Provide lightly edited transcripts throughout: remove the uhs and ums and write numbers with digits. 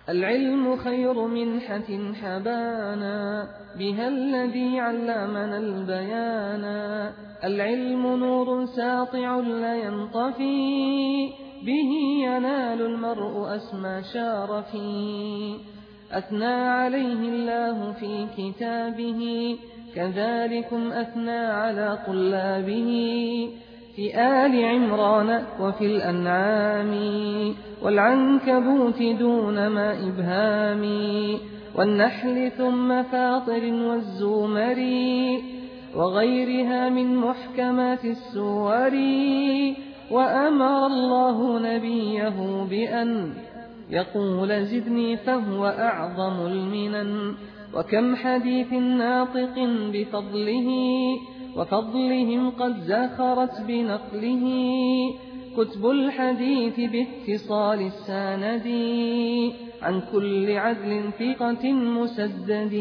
العلم خير منحة حبانا بها الذي علمنا البيانا. العلم نور ساطع لا ينطفي به ينال المرء أسمى شارفي. أثنى عليه الله في كتابه كذلكم أثنى على طلابه في آل عمران وفي الأنعام والعنكبوت دون ما إبهام والنحل ثم فاطر والزمر وغيرها من محكمات السور. وأمر الله نبيه بأن يقول زدني فهو أعظم المنن. وكم حديث ناطق بفضله وفضلهم قد زخرت بنقله كتب الحديث باتصال السند عن كل عدل ثقة مسدد.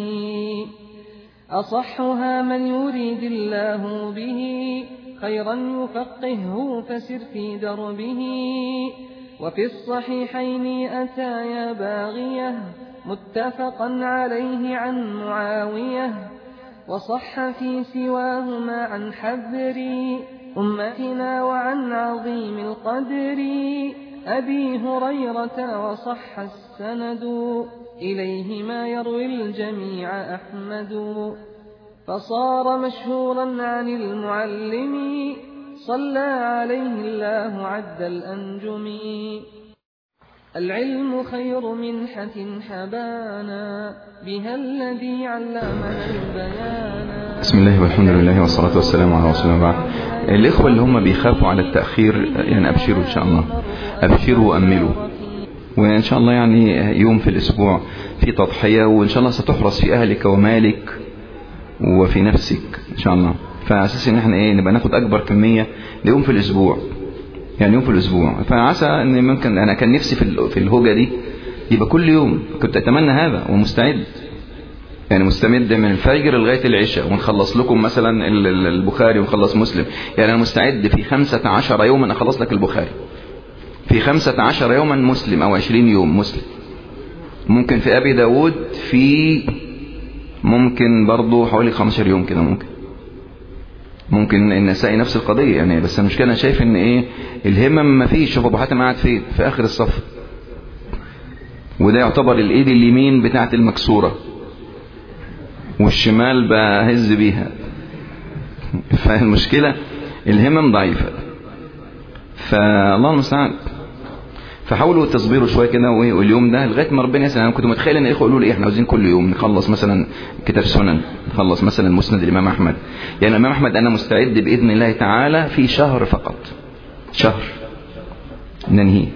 أصحها من يريد الله به خيرا يفقهه فسر في دربه. وفي الصحيحين أتايا باغية متفقا عليه عن معاوية. وصح في سواهما عن حذر أمتنا وعن عظيم القدر أبي هريرة. وصح السند إليه ما يروي الجميع أحمد. فصار مشهورا عن المعلم صلى عليه الله عد الأنجم. العلم خير منحة حبانا بها الذي علمنا البيانا. بسم الله والحمد لله والصلاة والسلام على رسول الله. بعد الإخوة اللي هم بيخافوا على التأخير يعني أبشروا إن شاء الله، أبشروا وأملوا، وإن شاء الله يعني يوم في الأسبوع في تضحية، وإن شاء الله ستحرص في أهلك ومالك وفي نفسك إن شاء الله. فأساس إن احنا نبقى ناخد أكبر كمية ليوم في الأسبوع، يعني يوم في الأسبوع. فعسى أن ممكن أنا كان نفسي في الهوجة دي يبقى كل يوم، كنت أتمنى هذا ومستعد، يعني مستمد من الفجر لغاية العشاء ونخلص لكم مثلا البخاري ونخلص مسلم. يعني أنا مستعد في 15 يوما أخلص لك البخاري، في 15 يوما مسلم، أو 20 يوم مسلم. ممكن في أبي داود في ممكن برضو حوالي 15 يوم كده، ممكن النسائي نفس القضية يعني. بس المشكلة أنا شايف إن الهمم ما فيش. شوف أبو حاتم قاعد فين؟ في آخر الصف، وده يعتبر الإيد اليمين بتاعت المكسورة والشمال بهز بيها. فالمشكلة الهمم ضعيفة، فالله المستعان. فحاولوا تصبروا شويه كده واليوم ده لغايه ما ربنا يسهل. انا كنت متخيل ان الاخوه يقولوا لي احنا عاوزين كل يوم نخلص مثلا كتاب سنن، نخلص مثلا مسند الامام احمد. يعني الامام احمد انا مستعد باذن الله تعالى في شهر فقط، شهر ننهي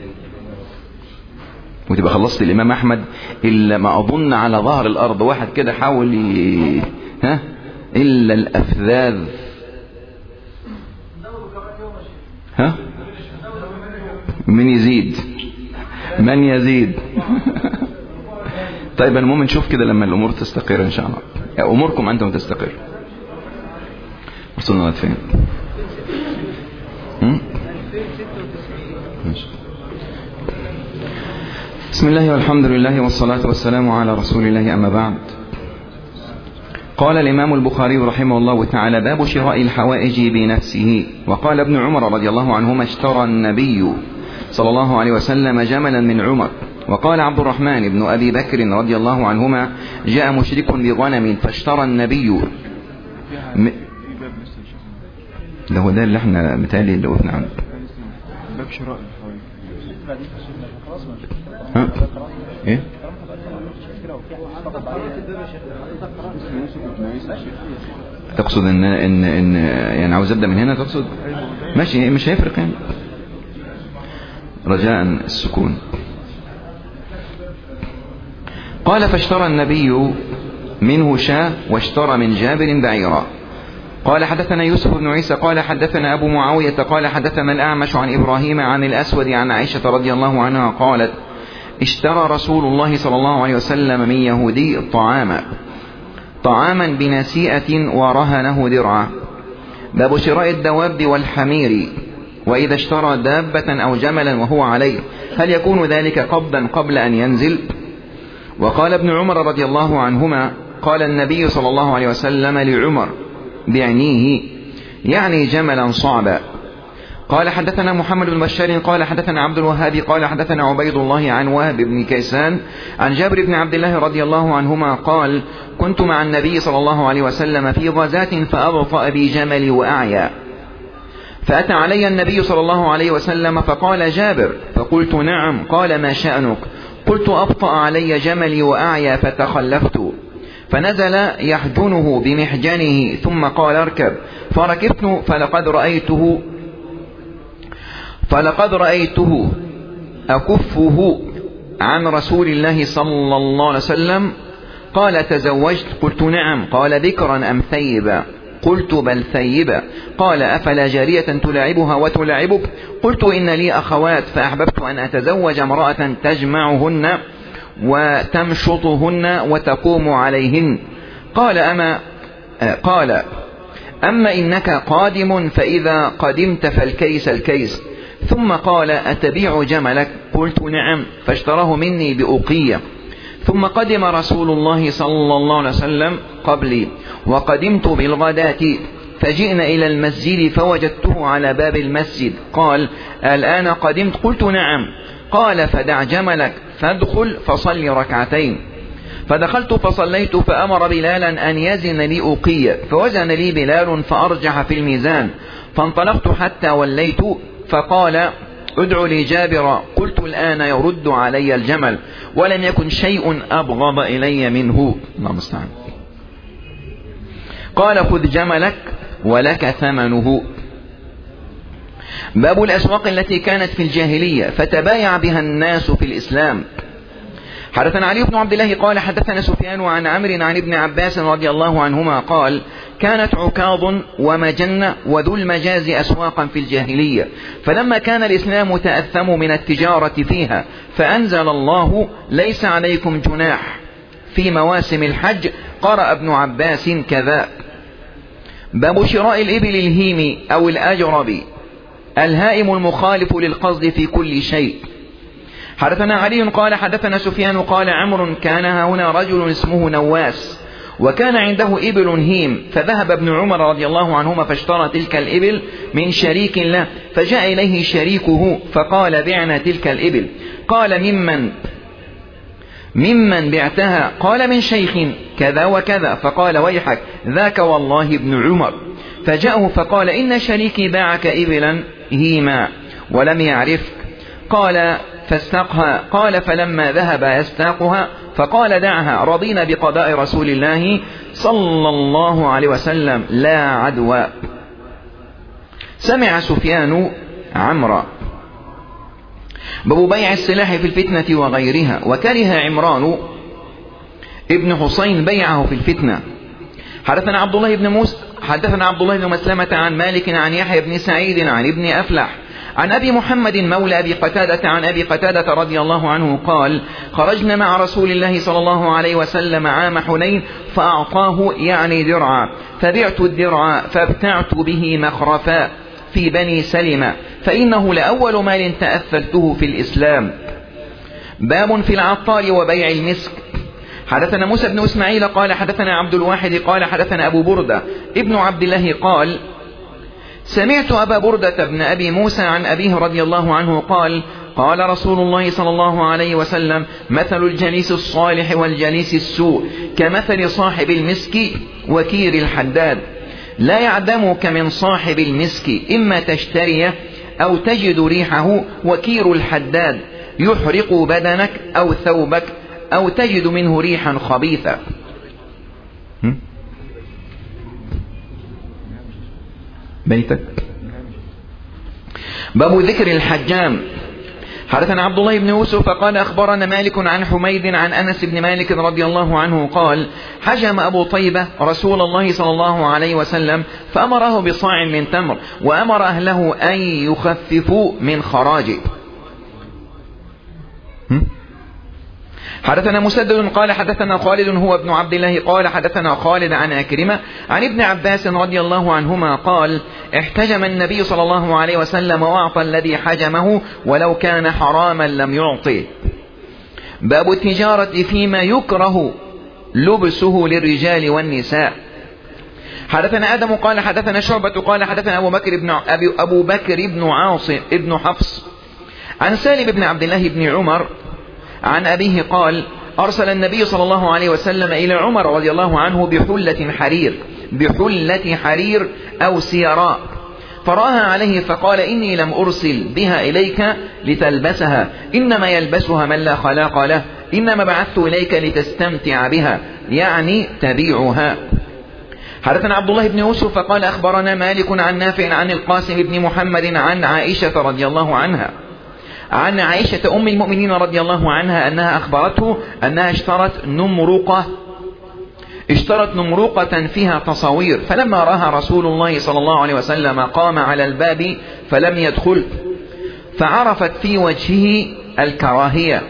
وتبقى خلصت الامام احمد. الا ما اظن على ظهر الارض واحد كده حاول الا الافذاذ من يزيد من يزيد. طيب المهم نشوف كده لما الامور تستقر ان شاء الله. اموركم انتم تستقر. وصلنا لغايه فين؟ بسم الله والحمد لله والصلاة والسلام على رسول الله. أما بعد، قال الإمام البخاري رحمه الله تعالى: باب شراء الحوائج بنفسه. وقال ابن عمر رضي الله عنهما: اشترى النبي صلى الله عليه وسلم جملا من عمر. وقال عبد الرحمن بن أبي بكر رضي الله عنهما: جاء مشرك بغنم فاشترى النبي ده هو ده اللي احنا متهيألي اللي وقفنا عنه. باب شراء ايه تقصد ان يعني عاوز ابدا من هنا؟ تقصد ماشي، مش هيفرق يعني، رجاء السكون. قال: فاشترى النبي منه شاة واشترى من جابر بعيرا. قال: حدثنا يوسف بن عيسى قال حدثنا أبو معاوية قال حدثنا الأعمش عن إبراهيم عن الأسود عن عائشة رضي الله عنها قالت: اشترى رسول الله صلى الله عليه وسلم من يهودي طعاما بنسيئة ورهنه درعا. باب شراء الدواب والحمير. وإذا اشترى دابة أو جملا وهو عليه هل يكون ذلك قبضا قبل أن ينزل؟ وقال ابن عمر رضي الله عنهما قال النبي صلى الله عليه وسلم لعمر بعنيه يعني جملا صعبا. قال حدثنا محمد بن بشار قال حدثنا عبد الوهاب قال حدثنا عبيد الله عن وهب بن كيسان عن جابر بن عبد الله رضي الله عنهما قال كنت مع النبي صلى الله عليه وسلم في غزاة فأبطأ بي جملي وأعيا، فأتى علي النبي صلى الله عليه وسلم فقال جابر، فقلت نعم. قال ما شأنك؟ قلت أبطأ علي جملي وأعيا فتخلفت، فنزل يحجنه بمحجنه ثم قال اركب، فركبت فلقد رأيته أكفه عن رسول الله صلى الله عليه وسلم. قال تزوجت؟ قلت نعم. قال بكرا أم ثيبا؟ قلت بل ثيبا. قال أفلا جارية تلاعبها وتلاعبك؟ قلت إن لي أخوات فأحببت أن أتزوج امرأة تجمعهن وتمشطهن وتقوم عليهن. قال أما إنك قادم فإذا قدمت فالكيس الكيس. ثم قال أتبيع جملك؟ قلت نعم، فاشتراه مني بأوقية. ثم قدم رسول الله صلى الله عليه وسلم قبلي، وقدمت بالغداة فجئنا إلى المسجد فوجدته على باب المسجد. قال الآن قدمت؟ قلت نعم. قال فدع جملك فادخل فصل ركعتين. فدخلت فصليت، فأمر بلالا أن يزن لي أوقية، فوزن لي بلال فأرجح في الميزان، فانطلقت حتى وليت، فقال ادع لي جابر. قلت الآن يرد علي الجمل، ولم يكن شيء أبغض إلي منه. الله المستعان. قال خذ جملك ولك ثمنه. باب الأسواق التي كانت في الجاهلية فتبايع بها الناس في الإسلام. حدثنا علي بن عبد الله قال حدثنا سفيان عن عمرو عن ابن عباس رضي الله عنهما قال كانت عكاظ ومجن وذو المجاز أسواقا في الجاهلية، فلما كان الإسلام تأثم من التجارة فيها فأنزل الله ليس عليكم جناح في مواسم الحج. قرأ ابن عباس كذا. باب شراء الإبل الهيم أو الأجرب الهائم المخالف للقصد في كل شيء. حدثنا علي قال حدثنا سفيان قال عمرو كان هنا رجل اسمه نواس وكان عنده إبل هيم، فذهب ابن عمر رضي الله عنهما فاشترى تلك الإبل من شريك له، فجاء إليه شريكه فقال بعنا تلك الإبل. قال ممن بعتها؟ قال من شيخ كذا وكذا. فقال ويحك ذاك والله ابن عمر. فجاءه فقال إن شريكي باعك إبلا هيما ولم يعرفك. قال فاستقها. قال فلما ذهب يستاقها فقال دعها، رضينا بقضاء رسول الله صلى الله عليه وسلم لا عدوى. سمع سفيان عمرا. باب بيع السلاح في الفتنة وغيرها، وكره عمران ابن حسين بيعه في الفتنة. حدثنا عبد الله بن مسلمة عن مالك عن يحيى بن سعيد عن ابن أفلح عن أبي محمد مولى أبي قتادة عن أبي قتادة رضي الله عنه قال خرجنا مع رسول الله صلى الله عليه وسلم عام حنين فأعطاه يعني درعا، فبعت الدرع فابتعت به مخرفا في بني سلمة، فإنه لأول مال تأثلته في الإسلام. باب في العطار وبيع المسك. حدثنا موسى بن إسماعيل قال حدثنا عبد الواحد قال حدثنا أبو بردة ابن عبد الله قال سمعت أبا بردة بن أبي موسى عن أبيه رضي الله عنه قال قال رسول الله صلى الله عليه وسلم مثل الجليس الصالح والجليس السوء كمثل صاحب المسك وكير الحداد، لا يعدمك من صاحب المسك إما تشتريه أو تجد ريحه، وكير الحداد يحرق بدنك أو ثوبك أو تجد منه ريحا خبيثة. بيتك. باب ذكر الحجام. حدثنا عبد الله بن يوسف قال أخبرنا مالك عن حميد عن أنس بن مالك رضي الله عنه قال حجم أبو طيبة رسول الله صلى الله عليه وسلم فأمره بصاع من تمر، وأمر أهله أن يخففوا من خراجه. حدثنا مسدد قال حدثنا خالد هو ابن عبد الله قال حدثنا خالد عن أكرمة عن ابن عباس رضي الله عنهما قال احتجم النبي صلى الله عليه وسلم وأعطى الذي حجمه ولو كان حراما لم يعطيه. باب التجارة فيما يكره لبسه للرجال والنساء. حدثنا آدم قال حدثنا شعبة قال حدثنا أبو بكر بن عاصم ابن حفص عن سالم بن عبد الله بن عمر عن أبيه قال أرسل النبي صلى الله عليه وسلم إلى عمر رضي الله عنه بحلة حرير أو سيراء، فرآها عليه فقال إني لم أرسل بها إليك لتلبسها، إنما يلبسها من لا خلاق له، إنما بعثت إليك لتستمتع بها، يعني تبيعها. حدثنا عبد الله بن يوسف فقال أخبرنا مالك عن نافع عن القاسم بن محمد عن عائشة رضي الله عنها، عن عائشة أم المؤمنين رضي الله عنها أنها أخبرته أنها اشترت نمروقة فيها تصاوير، فلما رأها رسول الله صلى الله عليه وسلم قام على الباب فلم يدخل، فعرفت في وجهه الكراهية،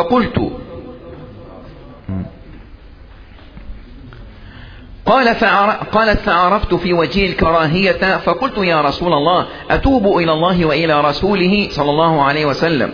قالت فعرفت في وجهه الكراهية فقلت يا رسول الله أتوب إلى الله وإلى رسوله صلى الله عليه وسلم،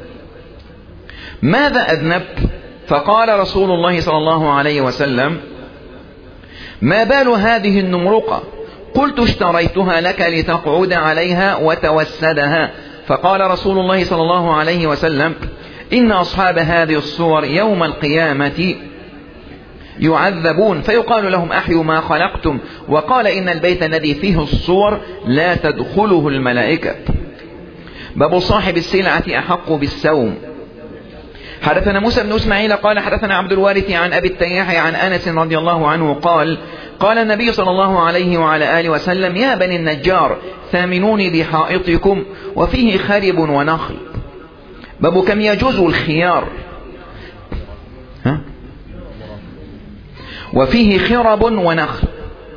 ماذا أذنبت؟ فقال رسول الله صلى الله عليه وسلم ما بال هذه النمرقة؟ قلت اشتريتها لك لتقعد عليها وتوسدها، فقال رسول الله صلى الله عليه وسلم إن أصحاب هذه الصور يوم القيامة يعذبون فيقال لهم أحيوا ما خلقتم، وقال إن البيت الذي فيه الصور لا تدخله الملائكة. باب صاحب السلعة أحق بالسوم. حدثنا موسى بن إسماعيل قال حدثنا عبد الوارث عن أبي التياح عن أنس رضي الله عنه قال النبي صلى الله عليه وعلى آله وسلم يا بني النجار ثامنوني بحائطكم وفيه خرب ونخل. باب كم يجوز الخيار وفيه خرب ونخل.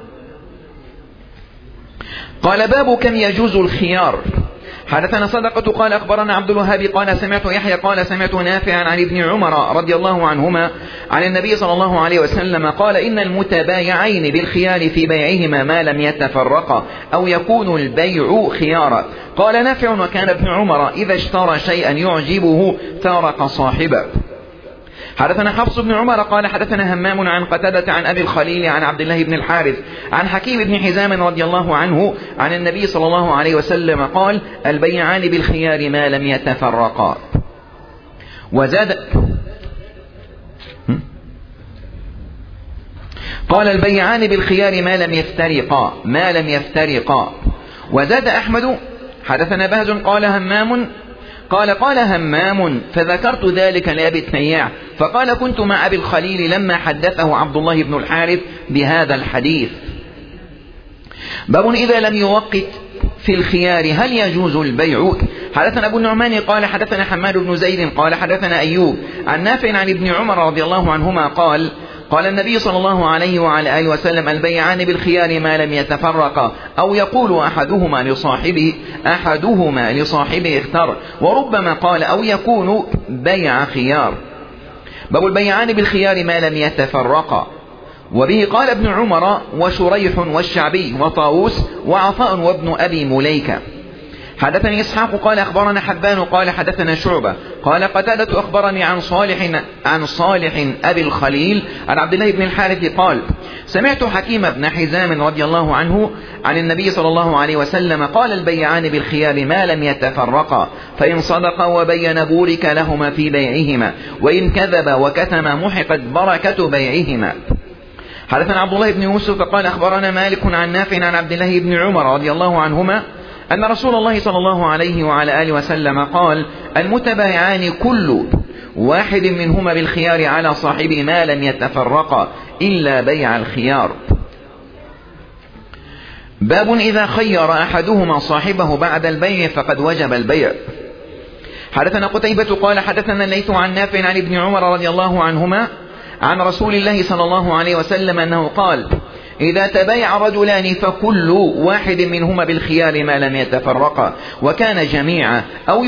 قال باب كم يجوز الخيار. حدثنا صدقة قال أخبرنا عبد الوهاب قال سمعت يحيى قال سمعت نافعا عن ابن عمر رضي الله عنهما عن النبي صلى الله عليه وسلم قال إن المتبايعين بالخيار في بيعهما ما لم يتفرقا أو يكون البيع خيارا. قال نافع وكان ابن عمر إذا اشترى شيئا يعجبه فارق صاحبه. حدثنا حفص بن عمر قال حدثنا همام عن قتادة عن أبي الخليل عن عبد الله بن الحارث عن حكيم بن حزام رضي الله عنه عن النبي صلى الله عليه وسلم قال البيعان بالخيار ما لم يتفرقا. وزاد قال البيعان بالخيار ما لم يفترقا. وزاد أحمد حدثنا بهز قال همام فذكرت ذلك لأبي التياح فقال كنت مع أبي الخليل لما حدثه عبد الله بن الحارث بهذا الحديث. باب إذا لم يوقت في الخيار هل يجوز البيع. حدثنا أبو النعمان قال حدثنا حماد بن زيد قال حدثنا أيوب عن نافع عن ابن عمر رضي الله عنهما قال النبي صلى الله عليه وعلى آله وسلم البيعان بالخيار ما لم يتفرقا أو يقول أحدهما لصاحبه اختر، وربما قال أو يكون بيع خيار. باب البيعان بالخيار ما لم يتفرقا. وبه قال ابن عمر وشريح والشعبي وطاووس وعطاء وابن أبي مليكة. حدثني إسحاق قال أخبرنا حبان قال حدثنا شعبة قال قتادة أخبرني عن صالح أبي الخليل عن عبد الله بن الحارث قال سمعت حكيم بن حزام رضي الله عنه عن النبي صلى الله عليه وسلم قال البيعان بالخيار ما لم يتفرقا فإن صدقا وبين بورك لهما في بيعهما وإن كذبا وكتم محقت بركة بيعهما. حدثنا عبد الله بن يوسف قال أخبرنا مالك عن نافع عن عبد الله بن عمر رضي الله عنهما أن رسول الله صلى الله عليه وعلى آله وسلم قال المتبايعان كل واحد منهما بالخيار على صاحبه ما لم يتفرقا إلا بيع الخيار. باب إذا خير أحدهما صاحبه بعد البيع فقد وجب البيع. حدثنا قتيبة قال حدثنا الليث عن نافع عن ابن عمر رضي الله عنهما عن رسول الله صلى الله عليه وسلم أنه قال إذا تبايع رجلان فكل واحد منهما بالخيار ما لم يتفرقا وكان جميعا أو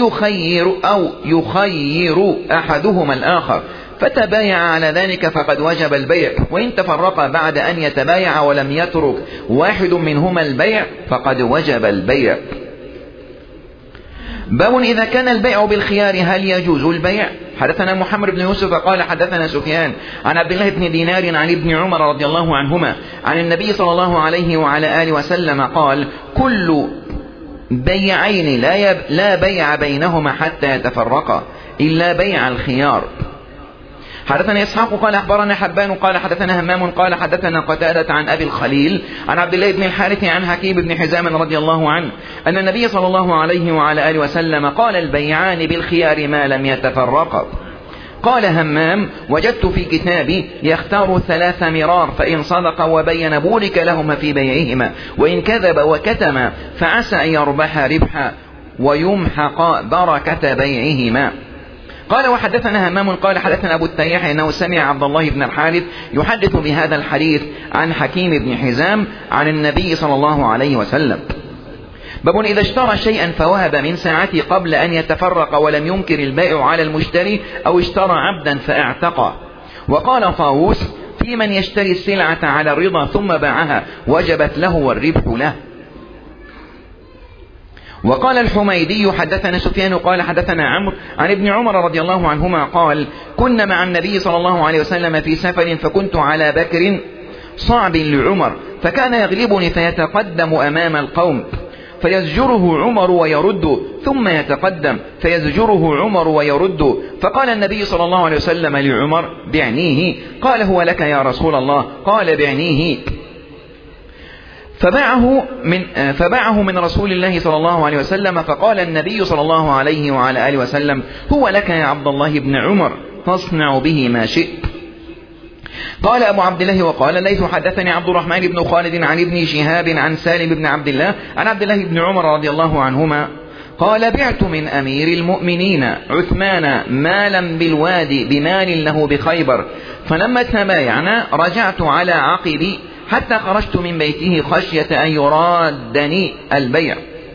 يخير أحدهما الآخر فتبايع على ذلك فقد وجب البيع، وإن تفرقا بعد أن يتبايع ولم يترك واحد منهما البيع فقد وجب البيع. باب إذا كان البيع بالخيار هل يجوز البيع؟ حدثنا محمد بن يوسف قال حدثنا سفيان عن عبد الله بن دينار عن ابن عمر رضي الله عنهما عن النبي صلى الله عليه وعلى آله وسلم قال: كل بيعين لا بيع بينهما حتى يتفرقا إلا بيع الخيار. حدثنا إسحاق قال أخبرنا حبان قال حدثنا همام قال حدثنا قتادة عن أبي الخليل عن عبد الله بن الحارث عن حكيم بن حزام رضي الله عنه أن النبي صلى الله عليه وعلى آله وسلم قال: البيعان بالخيار ما لم يتفرقا. قال همام: وجدت في كتابي يختار 3 مرار، فإن صدق وبين بورك لهما في بيعهما، وإن كذب وكتم فعسى أن يربح ربحا ويمحق بركة بيعهما. قال: وحدثنا همام قال حدثنا أبو التياح أنه سمع عبد الله بن الحارث يحدث بهذا الحديث عن حكيم بن حزام عن النبي صلى الله عليه وسلم. باب إذا اشترى شيئا فوهب من ساعته قبل أن يتفرق ولم ينكر البائع على المشتري، أو اشترى عبدا فاعتقى. وقال طاووس: في من يشتري السلعة على الرضا ثم باعها وجبت له والربح له. وقال الحميدي حدثنا سفيان قال حدثنا عمرو عن ابن عمر رضي الله عنهما قال: كنا مع النبي صلى الله عليه وسلم في سفر، فكنت على بكر صعب لعمر، فكان يغلبني فيتقدم أمام القوم فيزجره عمر ويرد، ثم يتقدم فيزجره عمر ويرد. فقال النبي صلى الله عليه وسلم لعمر: بعنيه. قال: هو لك يا رسول الله. قال: بعنيه. فباعه من رسول الله صلى الله عليه وسلم. فقال النبي صلى الله عليه وعلى آله وسلم: هو لك يا عبد الله بن عمر، فاصنع به ما شئت. قال أبو عبد الله وقال ليث حدثني عبد الرحمن بن خالد عن ابن شهاب عن سالم بن عبد الله عن عبد الله بن عمر رضي الله عنهما قال: بعت من أمير المؤمنين عثمان مالا بالوادي بمال له بخيبر، فلما تبايعنا رجعت على عقبي حتى خرجت من بيته خشية أن يرادني البيع.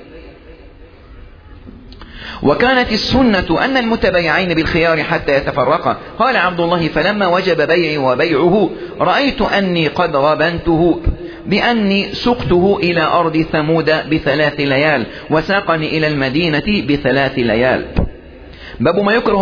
وكانت السنة أن المتبايعين بالخيار حتى يتفرقا. قال عبد الله: فلما وجب بيعي وبيعه رأيت أني قد غبنته بأني سقته إلى أرض ثمود ب3 ليال، وساقني إلى المدينة ب3 ليال. باب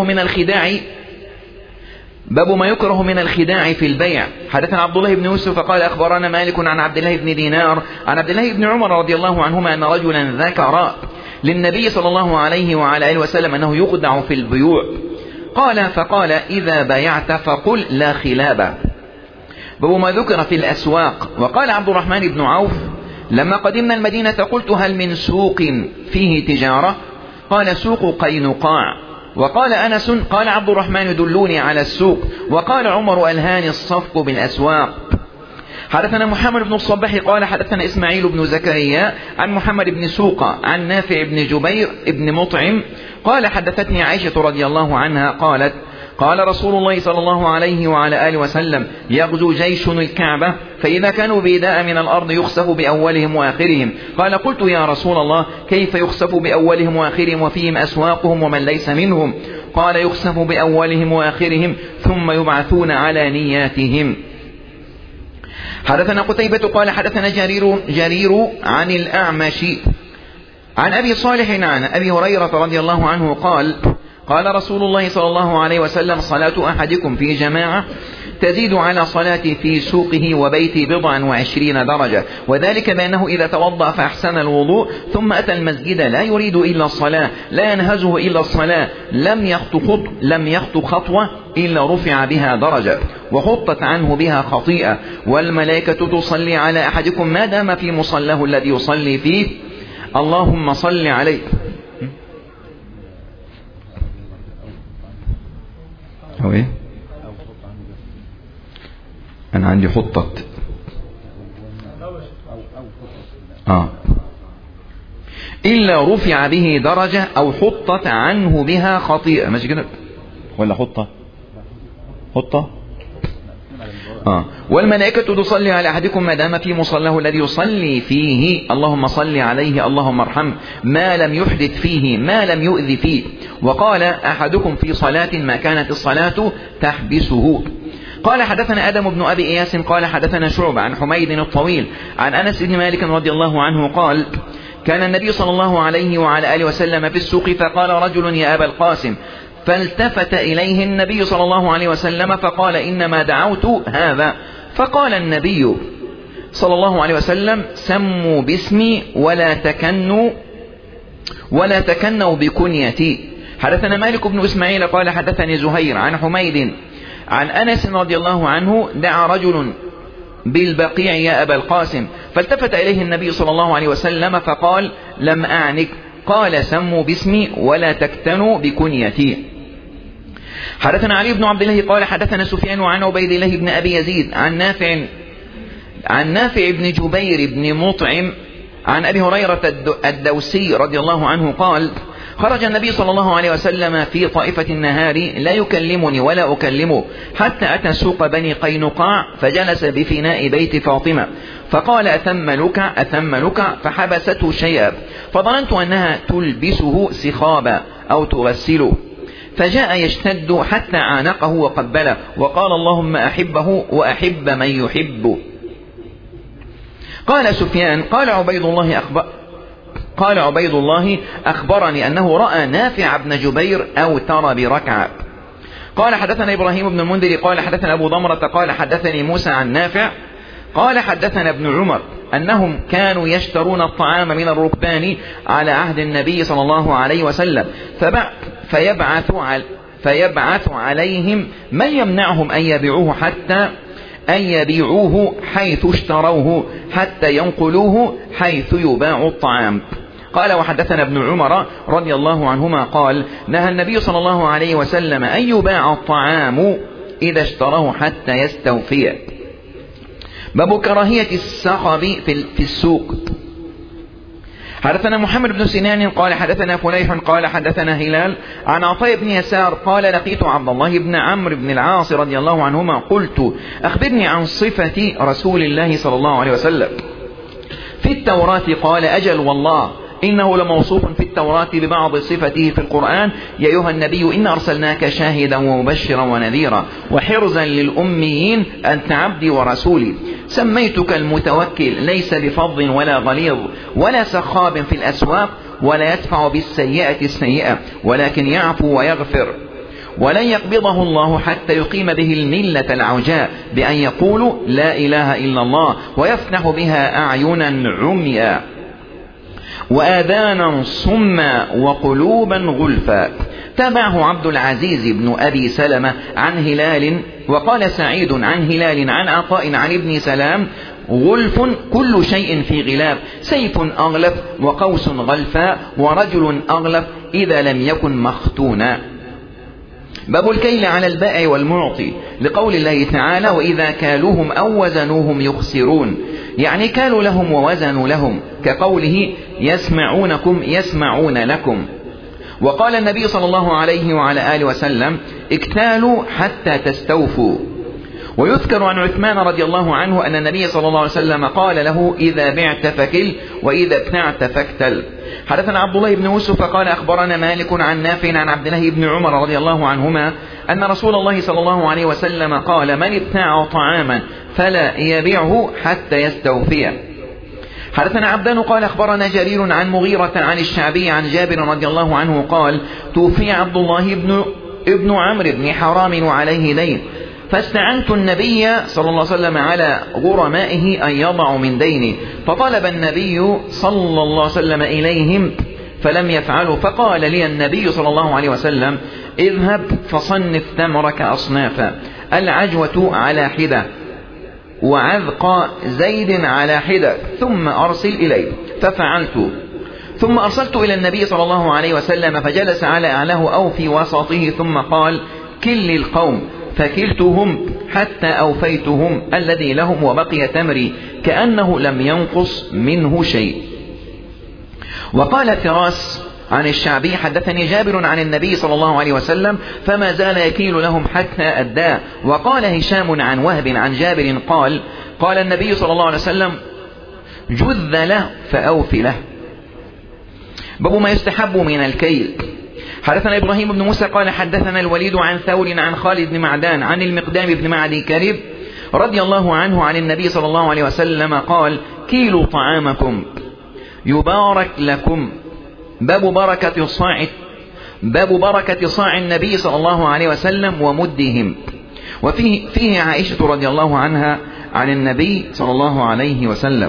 ما يكره من الخداع في البيع. حدثنا عبد الله بن يوسف قال أخبرنا مالك عن عبد الله بن دينار عن عبد الله بن عمر رضي الله عنهما أن رجلا ذكر للنبي صلى الله عليه وعلى آله وسلم أنه يخدع في البيوع. فقال: إذا بايعت فقل لا خلاب. باب ما ذكر في الأسواق. وقال عبد الرحمن بن عوف: لما قدمنا المدينة قلت: هل من سوق فيه تجارة؟ قال: سوق قينقاع. وقال أنس: قال عبد الرحمن: دلوني على السوق. وقال عمر: ألهاني الصفق بالأسواق. حدثنا محمد بن الصباح قال حدثنا إسماعيل بن زكريا عن محمد بن سوقة عن نافع بن جبير بن مطعم قال: حدثتني عائشة رضي الله عنها قالت: قال رسول الله صلى الله عليه وعلى آله وسلم: يغزو جيش الكعبة، فإذا كانوا بيداء من الأرض يخسف بأولهم وآخرهم. قال: قلت: يا رسول الله، كيف يخسف بأولهم وآخرهم وفيهم أسواقهم ومن ليس منهم؟ قال: يخسف بأولهم وآخرهم ثم يبعثون على نياتهم. حدثنا قتيبة قال حدثنا جرير عن الأعمش عن أبي صالح عن أبي هريرة رضي الله عنه قال: قال رسول الله صلى الله عليه وسلم: صلاة أحدكم في جماعة تزيد على صلاة في سوقه وبيته 27 درجة، وذلك بأنه إذا توضأ فأحسن الوضوء ثم أتى المسجد لا يريد إلا الصلاة، لا ينهزه إلا الصلاة، لم يخط خطوة إلا رفع بها درجة وحطت عنه بها خطيئة، والملائكة تصلي على أحدكم ما دام في مصلاه الذي يصلي فيه، اللهم صل عليه. هو إيه؟ أنا عندي حطت إلا رفع به درجة أو حطت عنه بها خطيئة. ماشي كده ولا حطة والملائكة تصلي على أحدكم ما دام في مصلاه الذي يصلي فيه، اللهم صل عليه اللهم ارحمه، ما لم يحدث فيه ما لم يؤذي فيه. وقال أحدكم في صلاة ما كانت الصلاة تحبسه. قال حدثنا آدم بن أبي إياس قال حدثنا شعبة عن حميد الطويل عن أنس بن مالك رضي الله عنه قال: كان النبي صلى الله عليه وعلى آله وسلم في السوق فقال رجل يا أبا القاسم، فالتفت إليه النبي صلى الله عليه وسلم فقال إنما دعوت هذا. فقال النبي صلى الله عليه وسلم سموا باسمي ولا تكنوا بكنيتي. حدثنا مالك بن إسماعيل قال حدثني زهير عن حميد عن أنس رضي الله عنه دعا رجل بالبقيع يا أبا القاسم، فالتفت إليه النبي صلى الله عليه وسلم فقال لم أعنك. قال سموا باسمي ولا تكتنوا بكنيتي. حدثنا علي بن عبد الله قال حدثنا سفيان عن عبيد الله بن أبي يزيد عن نافع بن جبير بن مطعم عن أبي هريرة الدوسي رضي الله عنه قال خرج النبي صلى الله عليه وسلم في طائفة النهار لا يكلمني ولا أكلمه حتى أتى سوق بني قينقاع فجلس بفناء بيت فاطمة فقال أثم لك فحبسته شيئا فظننت أنها تلبسه سخابا أو تغسله، فجاء يشتد حتى عانقه وقبله وقال اللهم أحبه وأحب من يحبه. قال سفيان قال عبيد الله أخبرني أنه رأى نافع بن جبير أوتر بركعة. قال حدثنا إبراهيم بن المنذر قال حدثنا أبو ضمرة قال حدثني موسى عن نافع قال حدثنا ابن عمر أنهم كانوا يشترون الطعام من الركبان على عهد النبي صلى الله عليه وسلم فيبعث عليهم من يمنعهم أن يبيعوه حيث اشتروه حتى ينقلوه حيث يباع الطعام. قال وحدثنا ابن عمر رضي الله عنهما قال نهى النبي صلى الله عليه وسلم أن يباع الطعام إذا اشتراه حتى يستوفيه. باب كراهية السخب في السوق. حدثنا محمد بن سنان قال حدثنا فليح قال حدثنا هلال عن عطاء بن يسار قال لقيت عبد الله بن عمرو بن العاص رضي الله عنهما قلت أخبرني عن صفة رسول الله صلى الله عليه وسلم في التوراة. قال أجل والله إنه لموصوف في التوراة ببعض صفته في القرآن يا أيها النبي إن أرسلناك شاهدا ومبشرا ونذيرا وحرزا للأميين أنت عبدي ورسولي سميتك المتوكل ليس بفظ ولا غليظ ولا سخاب في الأسواق ولا يدفع بالسيئة السيئة ولكن يعفو ويغفر ولن يقبضه الله حتى يقيم به الملة العوجاء بأن يقولوا لا إله إلا الله ويفتح بها أعينا عميا وآذانا صما وقلوبا غلفا. تابعه عبد العزيز بن أبي سلمة عن هلال وقال سعيد عن هلال عن عطاء عن ابن سلام غلف كل شيء في غلاب سيف أغلف وقوس غلفاء ورجل أغلف إذا لم يكن مختونا. باب الكيل على البائع والمعطي لقول الله تعالى وإذا كالوهم أو وزنوهم يخسرون يعني كالوا لهم ووزنوا لهم كقوله يسمعونكم يسمعون لكم. وقال النبي صلى الله عليه وعلى آله وسلم اكتالوا حتى تستوفوا. ويذكر عن عثمان رضي الله عنه أن النبي صلى الله عليه وسلم قال له إذا بعت فكل وإذا ابتعت فاكتل. حدثنا عبد الله بن يوسف قال أخبرنا مالك عن نافع عن عبد الله بن عمر رضي الله عنهما أن رسول الله صلى الله عليه وسلم قال من ابتاع طعاما فلا يبيعه حتى يستوفيه. حدثنا عبدان قال أخبرنا جرير عن مغيرة عن الشعبي عن جابر رضي الله عنه قال توفي عبد الله ابن عمرو بن حرام وعليه دين فاستعنت النبي صلى الله عليه وسلم على غرمائه أن يضعوا من دينه فطلب النبي صلى الله عليه وسلم إليهم فلم يفعلوا فقال لي النبي صلى الله عليه وسلم اذهب فصنف تمرك أصنافا العجوة على حدة وعذق زيد على حدة ثم أرسل إليه ففعلت ثم أرسلت إلى النبي صلى الله عليه وسلم فجلس على أعلاه أو في وسطه ثم قال كل القوم فكلتهم حتى أوفيتهم الذي لهم وبقي تمري كأنه لم ينقص منه شيء. وقال فراس عن الشعبي حدثني جابر عن النبي صلى الله عليه وسلم فما زال يكيل لهم حتى أداه. وقال هشام عن وهب عن جابر قال النبي صلى الله عليه وسلم جذ له فأوف له. باب ما يستحب من الكيل. حدثنا إبراهيم بن موسى قال حدثنا الوليد عن ثور عن خالد بن معدان عن المقدام بن معدي كرب رضي الله عنه عن النبي صلى الله عليه وسلم قال كيلوا طعامكم يبارك لكم. باب بركة صاع النبي صلى الله عليه وسلم ومدهم. وفيه عائشة رضي الله عنها عن النبي صلى الله عليه وسلم.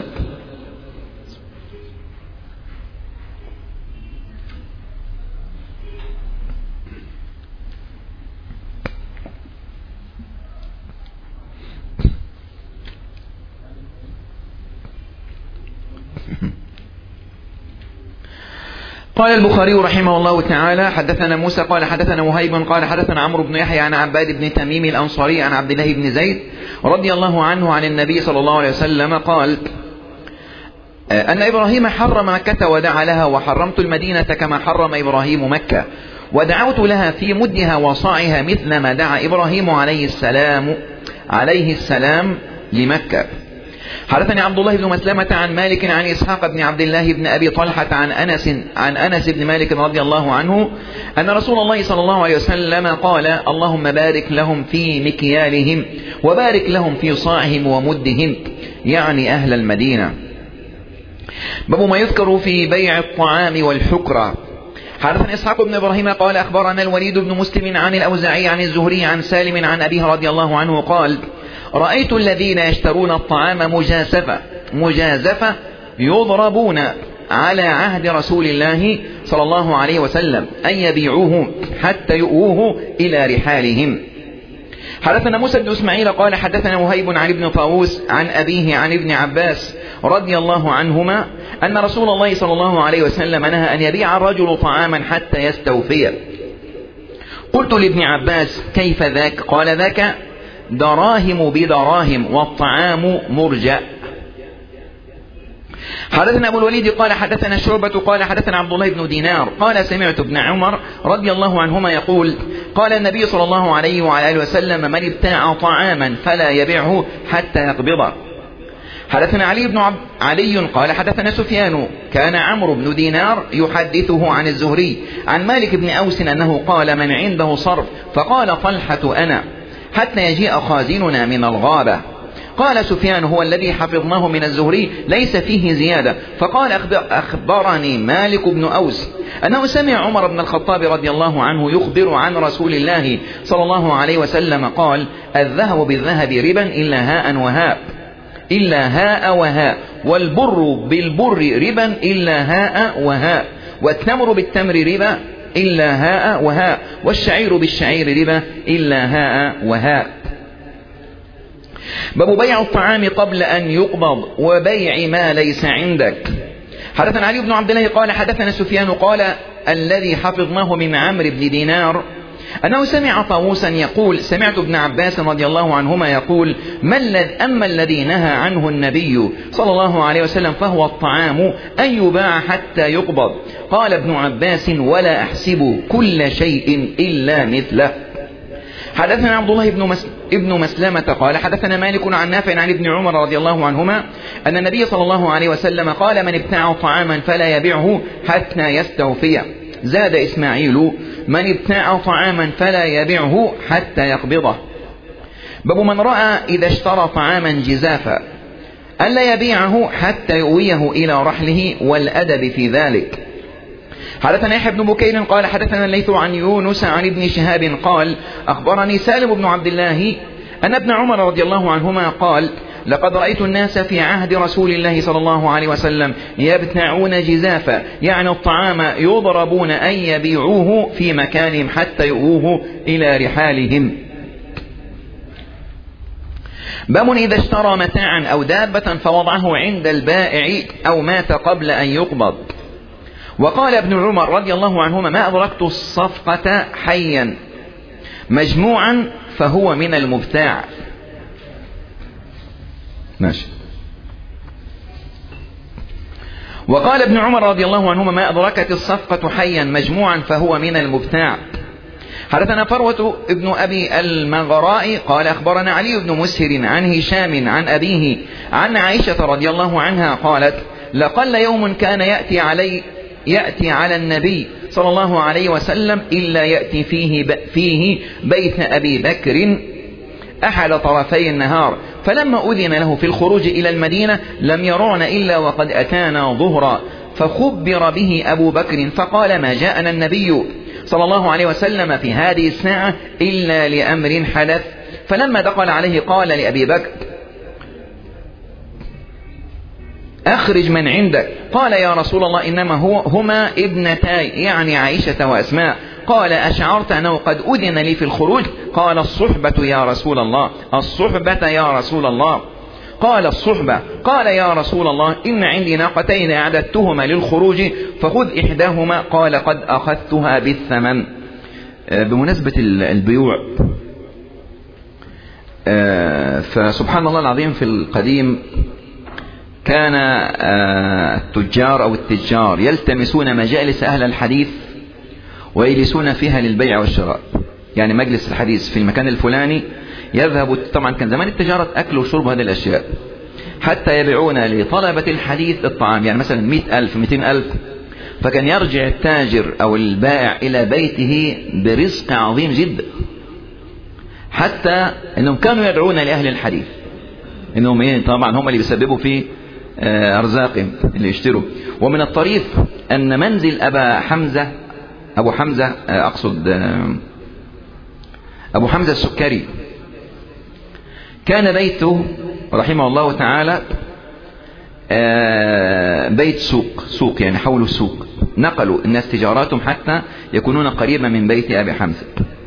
قال البخاري رحمه الله تعالى: حدثنا موسى قال حدثنا وهيب قال حدثنا عمرو بن يحيى عن عباد بن تميم الأنصاري عن عبد الله بن زيد رضي الله عنه عن النبي صلى الله عليه وسلم قال: أن إبراهيم حرم مكة ودعا لها، وحرمت المدينة كما حرم إبراهيم مكة، ودعوت لها في مدها وصاعها مثل ما دعا إبراهيم عليه السلام لمكة. حدثني عبد الله بن مسلمة عن مالك عن إسحاق بن عبد الله بن أبي طلحة عن أنس بن مالك رضي الله عنه أن رسول الله صلى الله عليه وسلم قال: اللهم بارك لهم في مكيالهم وبارك لهم في صاعهم ومدهم، يعني أهل المدينة. باب ما يذكر في بيع الطعام والحكرة. حدثنا إسحاق بن إبراهيم قال أخبرنا الوليد بن مسلم عن الأوزاعي عن الزهري عن سالم عن أبيه رضي الله عنه قال: رأيت الذين يشترون الطعام مجازفة يضربون على عهد رسول الله صلى الله عليه وسلم أن يبيعوه حتى يؤوه إلى رحالهم. حدثنا موسى بن إسماعيل قال حدثنا وهيب عن ابن طاووس عن أبيه عن ابن عباس رضي الله عنهما أن رسول الله صلى الله عليه وسلم نهى أن يبيع الرجل طعاما حتى يستوفيه. قلت لابن عباس: كيف ذاك؟ قال: ذاك دراهم بدراهم والطعام مرجأ. حدثنا أبو الوليد قال حدثنا شعبة قال حدثنا عبد الله بن دينار قال: سمعت ابن عمر رضي الله عنهما يقول: قال النبي صلى الله عليه وعلى آله وسلم: من ابتاع طعاما فلا يبيعه حتى يقبضه. حدثنا علي قال حدثنا سفيان كان عمرو بن دينار يحدثه عن الزهري عن مالك بن أوس أنه قال: من عنده صرف فقال طلحة أنا حتى يجيء خازننا من الغابة. قال سفيان: هو الذي حفظناه من الزهري ليس فيه زيادة. فقال: أخبرني مالك بن أوس أنه سمع عمر بن الخطاب رضي الله عنه يخبر عن رسول الله صلى الله عليه وسلم قال: الذهب بالذهب ربا إلا هاء وهاء، والبر بالبر ربا إلا هاء وهاء، والتمر بالتمر ربا إلا هاء وهاء، والشعير بالشعير ربا إلا هاء وهاء. باب بيع الطعام قبل أن يقبض وبيع ما ليس عندك. حدثنا علي بن عبد الله قال حدثنا سفيان قال: الذي حفظناه من عمرو بن دينار أنه سمع طاووسا يقول: سمعت ابن عباس رضي الله عنهما يقول: أما الذي نهى عنه النبي صلى الله عليه وسلم فهو الطعام أن يباع حتى يقبض. قال ابن عباس: ولا أحسب كل شيء إلا مثله. حدثنا عبد الله ابن مسلمة قال حدثنا مالك عن نافع عن ابن عمر رضي الله عنهما أن النبي صلى الله عليه وسلم قال: من ابتاع طعاما فلا يبيعه حتى يستوفيه. زاد إسماعيل: من ابتاع طعاما فلا يبيعه حتى يقبضه. باب من رأى إذا اشترى طعاما جزافا ألا يبيعه حتى يؤويه إلى رحله، والأدب في ذلك. حدثنا يحيى بن بكير قال حدثنا الليث عن يونس عن ابن شهاب قال: أخبرني سالم بن عبد الله أن ابن عمر رضي الله عنهما قال: لقد رأيت الناس في عهد رسول الله صلى الله عليه وسلم يبتاعون جزافا، يعني الطعام، يضربون أن يبيعوه في مكانهم حتى يؤوه إلى رحالهم. باب إذا اشترى متاعا أو دابة فوضعه عند البائع أو مات قبل أن يقبض. وقال ابن عمر رضي الله عنهما: ما أدركت الصفقة حيا مجموعا فهو من المبتاع. ماشي. وقال ابن عمر رضي الله عنهما: ما أدركت الصفقة حيا مجموعا فهو من المبتاع. حدثنا فروة ابن أبي المغراء قال أخبرنا علي بن مسهر عن هشام عن أبيه عن عائشة رضي الله عنها قالت: لقل يوم كان يأتي على النبي صلى الله عليه وسلم إلا يأتي فيه بيت أبي بكر أحد طرفي النهار، فلما أذن له في الخروج إلى المدينة لم يرون إلا وقد أتانا ظهرا، فخبر به أبو بكر فقال ما جاءنا النبي صلى الله عليه وسلم في هذه الساعة إلا لأمر حدث. فلما دخل عليه قال لأبي بكر أخرج من عندك. قال يا رسول الله إنما هما ابنتاي يعني عائشة وأسماء. قال أشعرت أنه قد أذن لي في الخروج؟ قال الصحبة يا رسول الله، الصحبة يا رسول الله. قال الصحبة. قال يا رسول الله إن عندي ناقتين أعددتهما للخروج فخذ إحداهما. قال قد أخذتها بالثمن. بمناسبة البيوع، فسبحان الله العظيم في القديم كان التجار أو التجار يلتمسون مجالس أهل الحديث ويجلسون فيها للبيع والشراء. يعني مجلس الحديث في المكان الفلاني يذهب، طبعا كان زمان التجارة أكل وشرب هذه الأشياء، حتى يبيعون لطلبة الحديث الطعام. يعني مثلا 100,000 200,000، فكان يرجع التاجر أو البائع إلى بيته برزق عظيم جدا، حتى أنهم كانوا يدعون لأهل الحديث أنهم طبعا هم اللي بيسببوا في أرزاقهم اللي يشتروا. ومن الطريف أن منزل أبو حمزة أقصد أبو حمزة السكري كان بيته رحمه الله تعالى بيت سوق يعني حولوا السوق، نقلوا الناس تجاراتهم حتى يكونون قريبا من بيت أبي حمزة.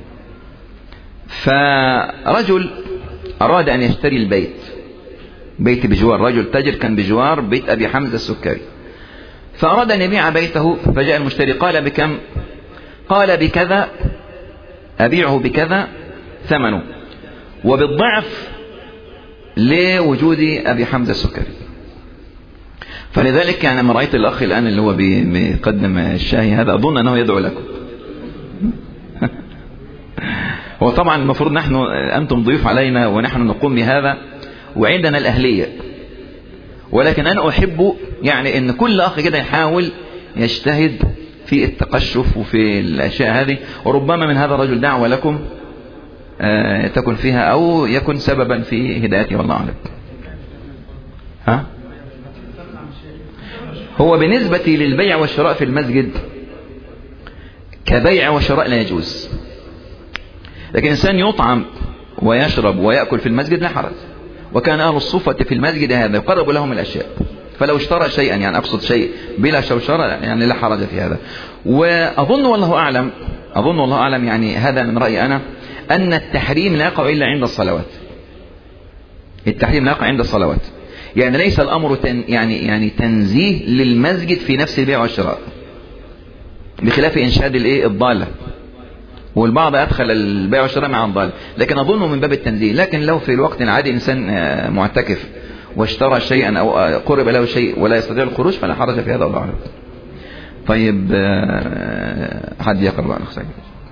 فرجل أراد أن يشتري بيت بجوار، رجل تاجر كان بجوار بيت أبي حمزة السكري، فأراد أن يبيع بيته. فجاء المشتري قال بكم؟ قال بكذا، أبيعه بكذا ثمنه وبالضعف لوجود أبي حمزة السكري. فلذلك يعني لما رأيت الأخ الآن اللي هو بيقدم الشاي هذا أظن أنه يدعو لكم. هو طبعا المفروض أنتم ضيوف علينا ونحن نقوم بهذا وعندنا الأهلية، ولكن أنا أحب يعني أن كل أخ كده يحاول يجتهد في التقشف وفي الأشياء هذه، وربما من هذا الرجل دعوة لكم تكن فيها أو يكن سببا في هدايته والله أعلم. هو بالنسبة للبيع والشراء في المسجد كبيع وشراء لا يجوز، لكن إنسان يطعم ويشرب ويأكل في المسجد لا حرج. وكان أهل الصفة في المسجد هذا يقرب لهم الأشياء، فلو اشترى شيئا يعني أقصد شيء بلا شوشرة يعني لا حرج في هذا. وأظن والله أعلم يعني هذا من رأيي أنا أن التحريم لا يقع إلا عند الصلوات. التحريم لا يقع عند الصلوات، يعني ليس الأمر يعني تنزيه للمسجد في نفس البيع والشراء، بخلاف إنشاد الضالة، والبعض أدخل البيع والشراء مع الضالة، لكن أظنه من باب التنزيه. لكن لو في الوقت العادي إنسان معتكف واشترى شيئا أو قرب له شيء ولا يستطيع الخروج فلا حرج في هذا والله أعلم. طيب حد يقرأ بقى نخسر.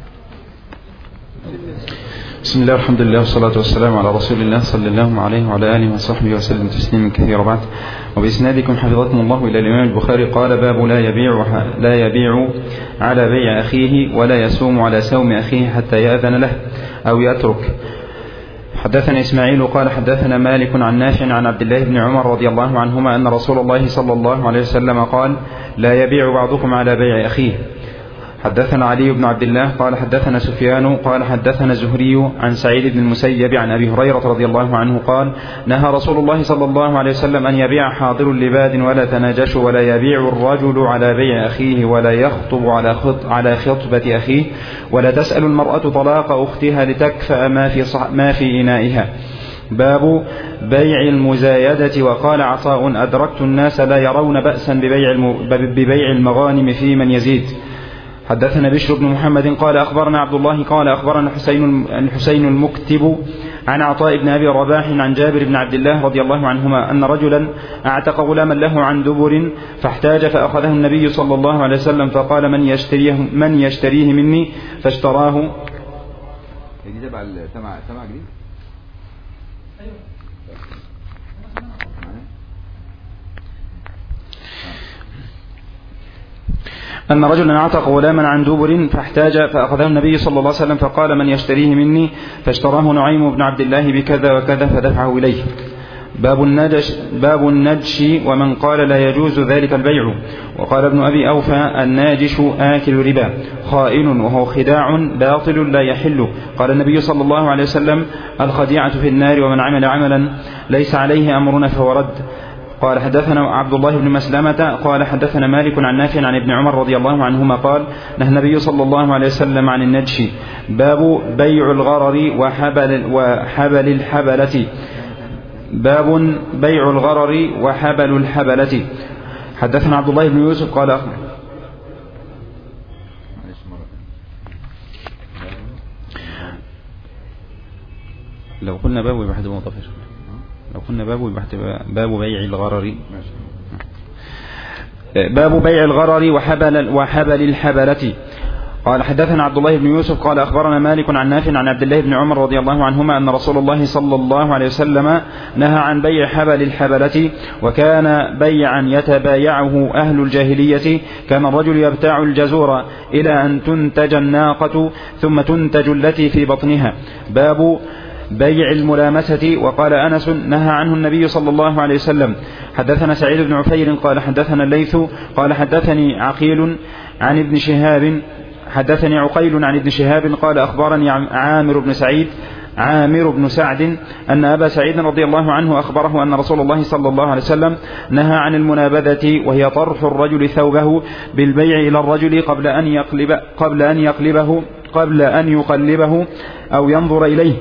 بسم الله والحمد لله والصلاة والسلام على رسول الله صلى الله عليه وعلى آله وصحبه وسلم تسليما كثيرا. بعد، وبإسنادكم حفظكم الله إلى الإمام البخاري قال: باب لا يبيع على بيع أخيه ولا يسوم على سوم أخيه حتى يأذن له أو يترك. حدثنا إسماعيل قال حدثنا مالك عن نافع عن عبد الله بن عمر رضي الله عنهما أن رسول الله صلى الله عليه وسلم قال: لا يبيع بعضكم على بيع أخيه. حدثنا علي بن عبد الله قال حدثنا سفيان قال حدثنا زهري عن سعيد بن المسيب عن أبي هريرة رضي الله عنه قال: نهى رسول الله صلى الله عليه وسلم أن يبيع حاضر لباد ولا تناجش ولا يبيع الرجل على بيع أخيه ولا يخطب على خطبة أخيه ولا تسأل المرأة طلاق أختها لتكفأ ما في إنائها. باب بيع المزايدة. وقال عطاء: أدركت الناس لا يرون بأسا ببيع المغانم في من يزيد. حدثنا بشر بن محمد قال أخبرنا عبد الله قال أخبرنا الحسين المكتب عن عطاء بن أبي رباح عن جابر بن عبد الله رضي الله عنهما أن رجلا أعتق غلاما له عن دبر فاحتاج فأخذه النبي صلى الله عليه وسلم فقال: من يشتريه مني؟ فاشتراه. أن رجلا أعتق غلاما عن دبر فاحتاج فأخذه النبي صلى الله عليه وسلم فقال: من يشتريه مني؟ فاشتراه نعيم بن عبد الله بكذا وكذا فدفعه إليه. باب النجش ومن قال لا يجوز ذلك البيع. وقال ابن أبي أوفى الناجش آكل ربا خائن وهو خداع باطل لا يحل. قال النبي صلى الله عليه وسلم الخديعة في النار ومن عمل عملا ليس عليه أمرنا فهو رد. قال حدثنا عبد الله بن مسلمة قال حدثنا مالك عن نافع عن ابن عمر رضي الله عنهما قال نهى النبي صلى الله عليه وسلم عن النجش. باب بيع الغرر وحبل الحبلة. باب بيع الغرر وحبل الحبلة. حدثنا عبد الله بن يوسف قال لو قلنا باب يبحث مضافر لو قلنا باب يبحث باب بيع الغرر. باب بيع الغرر وحبل الحبلة. قال حدثنا عبد الله بن يوسف قال أخبرنا مالك عن نافع عن عبد الله بن عمر رضي الله عنهما أن رسول الله صلى الله عليه وسلم نهى عن بيع حبل الحبلة وكان بيعا يتبايعه أهل الجاهلية. كان الرجل يبتاع الجزور إلى أن تنتج الناقة ثم تنتج التي في بطنها. باب بيع الملامسة. وقال أنس نهى عنه النبي صلى الله عليه وسلم. حدثنا سعيد بن عفير قال حدثنا الليث قال حدثني عقيل عن ابن شهاب حدثني عقيل عن ابن شهاب قال أخبرني عامر بن سعد أن أبا سعيد رضي الله عنه أخبره أن رسول الله صلى الله عليه وسلم نهى عن المنابذة وهي طرح الرجل ثوبه بالبيع إلى الرجل قبل أن يقلبه أو ينظر إليه.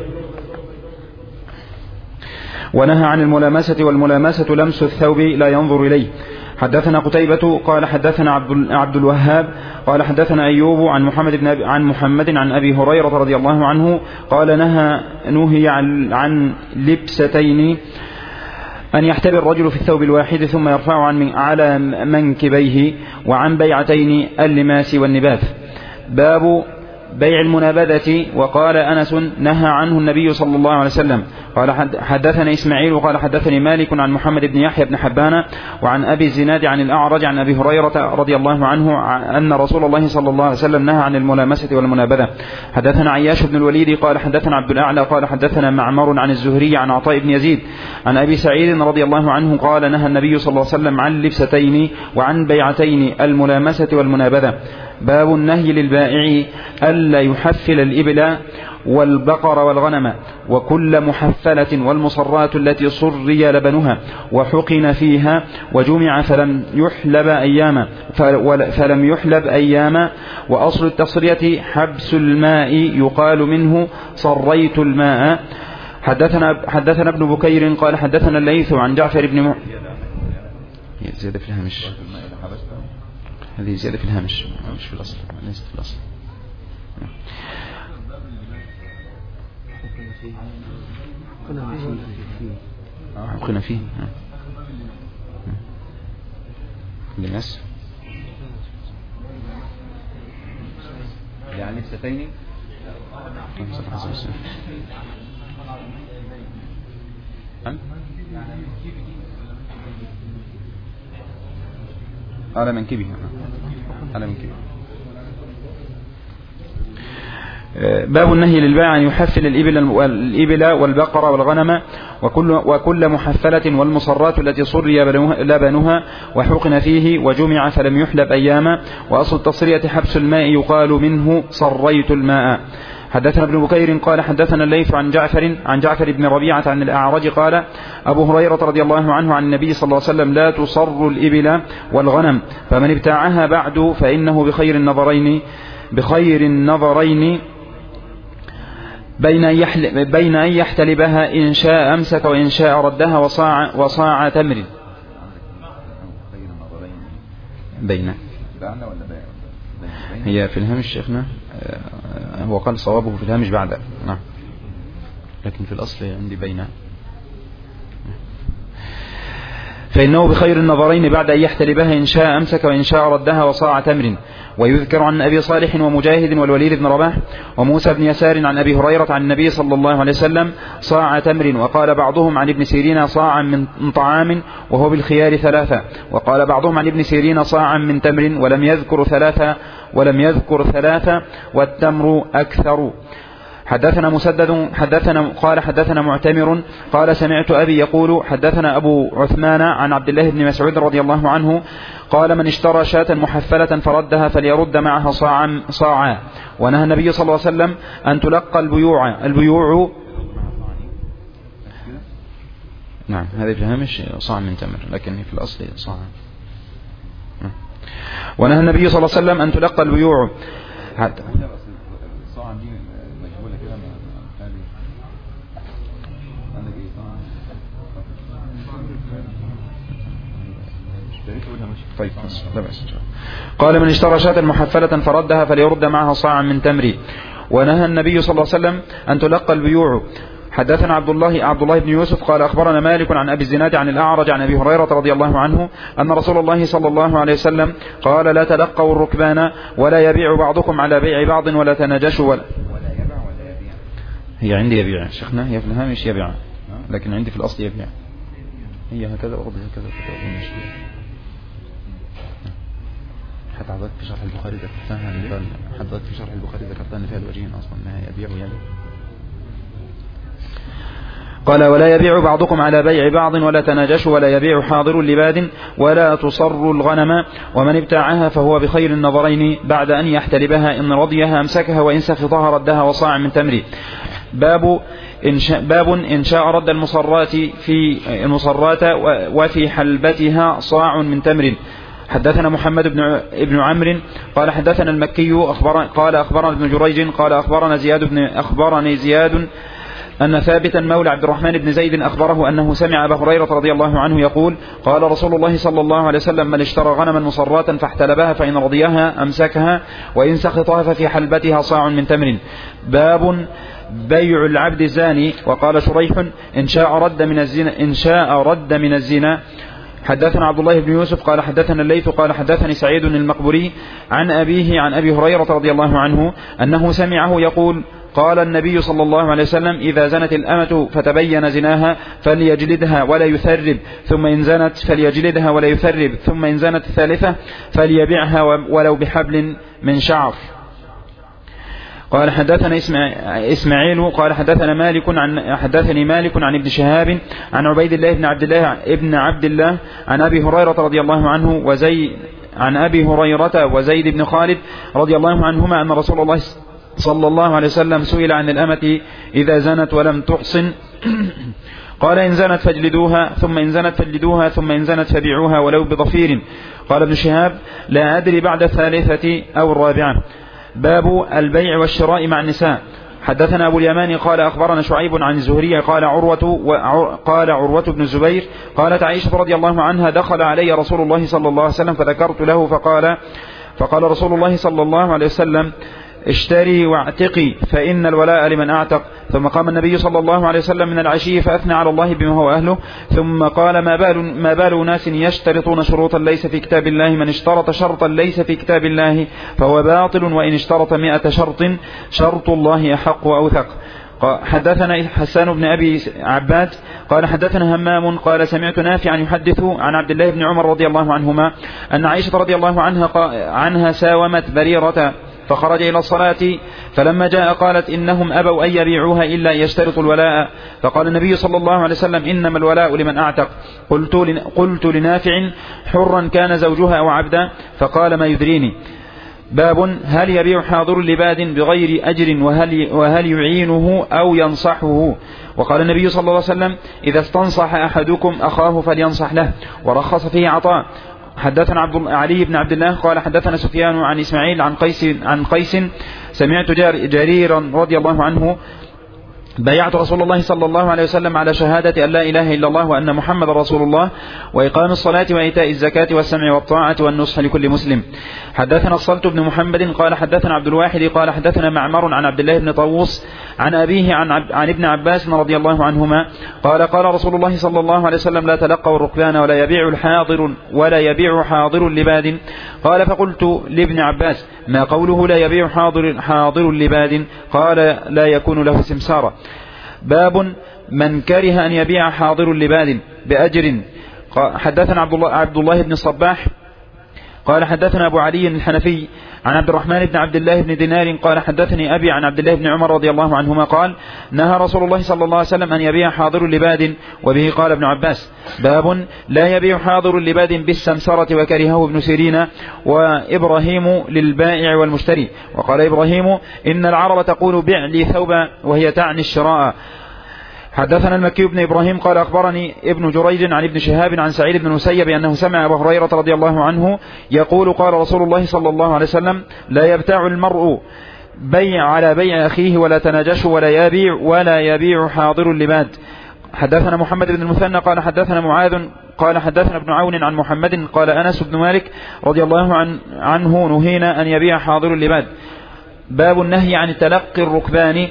ونهى عن الملامسة والملامسة لمس الثوب لا ينظر إليه. حدثنا قتيبة قال حدثنا عبد الوهاب قال حدثنا أيوب عن محمد عن أبي هريرة رضي الله عنه قال نهي عن لبستين أن يحتبي الرجل في الثوب الواحد ثم يرفع على منكبيه وعن بيعتين اللماس والنباث. باب بيع المنابذة. وقال أنس نهى عنه النبي صلى الله عليه وسلم. قال حدثنا إسماعيل وقال حدثني مالك عن محمد بن يحيى بن حبان وعن أبي الزناد عن الأعرج عن أبي هريرة رضي الله عنه أن رسول الله صلى الله عليه وسلم نهى عن الملامسة والمنابذة. حدثنا عياش بن الوليد قال حدثنا عبد الأعلى قال حدثنا معمر عن الزهري عن عطاء بن يزيد عن أبي سعيد رضي الله عنه قال نهى النبي صلى الله عليه وسلم عن لبستين وعن بيعتين الملامسة والمنابذة. باب النهي للبائع ألا يحفل الإبل والبقر والغنم وكل محفلة والمصرات التي صري لبنها وحقن فيها وجمع فلم يحلب أياما وأصل التصرية حبس الماء يقال منه صريت الماء. حدثنا ابن بكير قال حدثنا الليث عن جعفر بن زيادة في الهامش. هذه زيادة في الهامش مش في الأصل ليست في الأصل. حقنا فيه لمس يعني لبستين على منكبه باب النهي للبائع أن يحفل الإبل والبقر والغنم وكل محفلة والمصرات التي صري لبنها وحقن فيه وجمع فلم يحلب أياما وأصل التصرية حبس الماء يقال منه صريت الماء. حدثنا ابن بكير قال حدثنا الليث عن جعفر بن ربيعة عن الأعرج قال أبو هريرة رضي الله عنه عن النبي صلى الله عليه وسلم لا تصر الإبل والغنم فمن ابتاعها بعد فإنه بخير النظرين بين أن يحتلبها إن شاء أمسك وإن شاء ردها وصاع تمر. بين هي في الهامش شيخنا هو قال صوابه في الهامش بعد نعم لكن في الأصل عندي بين فإنه بخير النظرين بعد أن يحتلبها إن شاء أمسك وإن شاء ردها وصاع تمر. ويذكر عن أبي صالح ومجاهد والوليد بن رباح وموسى بن يسار عن أبي هريرة عن النبي صلى الله عليه وسلم صاع تمر. وقال بعضهم عن ابن سيرين صاعا من طعام وهو بالخيار 3. وقال بعضهم عن ابن سيرين صاعا من تمر ولم يذكر ثلاثة والتمر أكثر. حدثنا مسدد قال حدثنا معتمر قال سمعت أبي يقول حدثنا أبو عثمان عن عبد الله بن مسعود رضي الله عنه قال من اشترى شاة محفلة فردها فليرد معها صاعا. ونهى النبي صلى الله عليه وسلم أن تلقى البيوع نعم هذه في الهامش صاع من تمر لكن في الأصل صاع. ونهى النبي صلى الله عليه وسلم أن تلقى البيوع حتى طيب قال من اشترى شاة محفلة فردها فليرد معها صاعا من تمر. ونهى النبي صلى الله عليه وسلم أن تلقى البيوع. حدثنا عبد الله بن يوسف قال أخبرنا مالك عن أبي الزناد عن الأعرج عن أبي هريرة رضي الله عنه أن رسول الله صلى الله عليه وسلم قال لا تلقوا الركبان ولا يبيع بعضكم على بيع بعض ولا تناجشوا ولا يبيع ولا يبيع. هي عندي يبيع شيخنا هي في الهامش يبيع لكن عندي في الأصل يبيع هي هكذا أرضي هكذا حضرتك في شرح البخاري ذكرتها حضرتك في شرح البخاري ذكرتها ان فيها الوجهين اصلا انها يبيع ويبيع. قال ولا يبيع بعضكم على بيع بعض ولا تناجشوا ولا يبيع حاضر لباد ولا تصر الغنم ومن ابتاعها فهو بخير النظرين بعد أن يحتلبها إن رضيها أمسكها وإن سخطها ردها وصاع من تمر. باب إن شاء رد المصرات وفي حلبتها صاع من تمر. حدثنا محمد بن عمرو قال حدثنا المكي قال أخبرنا ابن جريج قال أخبرني زياد أن ثابتا مولى عبد الرحمن بن زيد أخبره أنه سمع أبا هريرة رضي الله عنه يقول قال رسول الله صلى الله عليه وسلم من اشترى غنما مصرات فاحتلبها فإن رضيها أمسكها وإن سخطها ففي حلبتها صاع من تمر. باب بيع العبد الزاني. وقال شريح إن شاء رد من الزنا. حدثنا عبد الله بن يوسف قال حدثنا الليث قال حدثني سعيد المقبري عن أبيه عن أبي هريرة رضي الله عنه أنه سمعه يقول قال النبي صلى الله عليه وسلم إذا زنت الأمة فتبين زناها فليجلدها ولا يثرب ثم إن زنت فليجلدها ولا يثرب ثم إن زنت الثالثة فليبيعها ولو بحبل من شعر. قال حدثنا إسماعيل قال حدثني مالك عن ابن شهاب عن عبيد الله ابن عبد الله عن أبي هريرة رضي الله عنه عن أبي هريرة وزيد بن خالد رضي الله عنهما أن رسول الله صلى الله عليه وسلم سئل عن الأمة إذا زنت ولم تحصن قال إن زنت فاجلدوها ثم إن زنت فاجلدوها ثم إن زنت فبيعوها ولو بضفير. قال ابن شهاب لا أدري بعد الثالثة أو الرابعة. باب البيع والشراء مع النساء. حدثنا أبو اليمان قال أخبرنا شعيب عن الزهري قال عروة بن الزبير قالت عائشة رضي الله عنها دخل علي رسول الله صلى الله عليه وسلم فذكرت له فقال رسول الله صلى الله عليه وسلم اشتري واعتقي فإن الولاء لمن أعتق. ثم قام النبي صلى الله عليه وسلم من العشي فأثنى على الله بما هو أهله ثم قال ما بال ناس يشترطون شروطا ليس في كتاب الله من اشترط شرطا ليس في كتاب الله فهو باطل وإن اشترط 100 شرط الله أحق وأوثق. حدثنا حسان بن أبي عباد قال حدثنا همام قال سمعت نافعا يحدث عن عبد الله بن عمر رضي الله عنهما أن عائشة رضي الله عنها ساومت بريرة فخرج إلى الصلاة فلما جاء قالت إنهم أبوا أن يبيعوها إلا يشترطوا الولاء. فقال النبي صلى الله عليه وسلم إنما الولاء لمن أعتق. قلت لنافع حرا كان زوجها أو عبدا فقال ما يدريني. باب هل يبيع حاضر لباد بغير أجر وهل يعينه أو ينصحه. وقال النبي صلى الله عليه وسلم إذا استنصح أحدكم أخاه فلينصح له ورخص فيه عطاء. حدثنا علي بن عبد الله قال حدثنا سفيان عن إسماعيل عن قيس سمعت جريرا رضي الله عنه بايعت رسول الله صلى الله عليه وسلم على شهادة أن لا إله إلا الله وأن محمد رسول الله وإقام الصلاة وإيتاء الزكاة والسمع والطاعة والنصح لكل مسلم. حدثنا الصلت بن محمد قال حدثنا عبد الواحد قال حدثنا معمر عن عبد الله بن طاووس عن أبيه عن ابن عباس رضي الله عنهما قال رسول الله صلى الله عليه وسلم لا تلقوا الركبان ولا يبيع حاضر لباد. قال فقلت لابن عباس ما قوله لا يبيع حاضر لباد؟ قال لا يكون له سمسارة. باب من كره أن يبيع حاضر لباد بأجر. حدثنا عبد الله بن الصباح قال حدثنا أبو علي الحنفي عن عبد الرحمن بن عبد الله بن دينار قال حدثني أبي عن عبد الله بن عمر رضي الله عنهما قال نهى رسول الله صلى الله عليه وسلم أن يبيع حاضر لباد، وبه قال ابن عباس: باب لا يبيع حاضر لباد بالسمسرة، وكرهه ابن سيرين وإبراهيم للبائع والمشتري. وقال إبراهيم: إن العرب تقول بع لي ثوبا، وهي تعني الشراء. حدثنا المكي بن إبراهيم قال أخبرني ابن جريج عن ابن شهاب عن سعيد بن المسيب أنه سمع أبا هريرة رضي الله عنه يقول: قال رسول الله صلى الله عليه وسلم: لا يبتاع المرء بيع على بيع أخيه، ولا تناجش ولا يبيع حاضر لباد. حدثنا محمد بن المثنى قال حدثنا معاذ قال حدثنا ابن عون عن محمد قال أنس بن مالك رضي الله عنه: نهينا أن يبيع حاضر لباد. باب النهي عن تلقي الركبان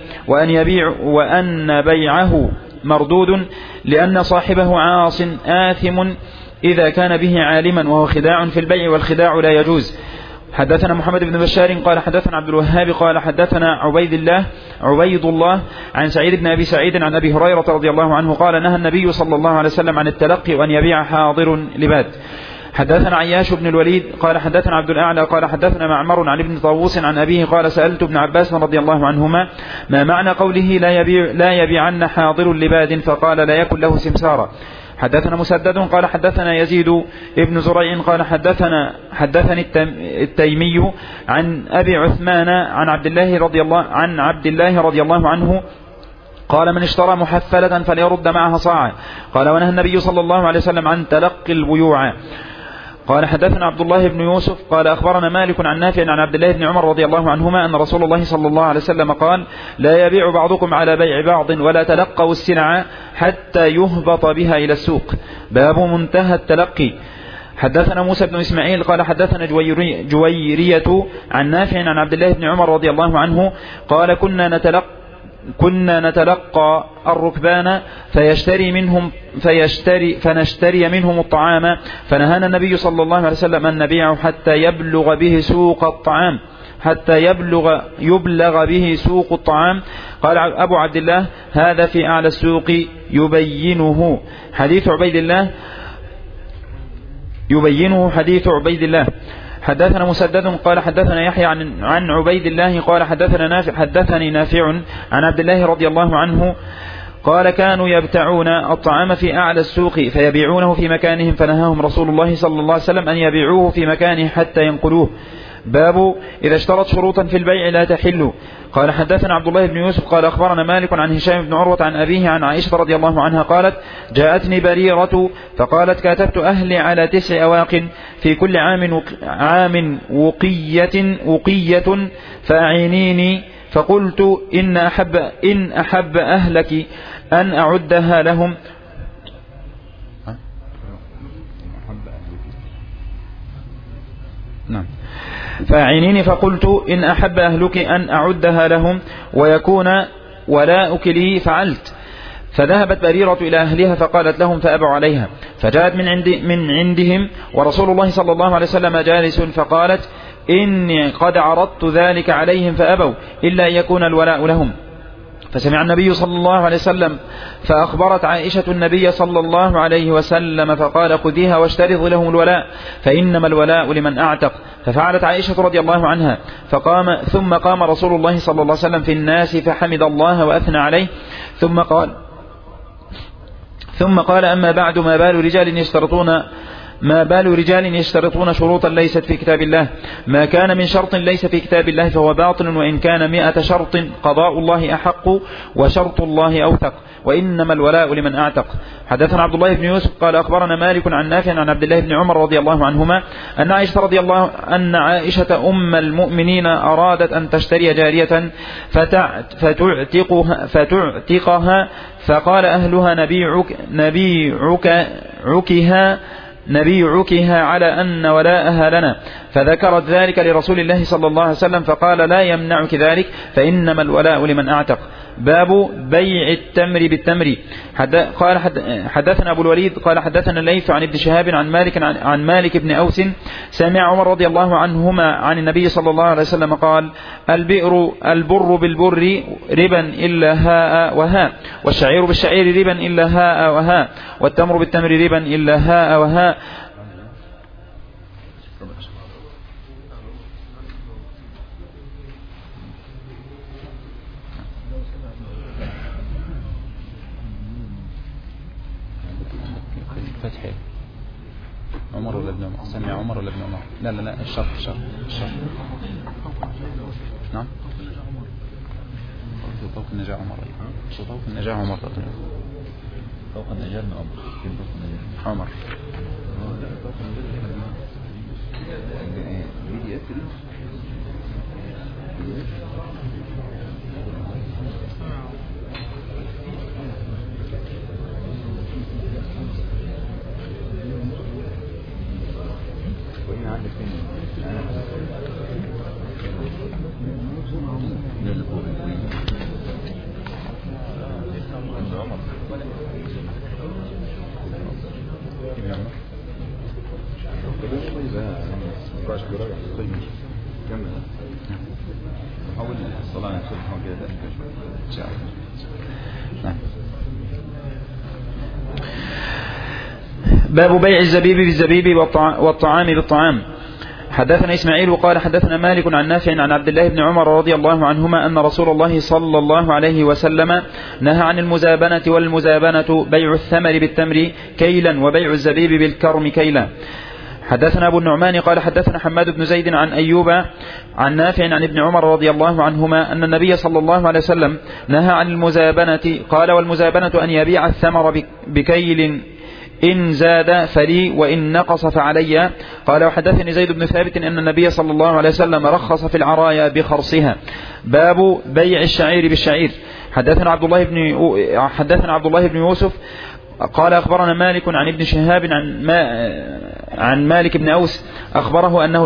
وأن بيعه مردود، لأن صاحبه عاص آثم إذا كان به عالما، وهو خداع في البيع، والخداع لا يجوز. حدثنا محمد بن بشار قال حدثنا عبد الوهاب قال حدثنا عبيد الله عن سعيد بن أبي سعيد عن أبي هريرة رضي الله عنه قال: نهى النبي صلى الله عليه وسلم عن التلقي وأن يبيع حاضر لباد. حدثنا عياش بن الوليد قال حدثنا عبد الأعلى قال حدثنا معمر عن ابن طاووس عن أبيه قال: سألت ابن عباس رضي الله عنهما: ما معنى قوله لا يبيعن حاضر لباد؟ فقال: لا يكن له سمسارا. حدثنا مسدد قال حدثنا يزيد ابن زريع قال حدثني التيمي عن أبي عثمان عن عبد الله رضي الله عنه قال: من اشترى محفلة فليرد معها صاعا. قال: ونهى النبي صلى الله عليه وسلم عن تلقي البيوع. قال حدثنا عبد الله بن يوسف قال أخبرنا مالك عن نافع عن عبد الله بن عمر رضي الله عنهما أن رسول الله صلى الله عليه وسلم قال: لا يبيع بعضكم على بيع بعض، ولا تلقوا السلع حتى يهبط بها إلى السوق. باب منتهى التلقي. حدثنا موسى بن إسماعيل قال حدثنا جويرية عن نافع عن عبد الله بن عمر رضي الله عنه قال: كنا نتلقى الركبان فنشتري منهم الطعام، فنهانا النبي صلى الله عليه وسلم أن نبيعه حتى يبلغ به سوق الطعام. قال أبو عبد الله: هذا في أعلى السوق يبينه حديث عبيد الله. حدثنا مسدد قال حدثنا يحيى عن عبيد الله قال حدثني نافع عن عبد الله رضي الله عنه قال: كانوا يبتعون الطعام في أعلى السوق فيبيعونه في مكانهم، فنهاهم رسول الله صلى الله عليه وسلم أن يبيعوه في مكانه حتى ينقلوه. باب إذا اشترط شروطا في البيع لا تحل. قال حدثنا عبد الله بن يوسف قال أخبرنا مالك عن هشام بن عروة عن أبيه عن عائشة رضي الله عنها قالت: جاءتني بريرة فقالت: كاتبت أهلي على 9 أواق في كل عام وقية فأعينيني. فقلت: إن أحب أهلك أن أعدها لهم فأعينيني. فقلت: إن أحب أهلك أن أعدها لهم ويكون ولاؤك لي فعلت. فذهبت بريرة إلى أهلها فقالت لهم فأبوا عليها، فجاءت من عندهم ورسول الله صلى الله عليه وسلم جالس، فقالت: إني قد عرضت ذلك عليهم فأبوا إلا أن يكون الولاء لهم. فسمع النبي صلى الله عليه وسلم فأخبرت عائشة النبي صلى الله عليه وسلم فقال: خذيها واشترط لهم الولاء، فإنما الولاء لمن أعتق. ففعلت عائشة رضي الله عنها. ثم قام رسول الله صلى الله عليه وسلم في الناس فحمد الله وأثنى عليه، ثم قال: أما بعد، ما بال رجال يشترطون شروطا ليست في كتاب الله. ما كان من شرط ليس في كتاب الله فهو باطل، وإن كان 100 شرط قضاء الله أحق وشرط الله أوثق، وإنما الولاء لمن أعتق. حدثنا عبد الله بن يوسف قال أخبرنا مالك عن نافع عن عبد الله بن عمر رضي الله عنهما أن عائشة أم المؤمنين أرادت أن تشتري جارية فتعتقها، فقال أهلها: نبيعكها على أن ولاءها لنا. فذكرت ذلك لرسول الله صلى الله عليه وسلم فقال: لا يمنعك ذلك، فإنما الولاء لمن أعتق. باب بيع التمر بالتمر. قال حدثنا أبو الوليد قال حدثنا الليث عن ابن شهاب عن مالك بن أوس سمع عمر رضي الله عنهما عن النبي صلى الله عليه وسلم قال: البر بالبر ربا إلا هاء وهاء، والشعير بالشعير ربا إلا هاء وهاء، والتمر بالتمر ربا إلا هاء وهاء. فتح. عمر ولا ابن عمر؟ سمع عمر ولا ابن عمر؟ لا الشرط. نعم فوق النجاة عمر. فوق النجاة عمر. فوق النجاة ابن عمر. باب بيع الزبيب بالزبيب والطعام بالطعام. حدثنا إسماعيل قال حدثنا مالك عن نافع عن عبد الله بن عمر رضي الله عنهما أن رسول الله صلى الله عليه وسلم نهى عن المزابنة والمزابنة بيع الثمر بالتمر كيلا وبيع الزبيب بالكرم كيلا. حدثنا أبو النعمان قال حدثنا حماد بن زيد عن أيوب عن نافع عن ابن عمر رضي الله عنهما أن النبي صلى الله عليه وسلم نهى عن المزابنة. قال والمزابنة أن يبيع الثمر بكيل إن زاد فلي وإن نقص فعلي. قال وحدثني زيد بن ثابت أن النبي صلى الله عليه وسلم رخص في العرايا بخرصها. باب بيع الشعير بالشعير. حدثنا عبد الله بن يوسف قال أخبرنا مالك عن ابن شهاب عن مالك بن أوس أخبره أنه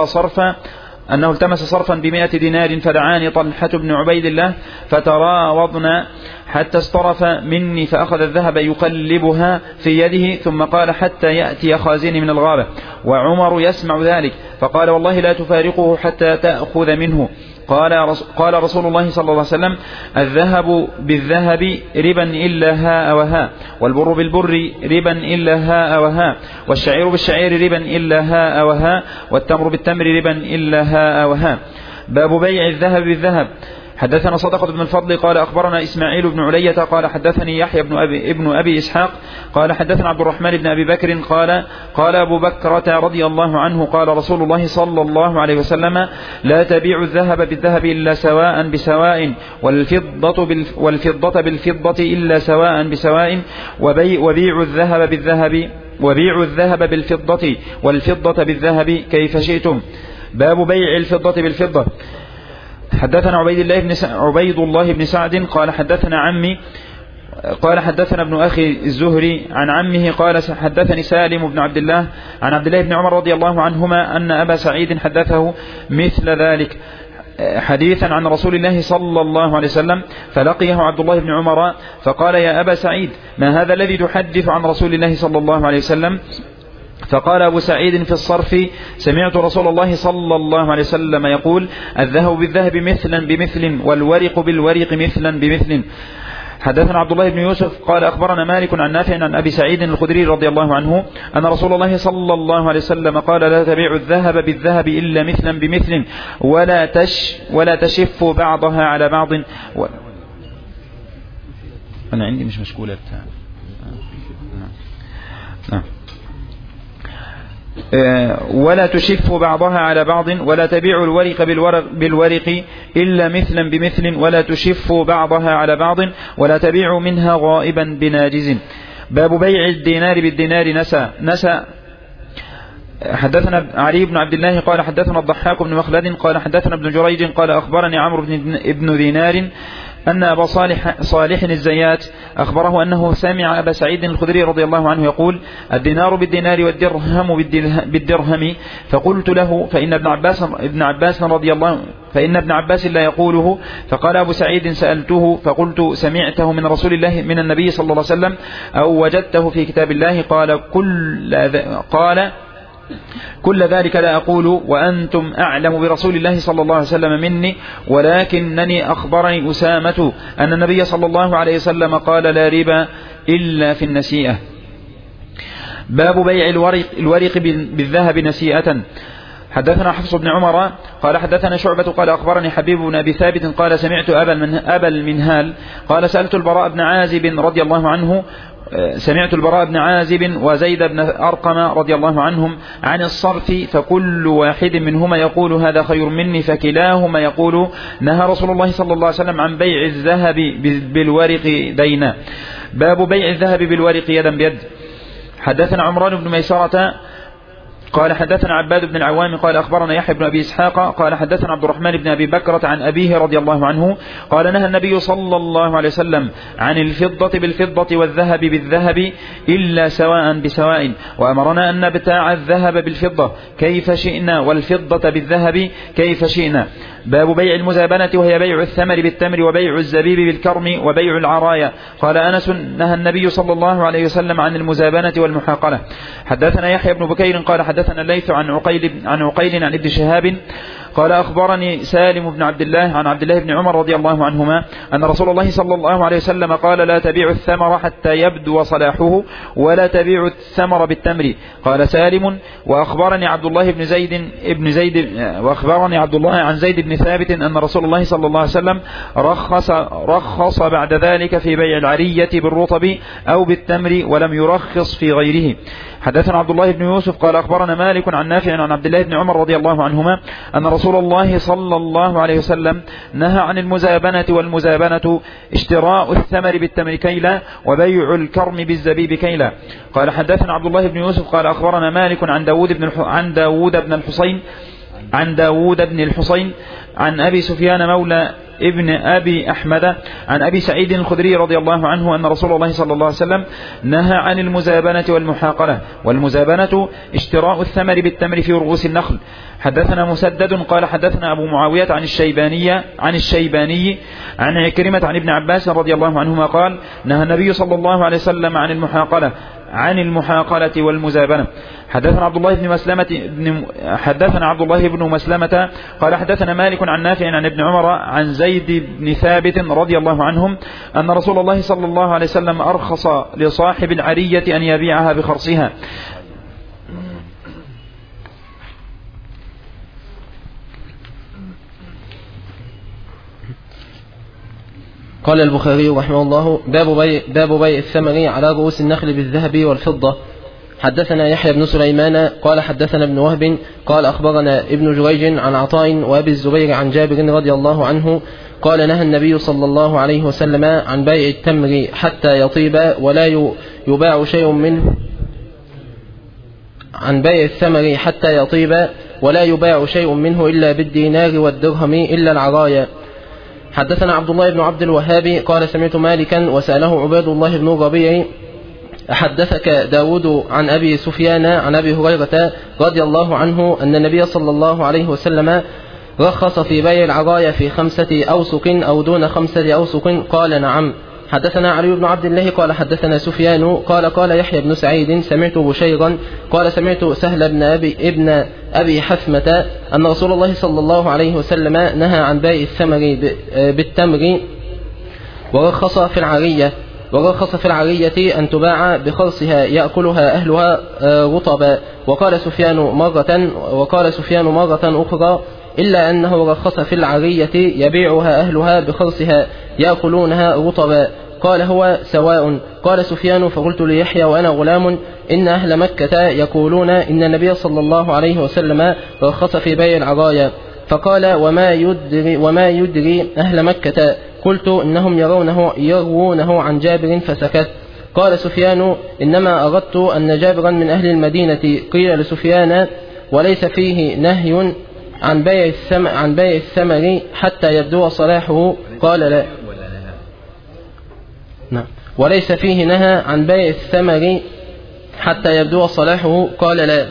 التمس صرفا ب100 دينار فدعاني طلحة بن عبيد الله فتراوضنا حتى اصطرف مني فأخذ الذهب يقلبها في يده ثم قال حتى يأتي خازني من الغابة وعمر يسمع ذلك فقال والله لا تفارقه حتى تأخذ منه. قال رسول الله صلى الله عليه وسلم الذهب بالذهب ربا إلا هاء وهاء والبر بالبر ربا إلا هاء وهاء والشعير بالشعير ربا إلا هاء وهاء والتمر بالتمر ربا إلا هاء وهاء. باب بيع الذهب بالذهب. حدثنا صدقة بن الفضل قال أخبرنا إسماعيل بن علية قال حدثني يحيى ابن أبي إسحاق قال حدثنا عبد الرحمن بن أبي بكر قال أبو بكرة رضي الله عنه قال رسول الله صلى الله عليه وسلم لا تبيع الذهب بالذهب إلا سواء بسواء والفضة بالفضة إلا سواء بسواء وبيع الذهب بالفضة والفضة بالذهب كيف شئتم. باب بيع الفضة بالفضة. حدثنا عبيد الله بن سعد قال حدثنا ابن أخي الزهري عن عمه قال حدثني سالم بن عبد الله عن عبد الله بن عمر رضي الله عنهما أن أبا سعيد حدثه مثل ذلك حديثا عن رسول الله صلى الله عليه وسلم فلقيه عبد الله بن عمر فقال يا أبا سعيد ما هذا الذي تحدث عن رسول الله صلى الله عليه وسلم؟ فقال أبو سعيد في الصرف سمعت رسول الله صلى الله عليه وسلم يقول الذهب بالذهب مثلا بمثل والورق بالورق مثلا بمثل. حدثنا عبد الله بن يوسف قال أخبرنا مالك عن نافع عن أبي سعيد الخدري رضي الله عنه أن رسول الله صلى الله عليه وسلم قال لا تبيع الذهب بالذهب إلا مثلا بمثل ولا تشف بعضها على بعض أنا عندي مش مشكولة ولا تشف بعضها على بعض ولا تبيع الورق بالورق إلا مثلا بمثل ولا تشف بعضها على بعض ولا تبيع منها غائبا بناجز. باب بيع الدينار بالدينار نسى. حدثنا علي بن عبد الله قال حدثنا الضحاك بن مخلد قال حدثنا ابن جريج قال أخبرني عمرو بن دينار أن أبا صالح الزيات أخبره أنه سمع أبا سعيد الخدري رضي الله عنه يقول الدينار بالدينار والدرهم بالدرهم فقلت له فإن ابن عباس لا يقوله. فقال أبو سعيد سألته فقلت سمعته من رسول الله من النبي صلى الله عليه وسلم أو وجدته في كتاب الله؟ قال كل ذلك لا أقول وأنتم أعلم برسول الله صلى الله عليه وسلم مني ولكنني أخبرني أسامة أن النبي صلى الله عليه وسلم قال لا ربا إلا في النسيئة. باب بيع الورق بالذهب نسيئة. حدثنا حفص بن عمر قال حدثنا شعبة قال أخبرني حبيب بن أبي ثابت قال سمعت أبا المنهال قال سألت البراء بن عازب رضي الله عنه سمعت البراء بن عازب وزيد بن أرقم رضي الله عنهم عن الصرف فكل واحد منهما يقول هذا خير مني، فكلاهما يقول نهى رسول الله صلى الله عليه وسلم عن بيع الذهب بالورق دينا. باب بيع الذهب بالورق يدا بيد. حدثنا عمران بن ميسرة قال حدثنا عباد بن العوام قال أخبرنا يحيى بن أبي إسحاق قال حدثنا عبد الرحمن بن أبي بكرة عن أبيه رضي الله عنه قال نهى النبي صلى الله عليه وسلم عن الفضة بالفضة والذهب بالذهب إلا سواء بسواء، وأمرنا أن نبتاع الذهب بالفضة كيف شئنا والفضة بالذهب كيف شئنا. باب بيع المزابنة وهي بيع الثمر بالتمر وبيع الزبيب بالكرم وبيع العرايا. قال أنس نهى النبي صلى الله عليه وسلم عن المزابنة والمحاقلة. حدثنا يحيى بن بكير قال حدثنا الليث عن عقيل عن ابن شهاب قال أخبرني سالم بن عبد الله عن عبد الله بن عمر رضي الله عنهما أن رسول الله صلى الله عليه وسلم قال لا تبيع الثمر حتى يبدو صلاحه ولا تبيع الثمر بالتمر. قال سالم وأخبرني عبد الله عن زيد بن ثابت أن رسول الله صلى الله عليه وسلم رخص بعد ذلك في بيع العرية بالرطب أو بالتمر ولم يرخص في غيره. حدثنا عبد الله بن يوسف قال أخبرنا مالك عن نافع عن عبد الله بن عمر رضي الله عنهما أن رسول الله صلى الله عليه وسلم نهى عن المزابنة، والمزابنة اشتراء الثمر بالتمر كيلا وبيع الكرم بالزبيب كيلا. قال حدثنا عبد الله بن يوسف قال أخبرنا مالك عن داود بن الحصين عن أبي سفيان مولى ابن أبي أحمد عن أبي سعيد الخدري رضي الله عنه أن رسول الله صلى الله عليه وسلم نهى عن المزابنة والمحاقلة، والمزابنة اشتراء الثمر بالتمر في رؤوس النخل. حدثنا مسدد قال حدثنا أبو معاوية عن الشيباني عن عكرمة عن ابن عباس رضي الله عنهما قال نهى النبي صلى الله عليه وسلم عن المحاقلة والمزابنة. حدثنا عبد الله بن مسلمة قال حدثنا مالك عن نافع عن ابن عمر عن زيد بن ثابت رضي الله عنهم أن رسول الله صلى الله عليه وسلم أرخص لصاحب العرية أن يبيعها بخرصها. قال البخاري رحمه الله باب بيع الثمر على رؤوس النخل بالذهب والفضة. حدثنا يحيى بن سليمان قال حدثنا ابن وهب قال أخبرنا ابن جريج عن عطاء وأبي الزبير عن جابر رضي الله عنه قال نهى النبي صلى الله عليه وسلم عن بيع التمر حتى يطيب ولا يباع شيء منه عن بيع الثمر حتى يطيب ولا يباع شيء منه إلا بالدينار والدرهم إلا العرايا. حدثنا عبد الله بن عبد الوهاب قال سمعت مالكا وسأله عباد الله بن الربيع أحدثك داود عن أبي سفيان عن أبي هريرة رضي الله عنه أن النبي صلى الله عليه وسلم رخص في بيع العرايا في 5 أوسق أو دون 5 أوسق؟ قال نعم. حدثنا علي بن عبد الله قال حدثنا سفيان قال يحيى بن سعيد سمعت بشيرا قال سمعت سهل ابن أبي حثمة أن رسول الله صلى الله عليه وسلم نهى عن بيع الثمر بالتمر ورخص في العرية أن تباع بخرصها يأكلها أهلها رطبا. وقال سفيان مرة أخرى إلا أنه رخص في العرية يبيعها أهلها بخرصها يأكلونها رطبا. قال هو سواء. قال سفيان فقلت ليحيى وأنا غلام إن أهل مكة يقولون إن النبي صلى الله عليه وسلم رخص في بيع العرايا. فقال وما يدري أهل مكة؟ قلت إنهم يروونه عن جابر فسكت. قال سفيان إنما أردت أن جابرا من أهل المدينة. قيل لسفيان وليس فيه نهي عن بيع الثمر حتى يبدو صلاحه؟ قال لا. نعم. وليس فيه نهى عن بيع الثمر حتى يبدو صلاحه؟ قال لا.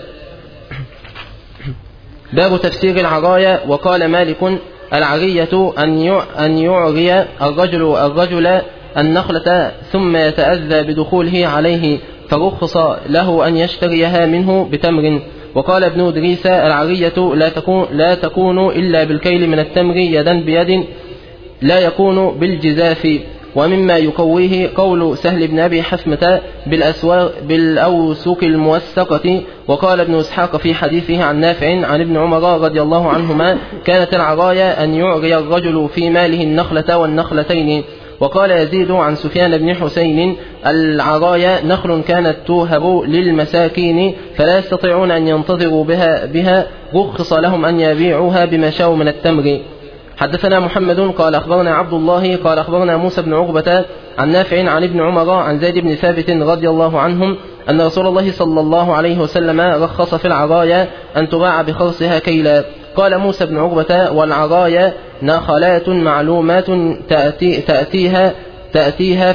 باب تفسير العرايا. وقال مالك العرية أن يعري الرجل النخلة ثم يتأذى بدخوله عليه فرخص له أن يشتريها منه بتمر. وقال ابن إدريس العرية لا تكون إلا بالكيل من التمر يدا بيد لا يكون بالجزاف. ومما يقويه قول سهل بن أبي حثمة بالأوسق الموسقة. وقال ابن إسحاق في حديثه عن نافع عن ابن عمر رضي الله عنهما كانت العرايا أن يعري الرجل في ماله النخلة والنخلتين. وقال يزيد عن سفيان بن حسين العرايا نخل كانت توهب للمساكين فلا يستطيعون أن ينتظروا بها رخص لهم أن يبيعوها بما شاءوا من التمر. حدثنا محمد قال أخبرنا عبد الله قال أخبرنا موسى بن عقبة عن نافع عن ابن عمر عن زيد بن ثابت رضي الله عنهم أن رسول الله صلى الله عليه وسلم رخص في العرايا أن تباع بخرصها كيلا. قال موسى بن عقبة والعرايا نخلات معلومات تأتيها